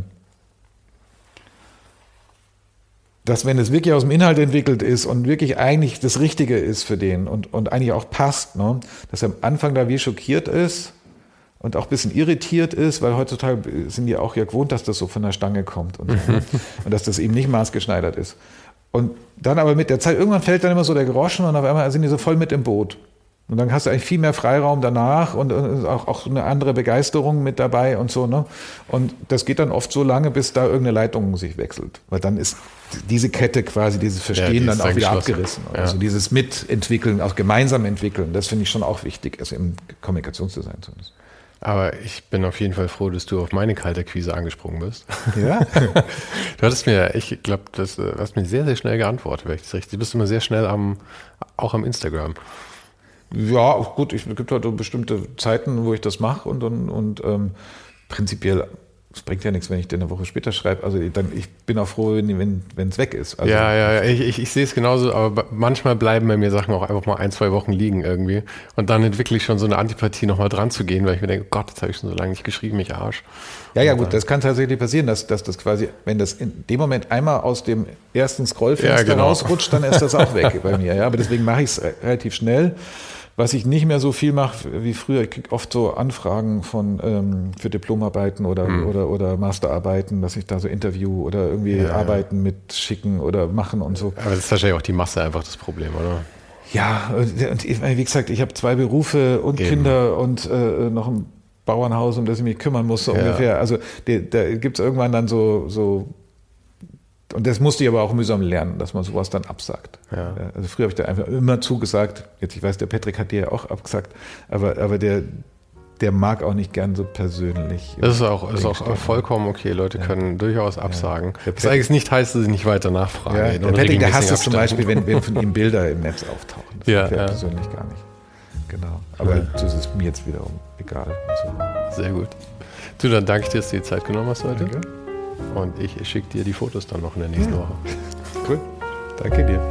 S2: dass wenn es wirklich aus dem Inhalt entwickelt ist und wirklich eigentlich das Richtige ist für den und, und eigentlich auch passt, ne, dass er am Anfang da wie schockiert ist und auch ein bisschen irritiert ist, weil heutzutage sind die auch ja gewohnt, dass das so von der Stange kommt und, so, ne? Und dass das eben nicht maßgeschneidert ist. Und dann aber mit der Zeit, irgendwann fällt dann immer so der Groschen und auf einmal sind die so voll mit im Boot. Und dann hast du eigentlich viel mehr Freiraum danach und auch, auch eine andere Begeisterung mit dabei und so, ne? Und das geht dann oft so lange, bis da irgendeine Leitung sich wechselt. Weil dann ist diese Kette quasi, dieses Verstehen ja, die dann auch wieder abgerissen. Ja. Also dieses Mitentwickeln, auch gemeinsam entwickeln, das finde ich schon auch wichtig, also im Kommunikationsdesign zumindest.
S4: Aber ich bin auf jeden Fall froh, dass du auf meine Kaltakquise angesprungen bist.
S2: Ja.
S4: Du hattest mir, ich glaube, du hast mir sehr, sehr schnell geantwortet, wenn ich das richtig. Du bist immer sehr schnell am, auch am Instagram.
S2: Ja, gut, es gibt halt bestimmte Zeiten, wo ich das mache und, und, und ähm, prinzipiell, es bringt ja nichts, wenn ich dir eine Woche später schreibe. Also dann, ich bin auch froh, wenn es weg ist. Also,
S4: ja, ja, ja, ich, ich, ich sehe es genauso, aber manchmal bleiben bei mir Sachen auch einfach mal ein, zwei Wochen liegen irgendwie. Und dann entwickle ich schon so eine Antipathie, nochmal dran zu gehen, weil ich mir denke, Gott, das habe ich schon so lange nicht geschrieben, ich Arsch.
S2: Ja, ja, gut, das kann tatsächlich passieren, dass, dass das quasi, wenn das in dem Moment einmal aus dem ersten Scrollfenster ja, genau. rausrutscht, dann ist das auch weg bei mir. Ja, aber deswegen mache ich es relativ schnell. Was ich nicht mehr so viel mache wie früher, ich kriege oft so Anfragen von ähm, für Diplomarbeiten oder, mhm. oder, oder Masterarbeiten, dass ich da so Interview oder irgendwie ja, Arbeiten ja. mitschicken oder machen und so.
S4: Aber das ist wahrscheinlich auch die Masse einfach das Problem, oder?
S2: Ja, und wie gesagt, ich habe zwei Berufe und Eben. Kinder und äh, noch ein Bauernhaus, um das ich mich kümmern muss, so ja. ungefähr. Also die, da gibt es irgendwann dann so, so und das musste ich aber auch mühsam lernen, dass man sowas dann absagt. Ja. Also früher habe ich da einfach immer zugesagt. Jetzt, ich weiß, der Patrick hat dir ja auch abgesagt, aber, aber der, der mag auch nicht gern so persönlich.
S4: Das ist auch, ist auch vollkommen okay. Leute ja. können durchaus absagen. Ja. Das eigentlich nicht heißt, dass ich nicht weiter nachfrage.
S2: Ja, der Patrick, der hasst es zum Beispiel, wenn, wenn von ihm Bilder im Netz auftauchen. Das
S4: ja,
S2: ja.
S4: ja.
S2: persönlich gar nicht. Genau. Aber ja. das ist mir jetzt wiederum egal.
S4: So. Sehr gut. Du, dann danke ich dir, dass du dir Zeit genommen hast heute.
S2: Danke.
S4: Und ich schicke dir die Fotos dann noch in der nächsten
S2: ja.
S4: Woche.
S2: Cool. Danke dir.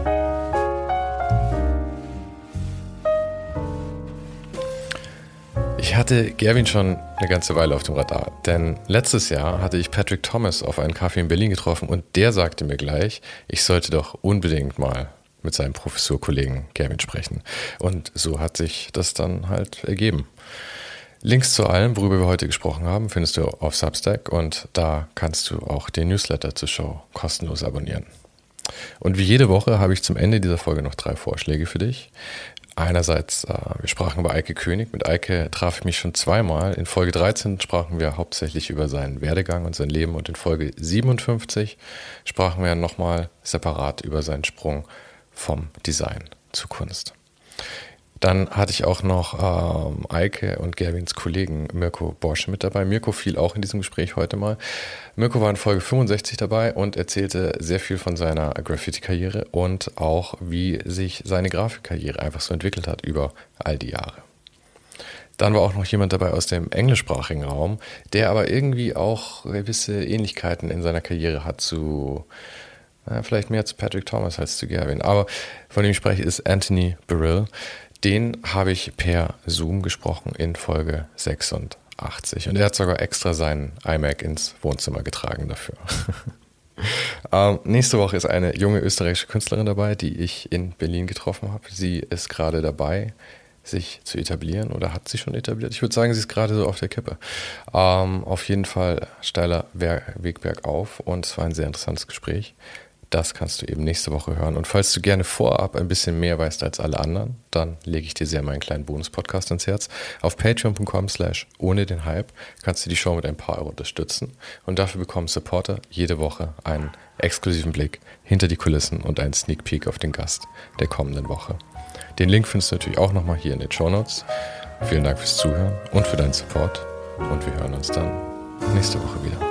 S1: Ich hatte Gerwin schon eine ganze Weile auf dem Radar, denn letztes Jahr hatte ich Patrick Thomas auf einen Kaffee in Berlin getroffen und der sagte mir gleich, ich sollte doch unbedingt mal mit seinem Professorkollegen Gerwin sprechen. Und so hat sich das dann halt ergeben. Links zu allem, worüber wir heute gesprochen haben, findest du auf Substack und da kannst du auch den Newsletter zur Show kostenlos abonnieren. Und wie jede Woche habe ich zum Ende dieser Folge noch drei Vorschläge für dich. Einerseits, äh, wir sprachen über Eike König. Mit Eike traf ich mich schon zweimal. In Folge dreizehn sprachen wir hauptsächlich über seinen Werdegang und sein Leben und in Folge siebenundfünfzig sprachen wir nochmal separat über seinen Sprung vom Design zur Kunst. Dann hatte ich auch noch ähm, Eike und Gerwins Kollegen Mirko Borsche mit dabei. Mirko fiel auch in diesem Gespräch heute mal. Mirko war in Folge fünfundsechzig dabei und erzählte sehr viel von seiner Graffiti-Karriere und auch, wie sich seine Grafikkarriere einfach so entwickelt hat über all die Jahre. Dann war auch noch jemand dabei aus dem englischsprachigen Raum, der aber irgendwie auch gewisse Ähnlichkeiten in seiner Karriere hat zu, na, vielleicht mehr zu Patrick Thomas als zu Gerwin. Aber von dem ich spreche, ist Anthony Burrill. Den habe ich per Zoom gesprochen in Folge sechsundachtzig. Und er hat sogar extra seinen iMac ins Wohnzimmer getragen dafür. ähm, nächste Woche ist eine junge österreichische Künstlerin dabei, die ich in Berlin getroffen habe. Sie ist gerade dabei, sich zu etablieren, oder hat sie schon etabliert? Ich würde sagen, sie ist gerade so auf der Kippe. Ähm, auf jeden Fall steiler Weg bergauf und es war ein sehr interessantes Gespräch. Das kannst du eben nächste Woche hören. Und falls du gerne vorab ein bisschen mehr weißt als alle anderen, dann lege ich dir sehr meinen kleinen Bonus-Podcast ans Herz. Auf patreon.com slash ohne den Hype kannst du die Show mit ein paar Euro unterstützen. Und dafür bekommen Supporter jede Woche einen exklusiven Blick hinter die Kulissen und einen Sneak Peek auf den Gast der kommenden Woche. Den Link findest du natürlich auch nochmal hier in den Shownotes. Vielen Dank fürs Zuhören und für deinen Support. Und wir hören uns dann nächste Woche wieder.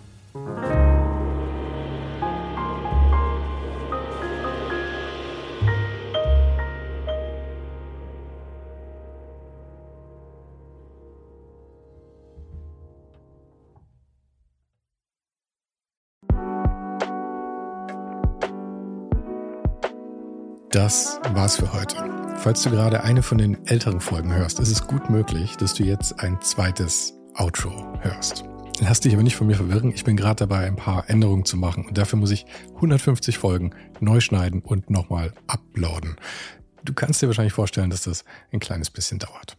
S5: Das war's für heute. Falls du gerade eine von den älteren Folgen hörst, ist es gut möglich, dass du jetzt ein zweites Outro hörst. Lass dich aber nicht von mir verwirren, ich bin gerade dabei, ein paar Änderungen zu machen und dafür muss ich hundertfünfzig Folgen neu schneiden und nochmal uploaden. Du kannst dir wahrscheinlich vorstellen, dass das ein kleines bisschen dauert.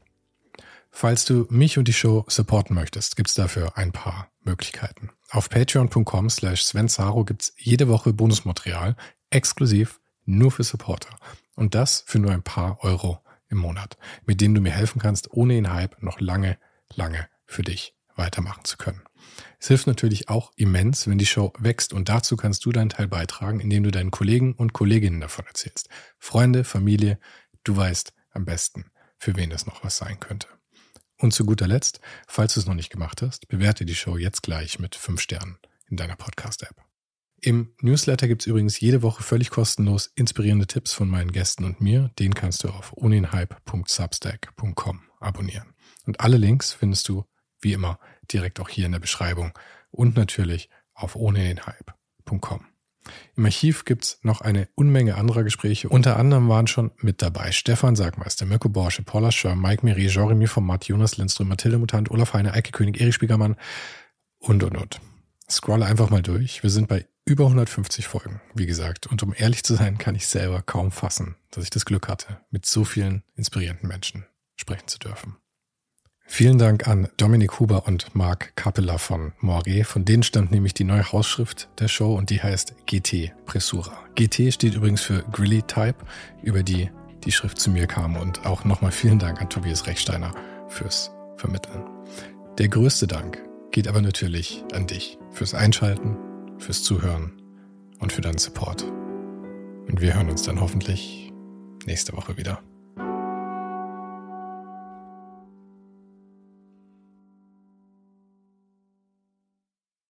S5: Falls du mich und die Show supporten möchtest, gibt's dafür ein paar Möglichkeiten. Auf patreon.com slash Sven Saro gibt's jede Woche Bonusmaterial, exklusiv nur für Supporter. Und das für nur ein paar Euro im Monat, mit denen du mir helfen kannst, ohne den Hype noch lange, lange für dich weitermachen zu können. Es hilft natürlich auch immens, wenn die Show wächst und dazu kannst du deinen Teil beitragen, indem du deinen Kollegen und Kolleginnen davon erzählst. Freunde, Familie, du weißt am besten, für wen das noch was sein könnte. Und zu guter Letzt, falls du es noch nicht gemacht hast, bewerte die Show jetzt gleich mit fünf Sternen in deiner Podcast-App. Im Newsletter gibt es übrigens jede Woche völlig kostenlos inspirierende Tipps von meinen Gästen und mir. Den kannst du auf ohnenhype punkt substack punkt com abonnieren. Und alle Links findest du, wie immer, direkt auch hier in der Beschreibung und natürlich auf ohnenhype punkt com. Im Archiv gibt es noch eine Unmenge anderer Gespräche. Unter anderem waren schon mit dabei Stefan Sagmeister, Mirko Borsche, Paula Schör, Mike Miri, Jeremy Format, Jonas Lindström, Mathilde Mutant, Olaf Heine, Eike König, Erich Spiegermann und, und, und. Scrolle einfach mal durch. Wir sind bei über hundertfünfzig Folgen, wie gesagt. Und um ehrlich zu sein, kann ich selber kaum fassen, dass ich das Glück hatte, mit so vielen inspirierenden Menschen sprechen zu dürfen. Vielen Dank an Dominik Huber und Marc Capella von Moiré. Von denen stammt nämlich die neue Hausschrift der Show und die heißt G T Pressura. G T steht übrigens für Grilly Type, über die die Schrift zu mir kam. Und auch nochmal vielen Dank an Tobias Rechsteiner fürs Vermitteln. Der größte Dank geht aber natürlich an dich fürs Einschalten, fürs Zuhören und für deinen Support. Und wir hören uns dann hoffentlich nächste Woche wieder.